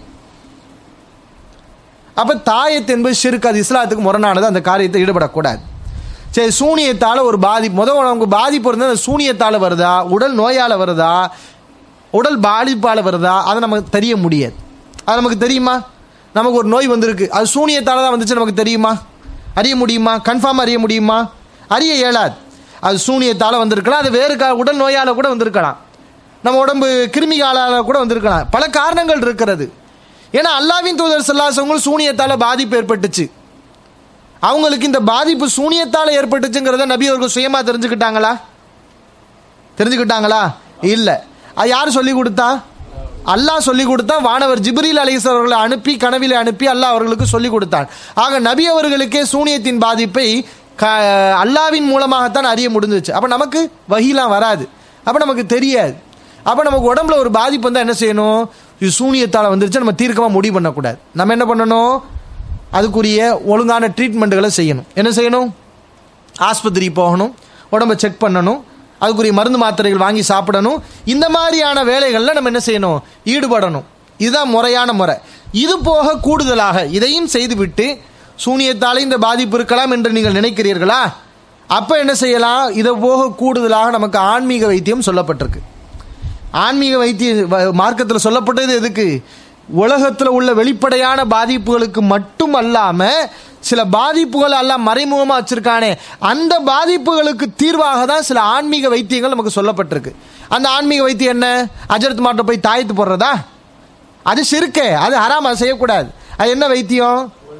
அப்போ தாயத்து என்பது ஷிர்க், அது இஸ்லாத்துக்கு முரணானது, அந்த காரியத்தை ஈடுபடக்கூடாது. சரி, சூனியத்தால் ஒரு பாதிப்பு, முதல் நமக்கு பாதிப்பு இருந்தால் அந்த சூனியத்தால் வருதா, உடல் நோயால் வருதா, உடல் பாதிப்பால் வருதா, அதை நமக்கு தெரிய முடியாது. அது நமக்கு தெரியுமா? நமக்கு ஒரு நோய் வந்திருக்கு, அது சூனியத்தால் தான் வந்துச்சு, நமக்கு தெரியுமா? அறிய முடியுமா? கன்ஃபார்ம் அறிய முடியுமா? அறிய இயலாது. அது சூனியத்தால் வந்திருக்கலாம், அது வேறு கா உடல் நோயால் கூட வந்திருக்கலாம், நம்ம உடம்பு கிருமிகாலால் கூட வந்திருக்கலாம், பல காரணங்கள் இருக்கிறது. ஏன்னா அல்லாஹ்வின் தூதர் ஸல்லல்லாஹு அலைஹி வஸல்லம் சூனியத்தால் பாதிப்பு ஏற்பட்டுச்சு. அவங்களுக்கு இந்த பாதிப்பு சூனியத்தால் ஏற்பட்டுச்சுங்கிறத நபி அவர்கள் சுயமா தெரிஞ்சுக்கிட்டாங்களா? தெரிஞ்சுக்கிட்டாங்களா? இல்லை. அது யார் சொல்லி கொடுத்தா? அல்லாஹ் சொல்லி கொடுத்தான். வானவர் ஜிப்ரீல் அலைஹிஸ்ஸலாம் அவர்களை அனுப்பி, கனவிலே அனுப்பி அல்லாஹ் அவர்களுக்கு சொல்லி கொடுத்தான். ஆக நபி அவர்களுக்கே சூனியத்தின் பாதிப்பை அல்லாஹ்வின் மூலமாகத்தான் அறிய முடிஞ்சிச்சு. அப்போ நமக்கு வஹீலாம் வராது, அப்போ நமக்கு தெரியாது. அப்போ நமக்கு உடம்புல ஒரு பாதிப்பு வந்தால் என்ன செய்யணும்? இது சூனியத்தால் வந்துருச்சு, நம்ம தீர்க்கமாக முடிவு பண்ணக்கூடாது. நம்ம என்ன பண்ணணும்? அதுக்குரிய ஒழுங்கான ட்ரீட்மெண்ட்டுகளை செய்யணும். என்ன செய்யணும்? ஆஸ்பத்திரி போகணும், உடம்பை செக் பண்ணணும், அதுக்குரிய மருந்து மாத்திரைகள் வாங்கி சாப்பிடணும். இந்த மாதிரியான வேலைகளில் நம்ம என்ன செய்யணும்? ஈடுபடணும். இதுதான் முறையான முறை. இது போக கூடுதலாக இதையும் செய்துவிட்டு சூனியத்தாலே இந்த பாதிப்பு இருக்கலாம் என்று நீங்கள் நினைக்கிறீர்களா? அப்போ என்ன செய்யலாம்? இதை போக கூடுதலாக நமக்கு ஆன்மீக வைத்தியம் சொல்லப்பட்டிருக்கு. ஆன்மீக வைத்திய மார்க்கத்தில் சொல்லப்பட்டது எதுக்கு? உலகத்தில் உள்ள வெளிப்படையான பாதிப்புகளுக்கு மட்டும் அல்லாம சில பாதிப்புகள் எல்லாம் மறைமுகமாக வச்சிருக்கானே, அந்த பாதிப்புகளுக்கு தீர்வாக தான் சில ஆன்மீக வைத்தியங்கள் நமக்கு சொல்லப்பட்டிருக்கு. அந்த ஆன்மீக வைத்தியம் என்ன? அஜரத் மாட்ட போய் தாயத்து போடுறதா? அது ஷிர்கே, அது ஹராம், அது செய்யக்கூடாது. அது என்ன வைத்தியம்?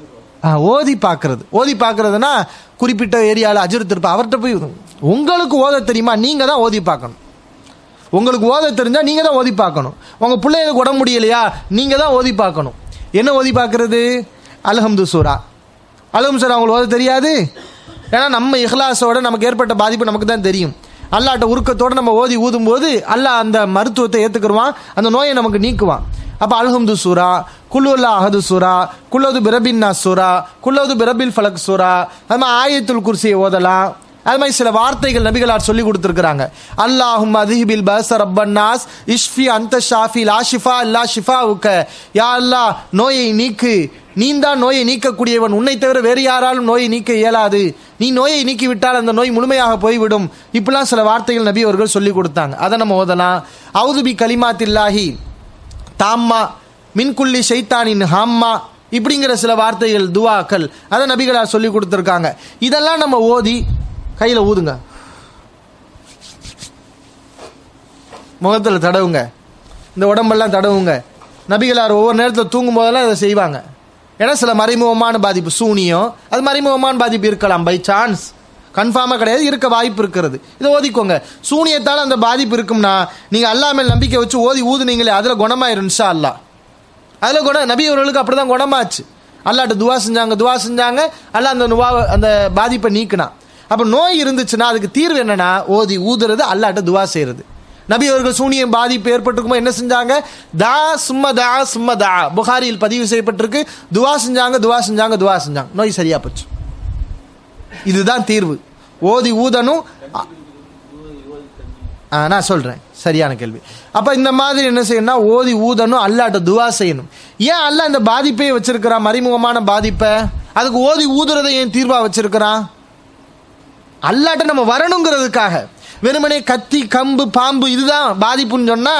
ஓதி பார்க்கறது. ஓதி பார்க்கறதுனா குறிப்பிட்ட ஏரியாவில் அஜரத் இருப்பா, அவர்கிட்ட போய் உங்களுக்கு ஓத தெரியுமா? நீங்கள் தான் ஓதி பார்க்கணும். உங்களுக்கு ஓத தெரிஞ்சால் நீங்கள் தான் ஓதி பார்க்கணும். உங்கள் பிள்ளைகளுக்கு உடம்பு முடியலையா? நீங்கள் தான் ஓதி பார்க்கணும். என்ன ஓதி பார்க்கறது? அல்ஹம்து சூரா. அல்ஹம்து சூரா உங்களுக்கு ஓத தெரியாது. ஏன்னா நம்ம இஹ்லாஸோட நமக்கு ஏற்பட்ட பாதிப்பு நமக்கு தான் தெரியும். அல்லாஹ்ட்ட உருக்கத்தோடு நம்ம ஓதி ஊதும் போது அல்லாஹ் அந்த மருத்துவத்தை ஏற்றுக்குருவான், அந்த நோயை நமக்கு நீக்குவான். அப்போ அல்ஹம்து சூரா, குல்லுல்லா அஹது சூரா, குல்லது பிரபின்னா சூரா, குல்லது பிரபில் ஃபலக் சூரா, அது மாதிரி ஆயத்துல் குர்சியை ஓதலாம். அது மாதிரி சில வார்த்தைகள் நபிகளார் சொல்லி கொடுத்துருக்கிறாங்க. அல்லாஹும் அதிஹிபில் பஸ் ரப்பன்னாஸ் இஷ்ஃபி அந்த ஷாஃபி லா ஷிஃபா இல்லா ஷிஃபா உக்க. யா அல்லாஹ், நோயை நீக்கு, நீ தான் நோயை நீக்கக்கூடியவன், உன்னை தவிர வேறு யாராலும் நோயை நீக்க இயலாது, நீ நோயை நீக்கிவிட்டால் அந்த நோய் முழுமையாக போய்விடும். இப்படிலாம் சில வார்த்தைகள் நபி அவர்கள் சொல்லி கொடுத்தாங்க. அதை நம்ம ஓதலாம். அவுதுபி கலிமாத்தில்லாஹி தாம்மா மின்குள்ளி ஷைத்தானின் ஹாம்மா, இப்படிங்கிற சில வார்த்தைகள் துவாக்கள் அதை நபிகளார் சொல்லி கொடுத்துருக்காங்க. இதெல்லாம் நம்ம ஓதி கையில் ஊதுங்க, முகத்தில் தடவுங்க, இந்த உடம்பெல்லாம் தடவுங்க. நபிகளார் ஒவ்வொரு நேரத்தில் தூங்கும் போதெல்லாம் இதை செய்வாங்க. ஏன்னா சில மறைமுகமான பாதிப்பு, சூனியம், அது மறைமுகமான பாதிப்பு இருக்கலாம், பை சான்ஸ், கன்ஃபார்மாக கிடையாது, இருக்க வாய்ப்பு இருக்கிறது. இதை ஓதிக்கோங்க. சூனியத்தால் அந்த பாதிப்பு இருக்கும்னா நீங்கள் அல்லாஹ் மேல் நம்பிக்கை வச்சு ஓதி ஊதுனீங்களே, அதில் குணமாயிரும் இன்ஷா அல்லாஹ். அதில் குணம் நபி அவர்களுக்கு அப்படி தான் குணமாச்சு. அல்லாஹ்ட்ட துவா செஞ்சாங்க, துவா செஞ்சாங்க, அல்லாஹ் அந்த நுவா அந்த பாதிப்பை நீக்கினா. அப்போ நோய் இருந்துச்சுன்னா அதுக்கு தீர்வு என்னன்னா ஓதி ஊதுறது, அல்லாஹ்ட்ட துவா செய்யறது. நபி அவர்கள் சூனியம் பாதிப்பு ஏற்பட்டிருக்குமோ என்ன செஞ்சாங்க? தா சும்ம தா சும்ம தா, புகாரியில் பதிவு செய்யப்பட்டிருக்கு. துவா செஞ்சாங்க, துவா செஞ்சாங்க, துவா செஞ்சாங்க, நோய் சரியா போச்சு. இதுதான் தீர்வு. ஓதி ஊதணும். நான் சொல்றேன், சரியான கேள்வி. அப்ப இந்த மாதிரி என்ன செய்யணும்னா ஓதி ஊதணும், அல்லாஹ்ட்ட துவா செய்யணும். ஏன் அல்லாஹ் இந்த பாதிப்பை வச்சிருக்கிறான், மறைமுகமான பாதிப்பை? அதுக்கு ஓதி ஊதுறதை ஏன் தீர்வா வச்சிருக்கிறான்? அல்லாஹ்ட்ட நம்ம வரணுங்கிறதுக்காக. வெறுமனே கத்தி கம்பு பாம்பு இதுதான் பாதிப்புன்னு சொன்னா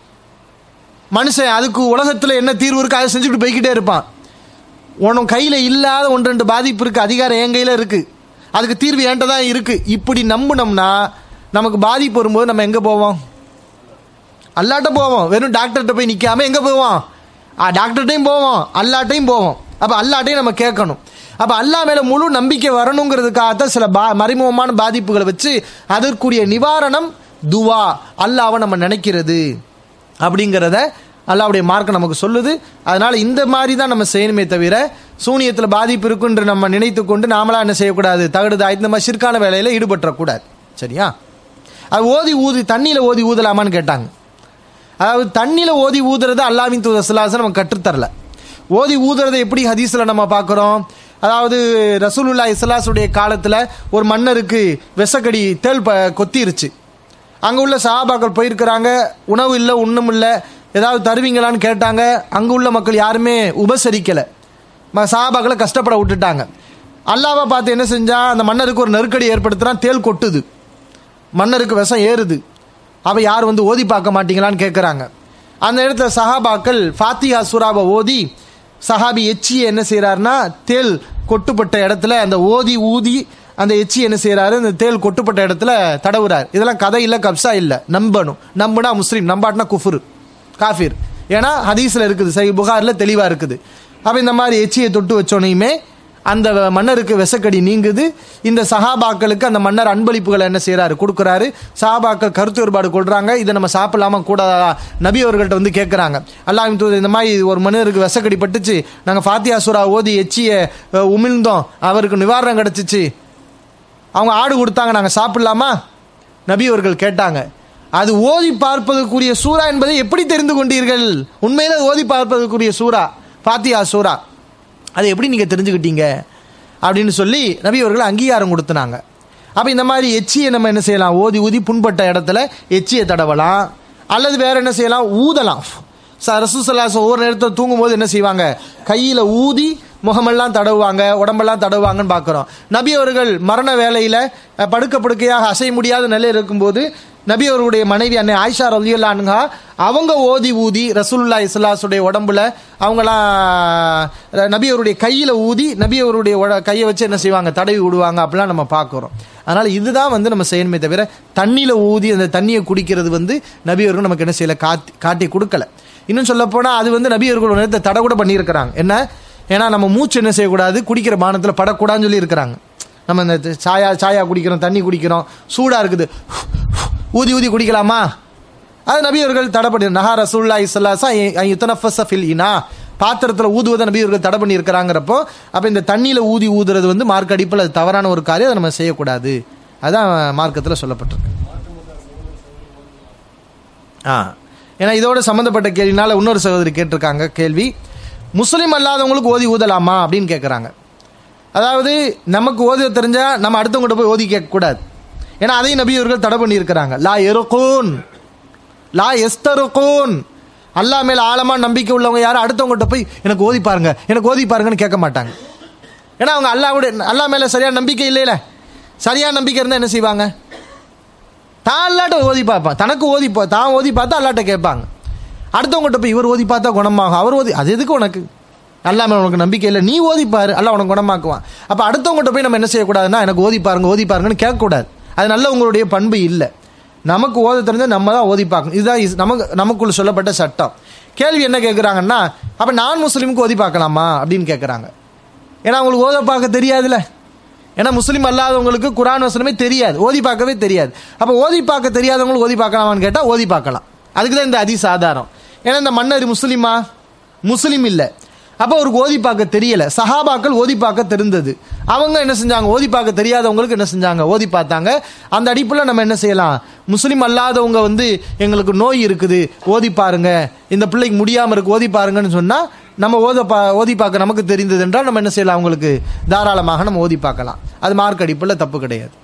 மனுஷன் அதுக்கு உலகத்துல என்ன தீர்வு இருக்கு அதை செஞ்சுட்டு போய்கிட்டே இருப்பான். உனக்கு கையில இல்லாத ஒன்று ரெண்டு பாதிப்பு இருக்கு, அதிகாரம் என் கையில இருக்கு, அதுக்கு தீர்வு என்கிட்ட தான் இருக்கு, இப்படி நம்பினோம்னா நமக்கு பாதிப்பு வரும்போது நம்ம எங்க போவோம்? அல்லாட்ட போவோம். வெறும் டாக்டர்கிட்ட போய் நிற்காம எங்கே போவோம்? டாக்டர்கிட்டையும் போவோம், அல்லாட்டையும் போவோம். அப்போ அல்லாட்டையும் நம்ம கேட்கணும். அப்போ அல்லாஹ் மேலே முழு நம்பிக்கை வரணுங்கிறதுக்காகத்தான் சில பா மறைமுகமான பாதிப்புகளை வச்சு அதற்குரிய நிவாரணம் துவா, அல்லாவை நம்ம நினைக்கிறது அப்படிங்கிறத அல்லாவுடைய மார்க்கம் நமக்கு சொல்லுது. அதனால் இந்த மாதிரி தான் நம்ம செய்யணுமே தவிர சூனியத்தில் பாதிப்பு இருக்குன்னு நம்ம நினைத்து கொண்டு நாமளாக என்ன செய்யக்கூடாது, தகடுதா இந்த மாதிரி சிற்கான வேலையில் ஈடுபட்டுறக்கூடாது. சரியா? அது ஓதி ஊதி தண்ணியில் ஓதி ஊதலாமான்னு கேட்டாங்க. அதாவது தண்ணியில் ஓதி ஊதுறது அல்லாஹ்வின் தூதர் ஸல்லல்லாஹு அலைஹி வஸல்லம் நம்ம கற்றுத்தரல. ஓதி ஊதுறதை எப்படி ஹதீஸில் நம்ம பார்க்குறோம்? அதாவது ரசூலுல்லாஹி ஸல்லல்லாஹு அலைஹி வஸல்லம் காலத்தில் ஒரு மன்னருக்கு விஷக்கடி தேள் ப கொத்திருச்சு. அங்கே உள்ள சஹாபாக்கள் போயிருக்கிறாங்க, உணவு இல்லை ஒன்றும் இல்லை, ஏதாவது தருவீங்களான்னு கேட்டாங்க. அங்கே உள்ள மக்கள் யாருமே உபசரிக்கலை, சஹாபாக்களை கஷ்டப்பட விட்டுட்டாங்க. அல்லாஹ்வை பார்த்து என்ன செஞ்சா, அந்த மன்னருக்கு ஒரு நெருக்கடி ஏற்படுத்துகிறான், தேள் கொட்டுது, மன்னருக்கு விஷம் ஏறுது. அப்போ யார் வந்து ஓதி பார்க்க மாட்டீங்களான்னு கேட்குறாங்க. அந்த இடத்துல சஹாபாக்கள் ஃபாத்திஹா சூராவை ஓதி, சஹாபி எச்சியை என்ன செய்கிறாருன்னா தேள் கொட்டுப்பட்ட இடத்துல அந்த ஓதி ஊதி அந்த எச்சி என்ன செய்கிறாரு, அந்த தேள் கொட்டுப்பட்ட இடத்துல தடவுறாரு. இதெல்லாம் கதை இல்லை, கப்சா இல்லை, நம்பணும். நம்புனா முஸ்லீம், நம்பாட்டினா குஃபுர், காஃபிர். ஏன்னா ஹதீஸில் இருக்குது, சஹீஹ் புகாரில் தெளிவாக இருக்குது. அப்போ இந்த மாதிரி எச்சியை தொட்டு வச்சோனையுமே அந்த மன்னருக்கு விஷக்கடி நீங்குது. இந்த சஹாபாக்களுக்கு அந்த மன்னர் அன்பளிப்புகளை என்ன செய்யறாரு, கொடுக்குறாரு. சஹாபாக்கள் கருத்து வேறுபாடு கொள்றாங்க, இதை நம்ம சாப்பிடலாமா கூடாதா, நபி அவர்கள்ட்ட வந்து கேட்குறாங்க. அல்லாஹ்வின் தூதர் இந்த மாதிரி ஒரு மன்னருக்கு விஷக்கடி பட்டுச்சு, நாங்கள் ஃபாத்திஹா சூரா ஓதி எச்சியை உமிழ்ந்தோம், அவருக்கு நிவாரணம் கிடைச்சிச்சு, அவங்க ஆடு கொடுத்தாங்க, நாங்கள் சாப்பிடலாமா? நபி அவர்கள் கேட்டாங்க, அது ஓதி பார்ப்பதற்குரிய சூரா என்பதை எப்படி தெரிந்து கொண்டீர்கள்? உண்மையில ஓதி பார்ப்பதற்குரிய சூரா ஃபாத்திஹா சூரா, அதை எப்படி நீங்கள் தெரிஞ்சுக்கிட்டீங்க அப்படின்னு சொல்லி நபி அவர்கள் அங்கீகாரம் கொடுத்துனாங்க. அப்போ இந்த மாதிரி எச்சியை நம்ம என்ன செய்யலாம், ஓதி ஊதி புண்பட்ட இடத்துல எச்சியை தடவலாம், அல்லது வேற என்ன செய்யலாம், ஊதலாம். ரசூலுல்லாஹி ஸல்லல்லாஹு அலைஹி வஸல்லம் ஒவ்வொரு நேரத்தில் தூங்கும்போது என்ன செய்வாங்க, கையில் ஊதி முகமெல்லாம் தடவுவாங்க, உடம்பெல்லாம் தடவுவாங்கன்னு பார்க்குறோம். நபி அவர்கள் மரண வேலையில் படுக்க படுக்கையாக அசைய முடியாத நிலையில் இருக்கும்போது நபி அவருடைய மனைவி அன்னை ஆயிஷா ரலியல்லாஹு அன்ஹா அவங்க ஓதி ஊதி ரசூலுல்லாஹி ஸல்லல்லாஹு அலைஹி வஸல்லம் உடம்புல அவங்களாம் நபி அவருடைய கையில் ஊதி நபி அவருடைய கையை வச்சு என்ன செய்வாங்க, தடவி விடுவாங்க. அப்படிலாம் நம்ம பார்க்குறோம். அதனால் இதுதான் வந்து நம்ம செய்யணுமே தவிர தண்ணியில் ஊதி அந்த தண்ணியை குடிக்கிறது வந்து நபி அவர்கள் நமக்கு என்ன செய்யலை, காட்டி காட்டி கொடுக்கல. இன்னும் சொல்லப்போனால் அது வந்து நபி அவர்கள் நேரத்தை தடை கூட பண்ணியிருக்கிறாங்க. என்ன, ஏன்னா நம்ம மூச்சு என்ன செய்யக்கூடாது, குடிக்கிற பானத்தில் படக்கூடாதுன்னு சொல்லி இருக்கிறாங்க. நம்ம இந்த சாயா சாயா குடிக்கிறோம், தண்ணி குடிக்கிறோம், சூடாக இருக்குது, ஊதி ஊதி குடிக்கலாமா? அது நபி அவர்கள் தடை பண்ணி நஹா ரசூலுல்லாஹி ஸல்லல்லாஹு அலைஹி வஸல்லம் யுத்தனஃபஸ ஃபில் இனா, பாத்திரத்தில் ஊதுவதை நபி அவர்கள் தடை பண்ணி இருக்கிறாங்கிறப்போ அப்போ இந்த தண்ணியில் ஊதி ஊதுறது வந்து மார்க்க அடிப்பில் அது தவறான ஒரு காரியம், அதை நம்ம செய்யக்கூடாது. அதான் மார்க்கத்தில் சொல்லப்பட்டிருக்கு. ஆ ஏன்னா இதோட சம்மந்தப்பட்ட கேள்வினால இன்னொரு சகோதரி கேட்டிருக்காங்க கேள்வி, முஸ்லீம் அல்லாதவங்களுக்கு ஓதி ஊதலாமா அப்படின்னு கேட்குறாங்க. அதாவது நமக்கு ஓத தெரிஞ்சா நம்ம அடுத்தவங்ககிட்ட போய் ஓதி கேட்கக்கூடாது. ஏன்னா அதையும் நபி அவர்கள் தடை பண்ணியிருக்கிறாங்க. லா எருக்கூன் லா எஸ்தருக்கூன். அல்லாஹ் மேல ஆழமான நம்பிக்கை உள்ளவங்க யாரும் அடுத்தவங்ககிட்ட போய் எனக்கு ஓதி பாருங்க எனக்கு ஓதி பாருங்கன்னு கேட்க மாட்டாங்க. ஏன்னா அவங்க அல்லாஹ்வுடைய அல்லாஹ் மேல சரியான நம்பிக்கை இல்லையில. சரியான நம்பிக்கை இருந்தால் என்ன செய்வாங்க? தான் அல்லாட்ட ஓதி பார்ப்பான். தனக்கு ஓதி தான் ஓதி பார்த்தா அல்லாட்ட கேட்பாங்க. அடுத்தவங்ககிட்ட போய் இவர் ஓதி பார்த்தா குணமாகும், அவர் ஓதி, அது எதுக்கு உனக்கு? அல்லாஹ் மேல உனக்கு நம்பிக்கை இல்லை, நீ ஓதிப்பாரு, அல்லாஹ் உனக்கு குணமாக்குவான். அப்போ அடுத்தவங்ககிட்ட போய் நம்ம என்ன செய்யக்கூடாதுன்னா எனக்கு ஓதி பாருங்க ஓதி பாருங்கன்னு கேட்கக்கூடாது. அது நல்ல உங்களுடைய பண்பு இல்லை. நமக்கு ஓத தெரிஞ்சால் நம்ம தான் ஓதி பார்க்கணும். இதுதான் நமக்கு நமக்குள்ள சொல்லப்பட்ட சட்டம். கேள்வி என்ன கேட்குறாங்கன்னா, அப்போ நான் முஸ்லீமுக்கு ஓதி பார்க்கலாமா அப்படின்னு கேட்குறாங்க. ஏன்னா அவங்களுக்கு ஓத பார்க்க தெரியாதுல்ல. ஏன்னா முஸ்லீம் அல்லாதவங்களுக்கு குர்ஆன் வசனமே தெரியாது, ஓதி பார்க்கவே தெரியாது. அப்போ ஓதி பார்க்க தெரியாதவங்களுக்கு ஓதி பார்க்கலாமான்னு கேட்டால் ஓதி பார்க்கலாம். அதுக்கு தான் இந்த ஹதீஸ் ஆதாரம். ஏன்னா இந்த மன்னர் முஸ்லீமா? முஸ்லீம் இல்லை. அப்போ அவருக்கு ஓதி பார்க்க தெரியல. சஹாபாக்கள் ஓதி பார்க்க தெரிந்தது. அவங்க என்ன செஞ்சாங்க? ஓதி பார்க்க தெரியாதவங்களுக்கு என்ன செஞ்சாங்க? ஓதி பார்த்தாங்க. அந்த அடிப்பில் நம்ம என்ன செய்யலாம்? முஸ்லீம் அல்லாதவங்க வந்து எங்களுக்கு நோய் இருக்குது ஓதி பாருங்க, இந்த பிள்ளைக்கு முடியாமல் இருக்கு ஓதி பாருங்கன்னு சொன்னால் நம்ம ஓத பா ஓதி பார்க்க நமக்கு தெரிந்தது என்றால் நம்ம என்ன செய்யலாம்? அவங்களுக்கு தாராளமாக நம்ம ஓதி பார்க்கலாம். அது மார்க் அடிப்பில் தப்பு கிடையாது.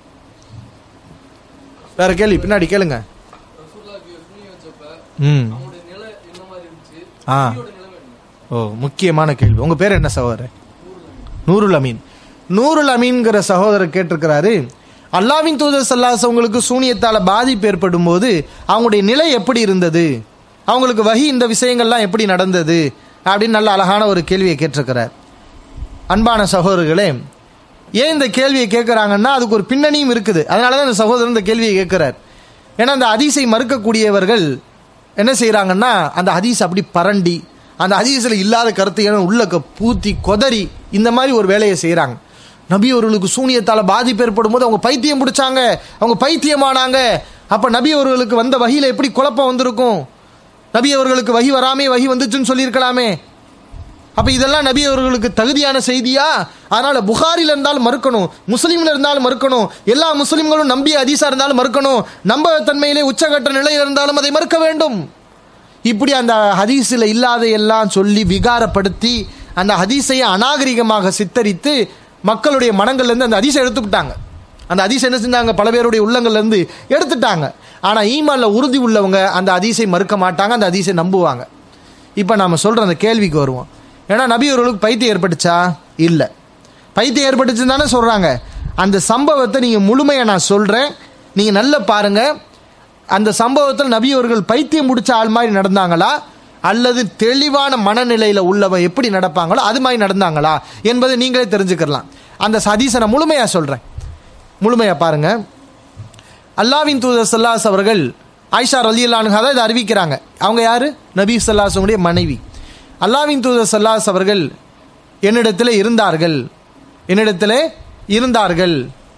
வேற கேள்வி பின்னாடி கேளுங்க. ம் ஆ ஓ முக்கியமான கேள்வி. உங்க பேர் என்ன சகோதரர்? நூருல் அமீன். நூருல் அமீன்கிற சகோதரர் கேட்டிருக்கிறாரு, அல்லாஹ்வின் தூதர் ஸல்லல்லாஹு அலைஹி வஸல்லம் சூனியத்தால் பாதிப்பு ஏற்படும் போது அவங்களுடைய நிலை எப்படி இருந்தது, அவங்களுக்கு வஹி இந்த விஷயங்கள்லாம் எப்படி நடந்தது அப்படின்னு நல்ல அழகான ஒரு கேள்வியை கேட்டிருக்கிறார். அன்பான சகோதரர்களே, ஏன் இந்த கேள்வியை கேட்குறாங்கன்னா அதுக்கு ஒரு பின்னணியும் இருக்குது. அதனால தான் இந்த சகோதரர் இந்த கேள்வியை கேட்குறார். ஏன்னா அந்த ஹதீஸை மறுக்கக்கூடியவர்கள் என்ன செய்கிறாங்கன்னா அந்த ஹதீஸ் அப்படி பரண்டி அந்த ஹதீஸில் இல்லாத கருத்தை உள்ள பூத்தி கொதறி இந்த மாதிரி ஒரு வேலையை செய்கிறாங்க. நபி அவர்களுக்கு சூனியத்தால் பாதிப்பு ஏற்படும் போது அவங்க பைத்தியம் பிடிச்சாங்க, அவங்க பைத்தியமானாங்க. அப்போ நபி அவர்களுக்கு வந்த வஹியில் எப்படி குழப்பம் வந்திருக்கும்? நபி அவர்களுக்கு வஹி வராமே வஹி வந்துச்சுன்னு சொல்லியிருக்கலாமே. அப்போ இதெல்லாம் நபி அவர்களுக்கு தகுதியான செய்தியா? அதனால புகாரில் இருந்தாலும் மறுக்கணும், முஸ்லீம்ல இருந்தாலும் மறுக்கணும், எல்லா முஸ்லீம்களும் நம்பிய ஹதீஸா இருந்தாலும் மறுக்கணும், நம்பகத்தன்மையிலே உச்சகட்ட நிலையில் இருந்தாலும் அதை மறுக்க வேண்டும். இப்படி அந்த ஹதீஸில் இல்லாத எல்லாம் சொல்லி விகாரப்படுத்தி அந்த ஹதீஸையை அநாகரிகமாக சித்தரித்து மக்களுடைய மனங்கள்லேருந்து அந்த ஹதீஸை எடுத்துக்கிட்டாங்க. அந்த ஹதீஸ் என்ன செஞ்சாங்க? பல பேருடைய உள்ளங்கள்லேருந்து எடுத்துட்டாங்க. ஆனால் ஈமான்ல உறுதி உள்ளவங்க அந்த ஹதீஸை மறுக்க மாட்டாங்க, அந்த ஹதீஸை நம்புவாங்க. இப்போ நாம் சொல்கிற அந்த கேள்விக்கு வருவோம். ஏன்னா நபி அவர்களுக்கு பைத்தியம் ஏற்பட்டுச்சா? இல்லை. பைத்தியம் ஏற்பட்டுச்சுன்னு தானே சொல்கிறாங்க. அந்த சம்பவத்தை நீங்கள் முழுமையாக நான் சொல்கிறேன், நீங்கள் நல்லா பாருங்கள். அந்த சம்பவத்தில் நபி அவர்கள் பைத்தியம் முடிச்ச ஆள் மாதிரி நடந்தாங்களா, அல்லது தெளிவான மனநிலையில் உள்ளவன் எப்படி நடப்பாங்களோ அது மாதிரி நடந்தாங்களா என்பதை நீங்களே தெரிஞ்சுக்கலாம். அந்த ஹதீஸை நான் முழுமையாக சொல்கிறேன், முழுமையாக பாருங்கள். அல்லாஹ்வின் தூதர் ஸல்லல்லாஹு அலைஹி அவர்கள் ஆயிஷா ரலியல்லாஹு அன்ஹா தான் இதை அறிவிக்கிறாங்க. அவங்க யார்? நபி ஸல்லல்லாஹு அலைஹி வஸல்லம் மனைவி. அல்லாஹ்வின் தூதர் ஸல்லல்லாஹு அலைஹி அவர்கள் என்னிடத்தில் இருந்தார்கள் என்னிடத்தில் இருந்தார்கள்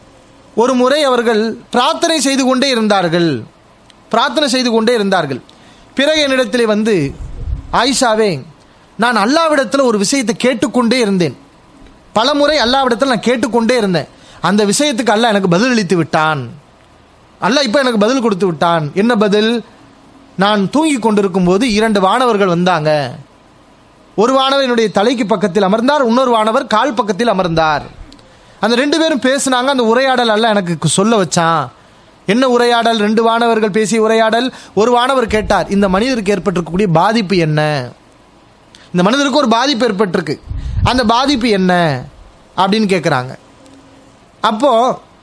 ஒரு முறை அவர்கள் பிரார்த்தனை செய்து கொண்டே இருந்தார்கள் பிரார்த்தனை செய்து கொண்டே இருந்தார்கள் பிறகு என்னிடத்திலே வந்து, ஆயிஷாவே, நான் அல்லாஹ்விடத்தில் ஒரு விஷயத்தை கேட்டுக்கொண்டே இருந்தேன். பல முறை அல்லாஹ்விடத்தில் நான் கேட்டுக்கொண்டே இருந்தேன். அந்த விஷயத்துக்கு அல்லாஹ் எனக்கு பதில் அளித்து விட்டான். அல்லாஹ் இப்போ எனக்கு பதில் கொடுத்து விட்டான். என்ன பதில்? நான் தூங்கி கொண்டிருக்கும் போது இரண்டு வானவர்கள் வந்தாங்க. ஒரு வானவர் என்னுடைய தலைக்கு பக்கத்தில் அமர்ந்தார், இன்னொரு வானவர் கால் பக்கத்தில் அமர்ந்தார். அந்த ரெண்டு பேரும் பேசினாங்க. அந்த உரையாடல் அல்லாஹ் எனக்கு சொல்ல வச்சான். என்ன உரையாடல்? ரெண்டு வானவர்கள் பேசிய உரையாடல். ஒரு வானவர் கேட்டார், இந்த மனிதருக்கு ஏற்பட்டிருக்கக்கூடிய பாதிப்பு என்ன? இந்த மனிதருக்கு ஒரு பாதிப்பு ஏற்பட்டிருக்கு, அந்த பாதிப்பு என்ன அப்படின்னு கேட்குறாங்க. அப்போ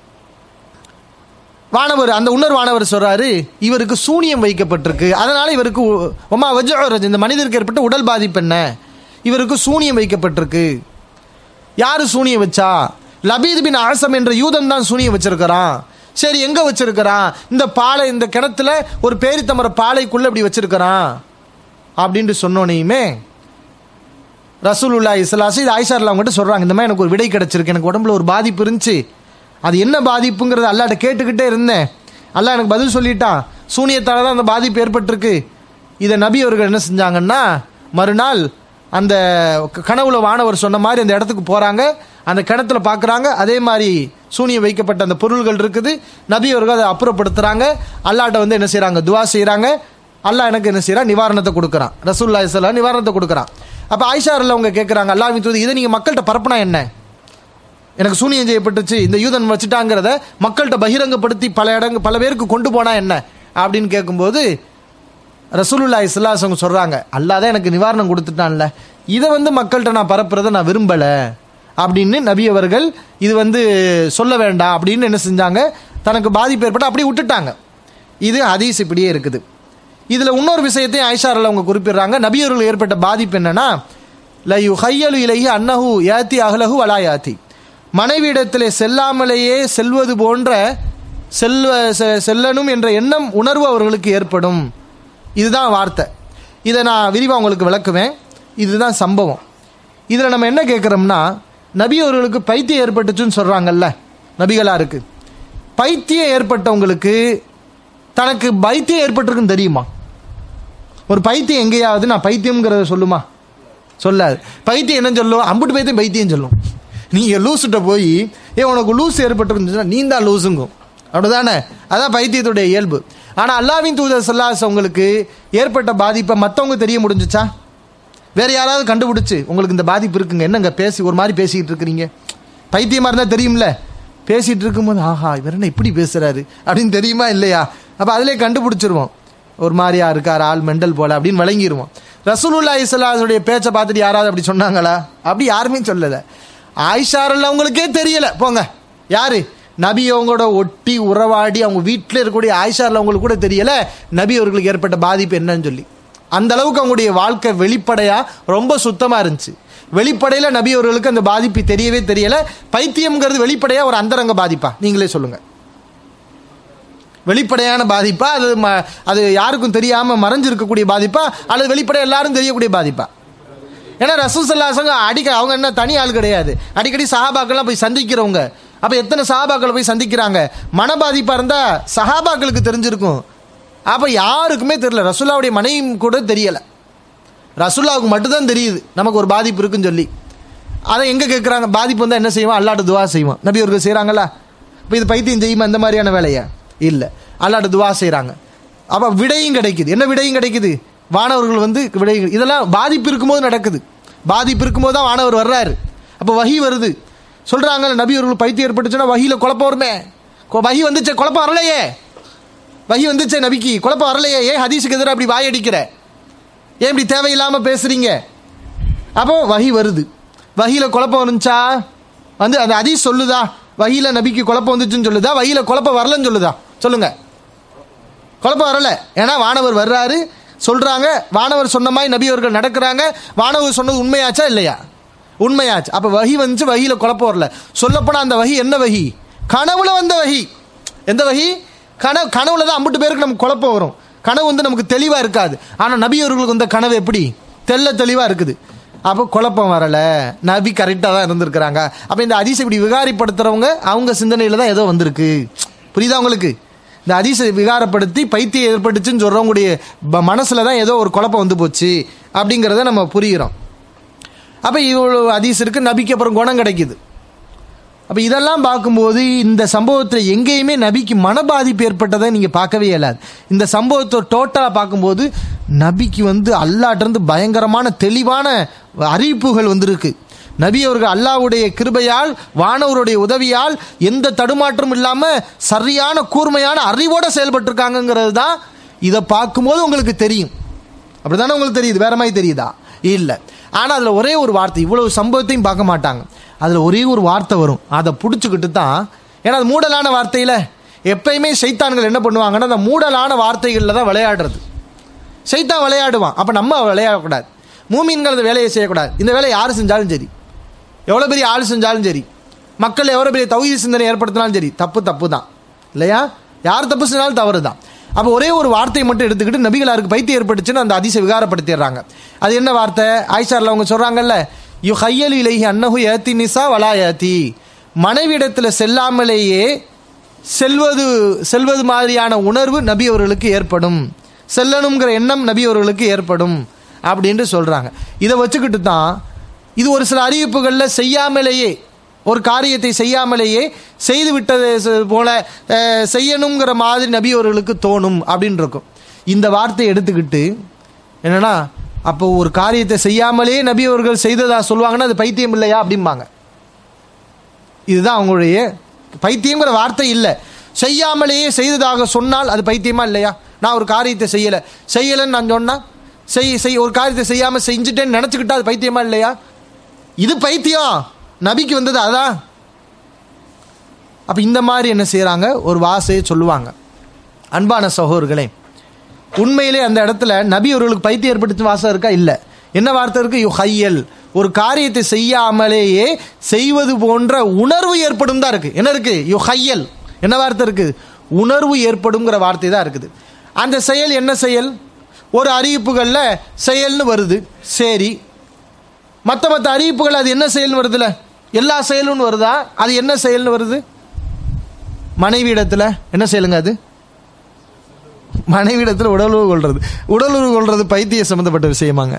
வானவர், அந்த இன்னொரு வானவர் சொல்றாரு, இவருக்கு சூனியம் வைக்கப்பட்டிருக்கு, அதனால இவருக்கு ஒமா வஜ்அரஜ், இந்த மனிதருக்கு ஏற்பட்ட உடல் பாதிப்பு என்ன? இவருக்கு சூனியம் வைக்கப்பட்டிருக்கு. யாரு சூனியம் வச்சா? லபீத் பின் ஆசம் என்ற யூதன் தான் சூனியம் வச்சிருக்கிறான். சரி, எங்க வச்சிருக்கிறான்? இந்த பாலை, இந்த கிணத்துல ஒரு பேரித்தமர பாலைக்குள்ள இப்படி வச்சிருக்கிறான் அப்படின்ட்டு சொன்னோனையுமே ரசூலுல்லாஹி ஸல்லல்லாஹு அலைஹி வஸல்லம் ஆயிஷா அவங்ககிட்ட சொல்றாங்க, இந்த மாதிரி எனக்கு ஒரு விடை கிடைச்சிருக்கு, எனக்கு உடம்புல ஒரு பாதிப்பு இருந்துச்சு, அது என்ன பாதிப்புங்கிறத அல்லாஹ்ட்ட கேட்டுக்கிட்டே இருந்தேன், அல்லாஹ் எனக்கு பதில் சொல்லிட்டான், சூனியத்தால தான் அந்த பாதிப்பு ஏற்பட்டிருக்கு. இதை நபி அவர்கள் என்ன செஞ்சாங்கன்னா, மறுநாள் அந்த கனவுல வானவர் சொன்ன மாதிரி அந்த இடத்துக்கு போறாங்க, அந்த கிணத்துல பார்க்குறாங்க, அதே மாதிரி சூனியம் வைக்கப்பட்ட அந்த பொருள்கள் இருக்குது. நபி அவர்கள் அதை அப்புறப்படுத்துறாங்க. அல்லாஹ்ட்ட வந்து என்ன செய்யறாங்க? துவா செய்யறாங்க. அல்லாஹ் எனக்கு என்ன செய்யறான்? நிவாரணத்தை கொடுக்குறான். ரசூலுல்லாஹி ஸல்லல்லாஹு அலைஹி வஸல்லம் நிவாரணத்தை கொடுக்குறான். அப்போ ஆயிஷா அவங்க கேட்குறாங்க, அல்லாஹ்வின் தூதர், இதை நீங்கள் மக்கள்கிட்ட பரப்புனா என்ன? எனக்கு சூனியம் செய்யப்பட்டுச்சு, இந்த யூதன் வச்சுட்டாங்கிறத மக்கள்கிட்ட பகிரங்கப்படுத்தி பல இடங்கு பல பேருக்கு கொண்டு போனா என்ன அப்படின்னு கேட்கும்போது ரசூலுல்லாஹி ஸல்லல்லாஹு அலைஹி வஸல்லம் சொல்றாங்க, அல்லாஹ் தான் எனக்கு நிவாரணம் கொடுத்துட்டான்ல, இதை வந்து மக்கள்கிட்ட நான் பரப்புறதை நான் விரும்பலை அப்படின்னு நபி அவர்கள் இது வந்து சொல்ல வேண்டாம் அப்படின்னு என்ன செஞ்சாங்க, தனக்கு பாதிப்பு ஏற்பட்டு அப்படியே விட்டுட்டாங்க. இது ஹதீஸ் இப்படியே இருக்குது. இதில் இன்னொரு விஷயத்தையும் ஆயிஷா ரலியல்லாஹு அவங்க குறிப்பிடுறாங்க. நபி அவர்கள் ஏற்பட்ட பாதிப்பு என்னன்னா, ல யுஹய்யலு இலைஹி அன்னஹு யாத்தி அஹ்லஹு வலா யாத்தி, மனைவியிடத்திலே செல்லாமலேயே செல்வது போன்ற செல்வ செல்லணும் என்ற எண்ணம் உணர்வு அவர்களுக்கு ஏற்படும். இதுதான் வார்த்தை. இதை நான் விரிவாக உங்களுக்கு விளக்குவேன். இதுதான் சம்பவம். இதில் நம்ம என்ன கேட்குறோம்னா, நபி அவர்களுக்கு பைத்தியம் ஏற்பட்டுச்சுன்னு சொல்கிறாங்கல்ல நபிகளாருக்கு, பைத்தியம் ஏற்பட்டவங்களுக்கு தனக்கு பைத்தியம் ஏற்பட்டிருக்குன்னு தெரியுமா? ஒரு பைத்தியம் எங்கேயாவது நான் பைத்தியம்ங்கிறத சொல்லுமா? சொல்லாது. பைத்தியம் என்ன சொல்லும்? அம்புட்டு பைத்தியம் பைத்தியம் சொல்லும். நீங்கள் லூசுகிட்ட போய் ஏ உனக்கு லூஸ் ஏற்பட்டுருந்துச்சுன்னா நீ தான் லூசுங்கும், அப்படிதானே? அதான் பைத்தியத்துடைய இயல்பு. ஆனால் அல்லாஹ்வின் தூதர் ஸல்லல்லாஹு அலைஹி வஸல்லம் உங்களுக்கு ஏற்பட்ட பாதிப்பை மற்றவங்க தெரிய முடிஞ்சிச்சா? வேறு யாராவது கண்டுபிடிச்சு உங்களுக்கு இந்த பாதிப்பு இருக்குங்க, என்னங்க பேசி ஒரு மாதிரி பேசிக்கிட்டு இருக்கிறீங்க, பைத்தியமாக இருந்தால் தெரியும்ல, பேசிகிட்டு இருக்கும்போது ஆஹா இவர் என்ன இப்படி பேசுகிறாரு அப்படின்னு தெரியுமா இல்லையா? அப்போ அதிலே கண்டுபிடிச்சிருவோம், ஒரு மாதிரியா இருக்கார் ஆள் மெண்டல் போல அப்படின்னு விளங்கிடுவோம். ரசூலுல்லாஹி ஸல்லல்லாஹு அலைஹி வஸல்லம் பேச்சை பார்த்துட்டு யாராவது அப்படி சொன்னாங்களா? அப்படி யாருமே சொல்லலை. ஆயிஷா ரலியல்லாஹு அவங்களுக்கே தெரியலை. போங்க, யாரு நபி அவங்களோட ஒட்டி உறவாடி அவங்க வீட்டில் இருக்கக்கூடிய ஆயிஷா ரலியல்லாஹு அவங்களுக்கு கூட தெரியலை நபி அவர்களுக்கு ஏற்பட்ட பாதிப்பு என்னன்னு சொல்லி. அந்த அளவுக்கு அவங்களுடைய வாழ்க்கை வெளிப்படையா ரொம்ப சுத்தமாக இருந்துச்சு. வெளிப்படையில் நபி அவர்களுக்கு அந்த பாதிப்பு தெரியவே தெரியலை. பைத்தியம்ங்கிறது வெளிப்படையா ஒரு அந்தரங்க பாதிப்பா? நீங்களே சொல்லுங்க. வெளிப்படையான பாதிப்பா, அது அது யாருக்கும் தெரியாமல் மறைஞ்சிருக்கக்கூடிய பாதிப்பா, அல்லது வெளிப்படை எல்லாரும் தெரியக்கூடிய பாதிப்பா? ஏன்னா ரசூல் ஸல்லல்லாஹு அலைஹி வஸல்லம் அடிக்க அவங்க என்ன தனி ஆள் கிடையாது, அடிக்கடி சஹாபாக்கள்லாம் போய் சந்திக்கிறவங்க. அப்போ எத்தனை சஹாபாக்களை போய் சந்திக்கிறாங்க? மன பாதிப்பாக இருந்தால் சஹாபாக்களுக்கு தெரிஞ்சிருக்கும். அப்போ யாருக்குமே தெரியல, ரசூலுல்லாஹ்வுடைய மனைவி கூட தெரியலை, ரசூலுல்லாஹ்வுக்கு மட்டும்தான் தெரியுது நமக்கு ஒரு பாதிப்பு இருக்குன்னு சொல்லி. அதை எங்கே கேட்குறாங்க? பாதிப்பு வந்தால் என்ன செய்வோம்? அல்லாஹ்ட்ட துவா செய்வோம். நபி அவர்கள் செய்கிறாங்களா? இப்போ இது பைத்தியம் செய்யுமா இந்த மாதிரியான வேலையா? இல்லை, அல்லாஹ்ட்ட துவா செய்கிறாங்க. அப்போ விடையும் கிடைக்குது. என்ன விடையும் கிடைக்குது? வானவர்கள் வந்து விடை. இதெல்லாம் பாதிப்பு இருக்கும்போது நடக்குது. பாதிப்பு இருக்கும்போது தான் வானவர் வர்றாரு. அப்போ வஹி வருது. சொல்கிறாங்க நபி அவர்கள் பைத்தியம் ஏற்பட்டுச்சுன்னா வஹியில் குழப்பம் வருமே. வஹி வந்துச்சே, குழப்பம் வரலையே. வஹி வந்துச்சே, நபிக்கு குழப்பம் வரலையே. ஏன் ஹதீஸுக்கு எதிராக அப்படி வாய் அடிக்கிற? ஏன் இப்படி தேவையில்லாமல் பேசுகிறீங்க? அப்போ வஹி வருது. வஹியில் குழப்பம் வந்துச்சா? வந்து அந்த ஹதீஸ் சொல்லுதா வஹியில் நபிக்கு குழப்பம் வந்துச்சுன்னு சொல்லுதா? வஹியில் குழப்பம் வரலன்னு சொல்லுதா? சொல்லுங்க. குழப்பம் வரல. ஏன்னா வானவர் வர்றாரு, சொல்றாங்க, வானவர் சொன்ன மாதிரி நபி அவர்கள் நடக்கிறாங்க. வானவர் சொன்னது உண்மையாச்சா இல்லையா? உண்மையாச்சு. அப்ப வஹி வந்துச்சு, வஹியில குழப்பம் வரல. சொல்லப்போனா அந்த வஹி என்ன வஹி? கனவுல வந்த வஹி. எந்த வஹி? கனவு. கனவுல தான் அம்புட்டு பேருக்கு நமக்கு குழப்பம் வரும். கனவு வந்து நமக்கு தெளிவா இருக்காது. ஆனா நபி அவர்களுக்கு வந்த கனவு எப்படி தெல்ல தெளிவா இருக்குது. அப்போ குழப்பம் வரல, நபி கரெக்டாக தான் இருந்திருக்கிறாங்க. அப்போ இந்த ஹதீஸை இப்படி விகாரிப்படுத்துறவங்க அவங்க சிந்தனையில் தான் ஏதோ வந்திருக்கு. புரியுதா உங்களுக்கு? இந்த ஹதீஸை விகாரப்படுத்தி பைத்தியம் ஏற்பட்டுச்சுன்னு சொல்கிறவங்களுடைய மனசில் தான் ஏதோ ஒரு குழப்பம் வந்து போச்சு அப்படிங்கிறத நம்ம புரிகிறோம். அப்போ இவ்வளோ ஹதீஸ் இருக்குது, நபிக்கு அப்புறம் குணம் கிடைக்குது. அப்போ இதெல்லாம் பார்க்கும்போது இந்த சம்பவத்தில் எங்கேயுமே நபிக்கு மன பாதிப்பு ஏற்பட்டதை நீங்கள் பார்க்கவே இயலாது. இந்த சம்பவத்தை டோட்டலாக பார்க்கும்போது நபிக்கு வந்து அல்லாஹ்ட்டேருந்து பயங்கரமான தெளிவான அறிவிப்புகள் வந்திருக்கு. நபி அவர்கள் அல்லாஹ்வுடைய கிருபையால் வானவருடைய உதவியால் எந்த தடுமாற்றமும் இல்லாமல் சரியான கூர்மையான அறிவோடு செயல்பட்டுருக்காங்கிறது தான் இதை பார்க்கும்போது உங்களுக்கு தெரியும். அப்படி தானே உங்களுக்கு தெரியுது? வேற மாதிரி தெரியுதா? இல்லை. ஆனால் அதில் ஒரே ஒரு வார்த்தை, இவ்வளவு சம்பவத்தையும் பார்க்க மாட்டாங்க, அதில் ஒரே ஒரு வார்த்தை வரும், அதை பிடிச்சிக்கிட்டு தான். ஏன்னா அது மூடலான வார்த்தையில் எப்பயுமே சைத்தான்கள் என்ன பண்ணுவாங்கன்னா அந்த மூடலான வார்த்தைகளில் தான் விளையாடுறது. சைத்தான் விளையாடுவான், அப்போ நம்ம விளையாடக்கூடாது. மூமீன்கள் அந்த வேலையை செய்யக்கூடாது. இந்த வேலையை யார் செஞ்சாலும் சரி, எவ்வளோ பெரிய ஆள் செஞ்சாலும் சரி, மக்கள் எவ்வளோ பெரிய தௌஹீத் சிந்தனை ஏற்படுத்தினாலும் சரி, தப்பு தப்பு தான் இல்லையா? யார் தப்பு செஞ்சாலும் தவறு தான். அப்போ ஒரே ஒரு வார்த்தையை மட்டும் எடுத்துக்கிட்டு நபிகளாருக்கு பைத்தியம் ஏற்பட்டுச்சுன்னு அந்த ஹதீஸை விகாரப்படுத்திடுறாங்க. அது என்ன வார்த்தை? ஆயிஷா ரலியல்லாஹு அவங்க சொல்கிறாங்கல்ல, யு ஹய்யலு இலைஹி அன்னஹு யாத்தி நிசா வலா யாத்தி, மனைவிடத்தில் செல்லாமலேயே செல்வது செல்வது மாதிரியான உணர்வு நபி அவர்களுக்கு ஏற்படும், செல்லணுங்கிற எண்ணம் நபி அவர்களுக்கு ஏற்படும் அப்படின்ட்டு சொல்கிறாங்க. இதை வச்சுக்கிட்டு தான் இது ஒரு சில அறிவிப்புகளில் செய்யாமலேயே, ஒரு காரியத்தை செய்யாமலேயே செய்து விட்டது போல செய்யணுங்கிற மாதிரி நபி அவர்களுக்கு தோணும் அப்படின்னு இருக்கும். இந்த வார்த்தையை எடுத்துக்கிட்டு என்னன்னா, அப்போ ஒரு காரியத்தை செய்யாமலே நபி அவர்கள் செய்ததா சொல்லுவாங்கன்னா அது பைத்தியம் இல்லையா அப்படிம்பாங்க. இதுதான் அவங்களுடைய பைத்தியங்கிற வார்த்தை இல்லை. செய்யாமலேயே செய்ததாக சொன்னால் அது பைத்தியமா இல்லையா? நான் ஒரு காரியத்தை செய்யலை செய்யலைன்னு நான் சொன்னால் செய் செய் ஒரு காரியத்தை செய்யாமல் செஞ்சுட்டேன்னு நினச்சிக்கிட்டா அது பைத்தியமா இல்லையா? இது பைத்தியம். நபிக்கு வந்தது அதான். அப்போ இந்த மாதிரி என்ன செய்கிறாங்க, ஒரு வாசையை சொல்லுவாங்க. அன்பான சகோதரர்களே, உண்மையிலே அந்த இடத்துல நபி அவர்களுக்கு பைத்தியம் ஏற்படுத்த வாசம் இருக்கா? இல்லை. என்ன வார்த்தை இருக்கு? யுஹையல், ஒரு காரியத்தை செய்யாமலேயே செய்வது போன்ற உணர்வு ஏற்படும் தான் இருக்கு. என்ன இருக்கு? யுஹையல். என்ன வார்த்தை இருக்கு? உணர்வு ஏற்படுங்கிற வார்த்தை தான் இருக்குது. அந்த செயல் என்ன செயல்? ஒரு அறிவிப்புகளில் செயல்னு வருது, சரி. மற்ற மற்ற அறிவிப்புகள் அது என்ன செயல்னு வருதுல, எல்லா செயலும் வருதா? அது என்ன செயல்னு வருது? மனைவி இடத்துல என்ன செயலுங்க அது? மனைவி இடத்துல உடலுறவு கொள்றது. உடலுறவு கொள்றது பைத்திய சம்பந்தப்பட்ட விஷயமாங்க.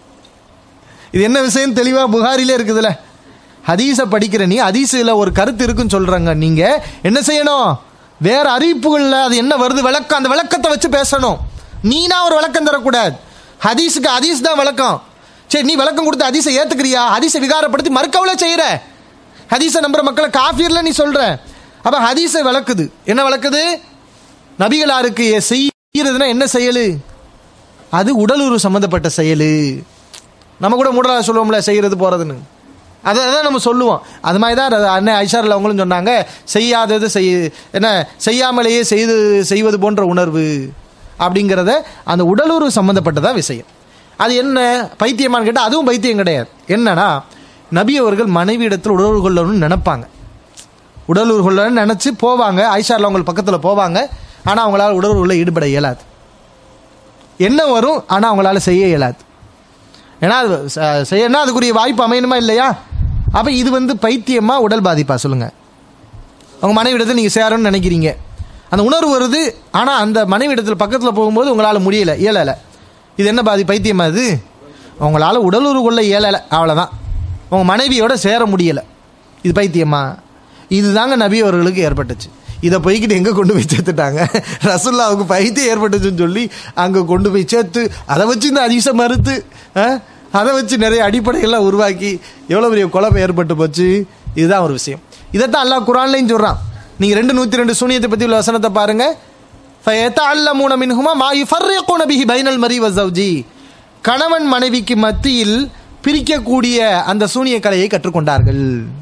இது என்ன விஷயம் தெளிவா புகாரிலே இருக்குதுல்ல. ஹதீஸை படிக்கிற நீ ஹதீஸில் ஒரு கருத்து இருக்குன்னு சொல்றாங்க, நீங்க என்ன செய்யணும்? வேற அறிவிப்புகளில் அது என்ன வருது விளக்கம், அந்த விளக்கத்தை வச்சு பேசணும். நீனா ஒரு விளக்கம் தரக்கூடாது. ஹதீஸுக்கு ஹதீஸ் தான் விளக்கம். சரி, நீ விளக்கம் கொடுத்து ஹதீஸை ஏத்துக்கிறியா? ஹதீஸை விகாரப்படுத்தி மறுக்கவள செய்யற. ஹதீஸை நம்புற மக்களை காஃபிர்ல நீ சொல்ற. அப்ப ஹதீஸை விளக்குது. என்ன விளக்குது? நபிகளாருக்கு செய்யறதுன்னா என்ன செயலு? அது உடலுறவு சம்பந்தப்பட்ட செயலு. நம்ம கூட மூடலா சொல்லுவோம்ல, செய்யறது போறதுன்னு. அதை தான் நம்ம சொல்லுவோம். அது மாதிரி தான் அண்ணன் ஐஷாரில் அவங்களும் சொன்னாங்க, செய்யாதது செய் என்ன செய்யாமலேயே செய்து செய்வது போன்ற உணர்வு அப்படிங்கிறத, அந்த உடலுறவு சம்பந்தப்பட்டதான் விஷயம். அது என்ன பைத்தியமானு கேட்டால் அதுவும் பைத்தியம் கிடையாது. என்னன்னா, நபி அவர்கள் மனைவி இடத்துல உடலுறவு கொள்ளணும்னு நினைப்பாங்க. உடலுறவு கொள்ளணும்னு நினச்சி போவாங்க, ஐஷாரில் அவங்க பக்கத்தில் போவாங்க. ஆனால் அவங்களால உடலுறவுல ஈடுபட இயலாது. என்ன வரும், ஆனால் அவங்களால செய்ய இயலாது. ஏன்னா அது செய்யணும்னா அதுக்குரிய வாய்ப்பு அமையணுமா இல்லையா? அப்போ இது வந்து பைத்தியமா உடல் பாதிப்பா சொல்லுங்க? அவங்க மனைவி இடத்துல நீங்கள் சேரணும்னு நினைக்கிறீங்க, அந்த உணர்வு வருது, ஆனால் அந்த மனைவி இடத்துல பக்கத்தில் போகும்போது உங்களால் முடியலை, இயலலை. இது என்ன பாதி? பைத்தியமா? இது அவங்களால உடலுறவு கொள்ள இயலலை, அவ்வளோதான். உங்க மனைவியோட சேர முடியலை, இது பைத்தியமா? இதுதாங்க நபி அவர்களுக்கு ஏற்பட்டுச்சு. இதை போய்கிட்டு எங்கே கொண்டு போய் சேர்த்துட்டாங்க? ரசூலுல்லாஹ்வுக்கு பைத்தியம் ஏற்பட்டுச்சுன்னு சொல்லி அங்கே கொண்டு போய் சேர்த்து அதை வச்சு இந்த ஹதீஸை மறுத்து அதை வச்சு நிறைய அடிப்படைகள்லாம் உருவாக்கி எவ்வளோ பெரிய குழப்பம் ஏற்பட்டு போச்சு. இதுதான் ஒரு விஷயம். இதைத்தான் அல்லாஹ் குர்ஆன்லையும் சொல்கிறான். நீங்கள் ரெண்டு நூற்றி ரெண்டு சூனியத்தை பற்றி உள்ள வசனத்தை பாருங்க. ஃபயதஅல்லமூன மின்ஹுமா மா யுஃபர்ரிகுன பிஹி பைனல் மரி வஸௌஜி, கணவன் மனைவிக்கு மத்தியில் பிரிக்கக்கூடிய அந்த சூனிய கலையை கற்றுக்கொண்டார்கள்.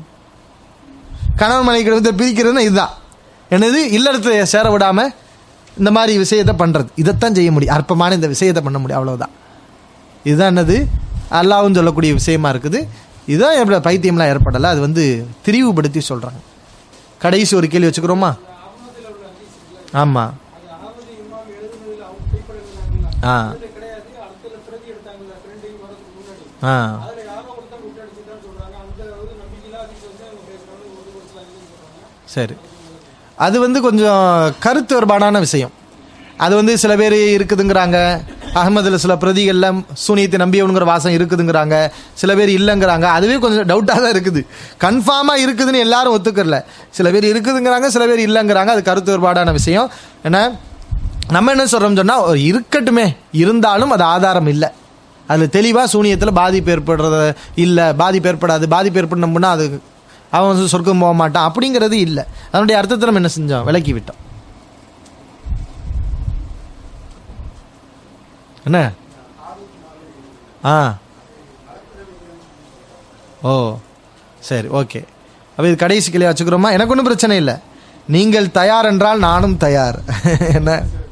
கணவன் மனைவிக்கு வந்து பிரிக்கிறதுனா இதுதான். என்னது? இல்லறத்தை சேர விடாம இந்த மாதிரி விஷயத்தை பண்றது. இதைத்தான் செய்ய முடியும். அற்பமான இந்த விஷயத்தை பண்ண முடியும், அவ்வளவுதான். இதுதான் என்னது? அல்லாஹ்வும் சொல்லக்கூடிய விஷயமா இருக்குது. இதுதான் எப்படி பைத்தியம்லாம் ஏற்படலை, அது வந்து திரிவுபடுத்தி சொல்றாங்க. கடைசி ஒரு கேள்வி வச்சுக்கிறோமா? ஆமா. ஆ ஆ சரி, அது வந்து கொஞ்சம் கருத்து வேறுபாடான விஷயம். அது வந்து சில பேர் இருக்குதுங்கிறாங்க, அகமதுல சில பிரதிகளில் சூனியத்தை நம்பியவனுங்கிற வாசம் இருக்குதுங்கிறாங்க, சில பேர் இல்லைங்கிறாங்க. அதுவே கொஞ்சம் டவுட்டாக தான் இருக்குது. கன்ஃபார்மாக இருக்குதுன்னு எல்லாரும் ஒத்துக்கறல. சில பேர் இருக்குதுங்கிறாங்க, சில பேர் இல்லைங்கிறாங்க. அது கருத்து வேறுபாடான விஷயம். ஏன்னா நம்ம என்ன சொல்கிறோம்னு சொன்னால், இருக்கட்டுமே, இருந்தாலும் அது ஆதாரம் இல்லை. அதில் தெளிவாக சூனியத்தில் பாதிப்பு ஏற்படுறது இல்லை, பாதிப்பு ஏற்படாது, பாதிப்பு ஏற்படணும்னா அது அவன் வந்து சொர்க்கம் போக மாட்டான் அப்படிங்கிறது இல்லை. அதனுடைய அர்த்தத்தை நம்ம என்ன செஞ்சோம்? விளக்கி விட்டோம். என்ன? ஆ ஓ சரி, ஓகே. அப்போ இது கடைசி கிளியாக வச்சுக்கிறோமா? எனக்கு ஒன்றும் பிரச்சனை இல்லை. நீங்கள் தயார் என்றால் நானும் தயார். என்ன?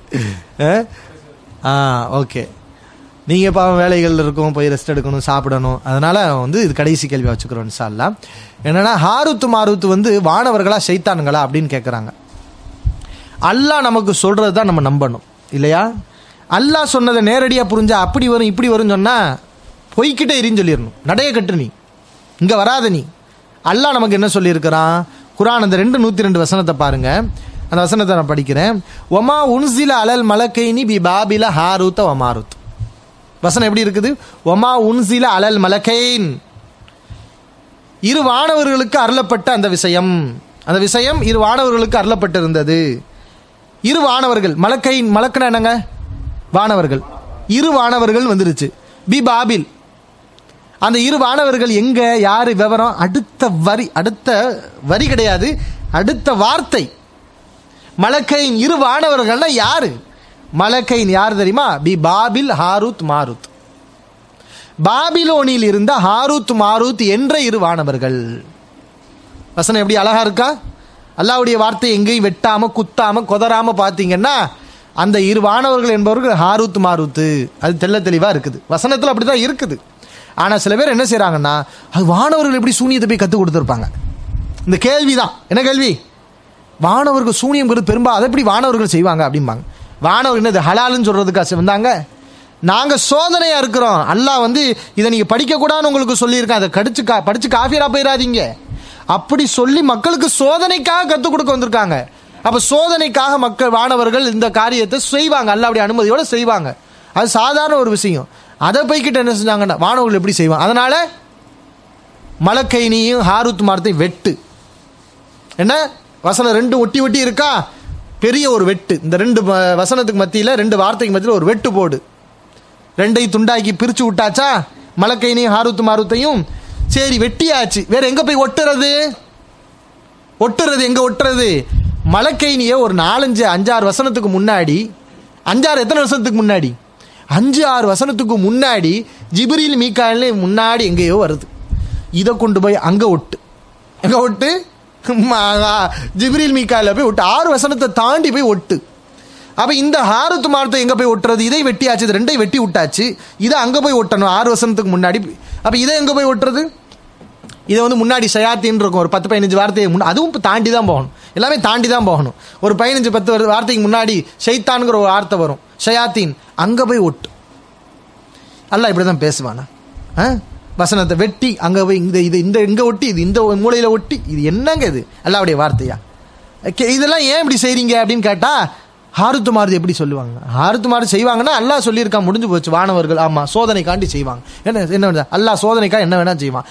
ஆ ஓகே. நீங்கள் பாவம் வேலைகள் இருக்கும், போய் ரெஸ்ட் எடுக்கணும், சாப்பிடணும். அதனால் வந்து இது கடைசி கேள்வி வச்சுக்கிறோம் இன்ஷா அல்லாஹ். என்னென்னா, ஹாரூத் மாரூத் வந்து வானவர்களா சைத்தானுங்களா அப்படின்னு கேட்குறாங்க. அல்லாஹ் நமக்கு சொல்கிறது தான் நம்ம நம்பணும் இல்லையா? அல்லாஹ் சொன்னதை நேரடியாக புரிஞ்சா அப்படி வரும் இப்படி வரும்னு சொன்னால் பொய்கிட்டே எரின்னு சொல்லிடணும். நடைய கட்டு, நீ இங்கே வராத. நீ அல்லாஹ் நமக்கு என்ன சொல்லியிருக்கிறான்? குர்ஆன் அந்த ரெண்டு நூற்றி ரெண்டு வசனத்தை பாருங்க. அந்த வசனத்தை நான் படிக்கிறேன். ஒமா உன்சில அலல் மலக்கைனி பி பாபில ஹாரூத்த ஒமாரூத். வசனம் எப்படி இருக்குது? ஒமா உன்சில அலல் மலக்கைன், இரு வானவர்களுக்கு அருளப்பட்ட அந்த விஷயம், அந்த விஷயம் இரு வானவர்களுக்கு அருளப்பட்டிருந்தது. இரு வானவர்கள், மலக்கைன், மலக்குனா என்னங்க? வானவர்கள். இரு வானவர்கள் வந்துருச்சு. பி பாபில், அந்த இரு வானவர்கள் எங்க, யாரு, விவரம் அடுத்த வரி, அடுத்த வரி கிடையாது, அடுத்த வார்த்தை. மலக்கையின் இரு வானவர்கள்னா யாரு? மலக்கையின் யார் தெரியுமா? பி பாபில் ஹாரூத் மாரூத். பாபிலோனில் இருந்த ஹாரூத் மாரூத் என்ற இரு வானவர்கள். வசனம் எப்படி அழகா இருக்கா? அல்லாஹ்வுடைய வார்த்தை எங்கேயும் வெட்டாம குத்தாம கொதறாம பார்த்தீங்கன்னா அந்த இரு வானவர்கள் என்பவர்கள் ஹாரூத் மாரூத்து. அது தெள்ள தெளிவா இருக்குது, வசனத்தில் அப்படிதான் இருக்குது. ஆனா சில பேர் என்ன செய்யறாங்கன்னா, அது வானவர்கள் எப்படி சூனியத்தை போய் கற்றுக் கொடுத்துருப்பாங்க. இந்த கேள்விதான். என்ன கேள்வி? வானவர்கள் சூனியம் பெரும்பாலும் அதை எப்படி வானவர்கள் செய்வாங்க அப்படிம்பாங்க. வானவர் என்னது ஹலாலுன்னு சொல்றதுக்காக வந்தாங்க? நாங்க சோதனையா இருக்கிறோம். அல்லாஹ் வந்து இதை நீங்க படிக்க கூடாதுன்னு உங்களுக்கு சொல்லியிருக்கேன், அதை கடிச்சு கா படிச்சு காஃபிரா போயிடாதீங்க அப்படி சொல்லி மக்களுக்கு சோதனைக்காக கற்றுக் கொடுக்க வந்திருக்காங்க. அப்ப சோதனைக்காக மக்கள் வானவர்கள் இந்த காரியத்தை செய்வாங்க, அல்லாஹ்வுடைய அனுமதியோட செய்வாங்க. அது சாதாரண ஒரு விஷயம். அதை போய்கிட்ட என்ன செஞ்சாங்கன்னா வானவர்கள் எப்படி செய்வாங்க? அதனால மலக்கைனியும் ஹாரூத் மாரூத்தை வெட்டு. என்ன வசனம் ரெண்டு ஒட்டி ஒட்டி இருக்கா? பெரிய ஒரு வெட்டு. இந்த ரெண்டு வசனத்துக்கு மத்தியில், ரெண்டு வார்த்தைக்கு மத்தியில் ஒரு வெட்டு போடு. ரெண்டையும் துண்டாக்கி பிரிச்சு விட்டாச்சா மலக்கைனியும் ஹாரூத் மாரூத்தையும். சரி, வெட்டியாச்சு. வேற எங்க போய் ஒட்டுறது? ஒட்டுறது எங்க ஒட்டுறது? மலக்கைனிய ஒரு நாலஞ்சு அஞ்சாறு வசனத்துக்கு முன்னாடி, அஞ்சாறு எத்தனை வருஷத்துக்கு முன்னாடி, அஞ்சு ஆறு வசனத்துக்கு முன்னாடி ஜிப்ரீல் மீகாயில் முன்னாடி எங்கேயோ வருது. இதை கொண்டு போய் அங்க ஒட்டு. எங்க ஒட்டு? ஜிப்ரீல் மீகாயில் போய் ஒட்டு. ஆறு வசனத்தை தாண்டி போய் ஒட்டு. அப்ப இந்த ஹாரூத் மாரூத்தை எங்க போய் ஒட்டுறது? இதை வெட்டியாச்சு, இது ரெண்டையும் வெட்டி விட்டாச்சு. இதை அங்க போய் ஒட்டணும் ஆறு வசனத்துக்கு முன்னாடி. அப்ப இதை எங்க போய் ஒட்டுறது? இதை வந்து முன்னாடி ஷயாத்தீன் இருக்கும், ஒரு பத்து பதினஞ்சு வார்த்தையை முன், அதுவும் தாண்டி தான் போகணும், எல்லாமே தாண்டி தான் போகணும். ஒரு பதினஞ்சு பத்து வார்த்தைக்கு முன்னாடி ஷைத்தான்ங்கிற ஒரு வார்த்தை வரும், ஷயாத்தீன், அங்க போய் ஒட்டு. அல்லாஹ் இப்படிதான் பேசுவானா? வசனத்தை வெட்டி அங்க போய் இந்த இது இந்த எங்க ஒட்டி, இது இந்த மூலையில ஒட்டி, இது என்னங்க இது? அல்லாஹ்வுடைய வார்த்தையா? இதெல்லாம் ஏன் இப்படி செய்றீங்க அப்படின்னு கேட்டா, ஹாரூத் மாரூத் எப்படி சொல்லுவாங்க? ஹாரூத் மாரூத் செய்வாங்கன்னா அல்லாஹ் சொல்லியிருக்கான், முடிஞ்சு போச்சு. வானவர்கள் ஆமா சோதனைக்காண்டி செய்வாங்க. என்ன என்ன அல்லாஹ் சோதனைக்கா என்ன வேணா செய்வான்.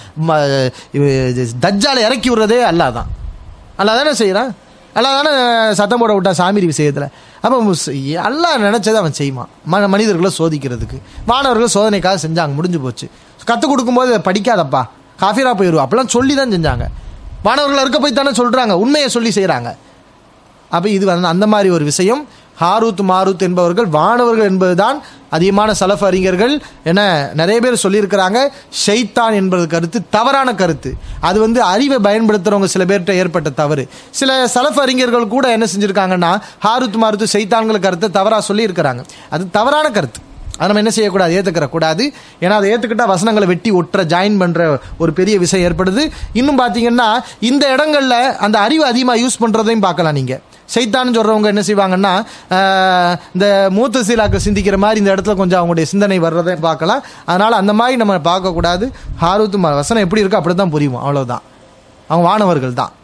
தஜ்ஜாலை இறக்கி விடுறதே அல்லாஹ் தான். அல்லாஹ் தானே செய்யறான். அல்லாஹ் தானே சத்தம் போட விட்டான் சாமிரி விஷயத்துல. அப்போ அல்லாஹ் நினைச்சதை அவன் செய்வான், ம மனிதர்களை சோதிக்கிறதுக்கு. வானவர்கள் சோதனைக்காக செஞ்சாங்க, முடிஞ்சு போச்சு. கற்றுக் கொடுக்கும்போது படிக்காதப்பா காஃபிரா போயிடுவா அப்படிலாம் சொல்லி தான் செஞ்சாங்க. வானவர்கள் இருக்க போய் தானே சொல்றாங்க, உண்மையை சொல்லி செய்யறாங்க. அப்போ இது வந்து அந்த மாதிரி ஒரு விஷயம். ஹாரூத் மாரூத் என்பவர்கள் வானவர்கள் என்பதுதான் அதிகமான சலஃப் அறிஞர்கள் என நிறைய பேர் சொல்லியிருக்கிறாங்க. ஷைத்தான் என்பது கருத்து தவறான கருத்து. அது வந்து அறிவை பயன்படுத்துறவங்க சில பேர்கிட்ட ஏற்பட்ட தவறு. சில சலஃப் அறிஞர்கள் கூட என்ன செஞ்சிருக்காங்கன்னா, ஹாரூத் மாரூத் ஷைத்தான்கள் கருத்தை தவறா சொல்லி இருக்கிறாங்க. அது தவறான கருத்து. அதை நம்ம என்ன செய்யக்கூடாது, ஏற்றுக்கிற கூடாது. ஏன்னா அதை ஏற்றுக்கிட்டா வசனங்களை வெட்டி ஒட்டுற ஜாயின் பண்ணுற ஒரு பெரிய விஷயம் ஏற்படுது. இன்னும் பார்த்தீங்கன்னா இந்த இடங்கள்ல அந்த அறிவு அதிகமாக யூஸ் பண்ணுறதையும் பார்க்கலாம். நீங்கள் சைத்தான்னு சொல்கிறவங்க என்ன செய்வாங்கன்னா, இந்த மூத்தசீலாக்கள் சிந்திக்கிற மாதிரி இந்த இடத்துல கொஞ்சம் அவங்களுடைய சிந்தனை வர்றதை பார்க்கலாம். அதனால் அந்த மாதிரி நம்ம பார்க்கக்கூடாது. ஹாரூத் வசனம் எப்படி இருக்கோ அப்படி தான் புரியும், அவ்வளோதான். அவங்க வானவர்கள் தான்.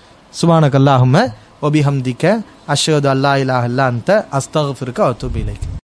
சுப்ஹானக அல்லாஹும்ம வபிஹம்திக அஷ்ஹது அல்லா இலாஹ இல்லா அன்த அஸ்தக்ஃபிருக வ அத்தூபு இலைக்.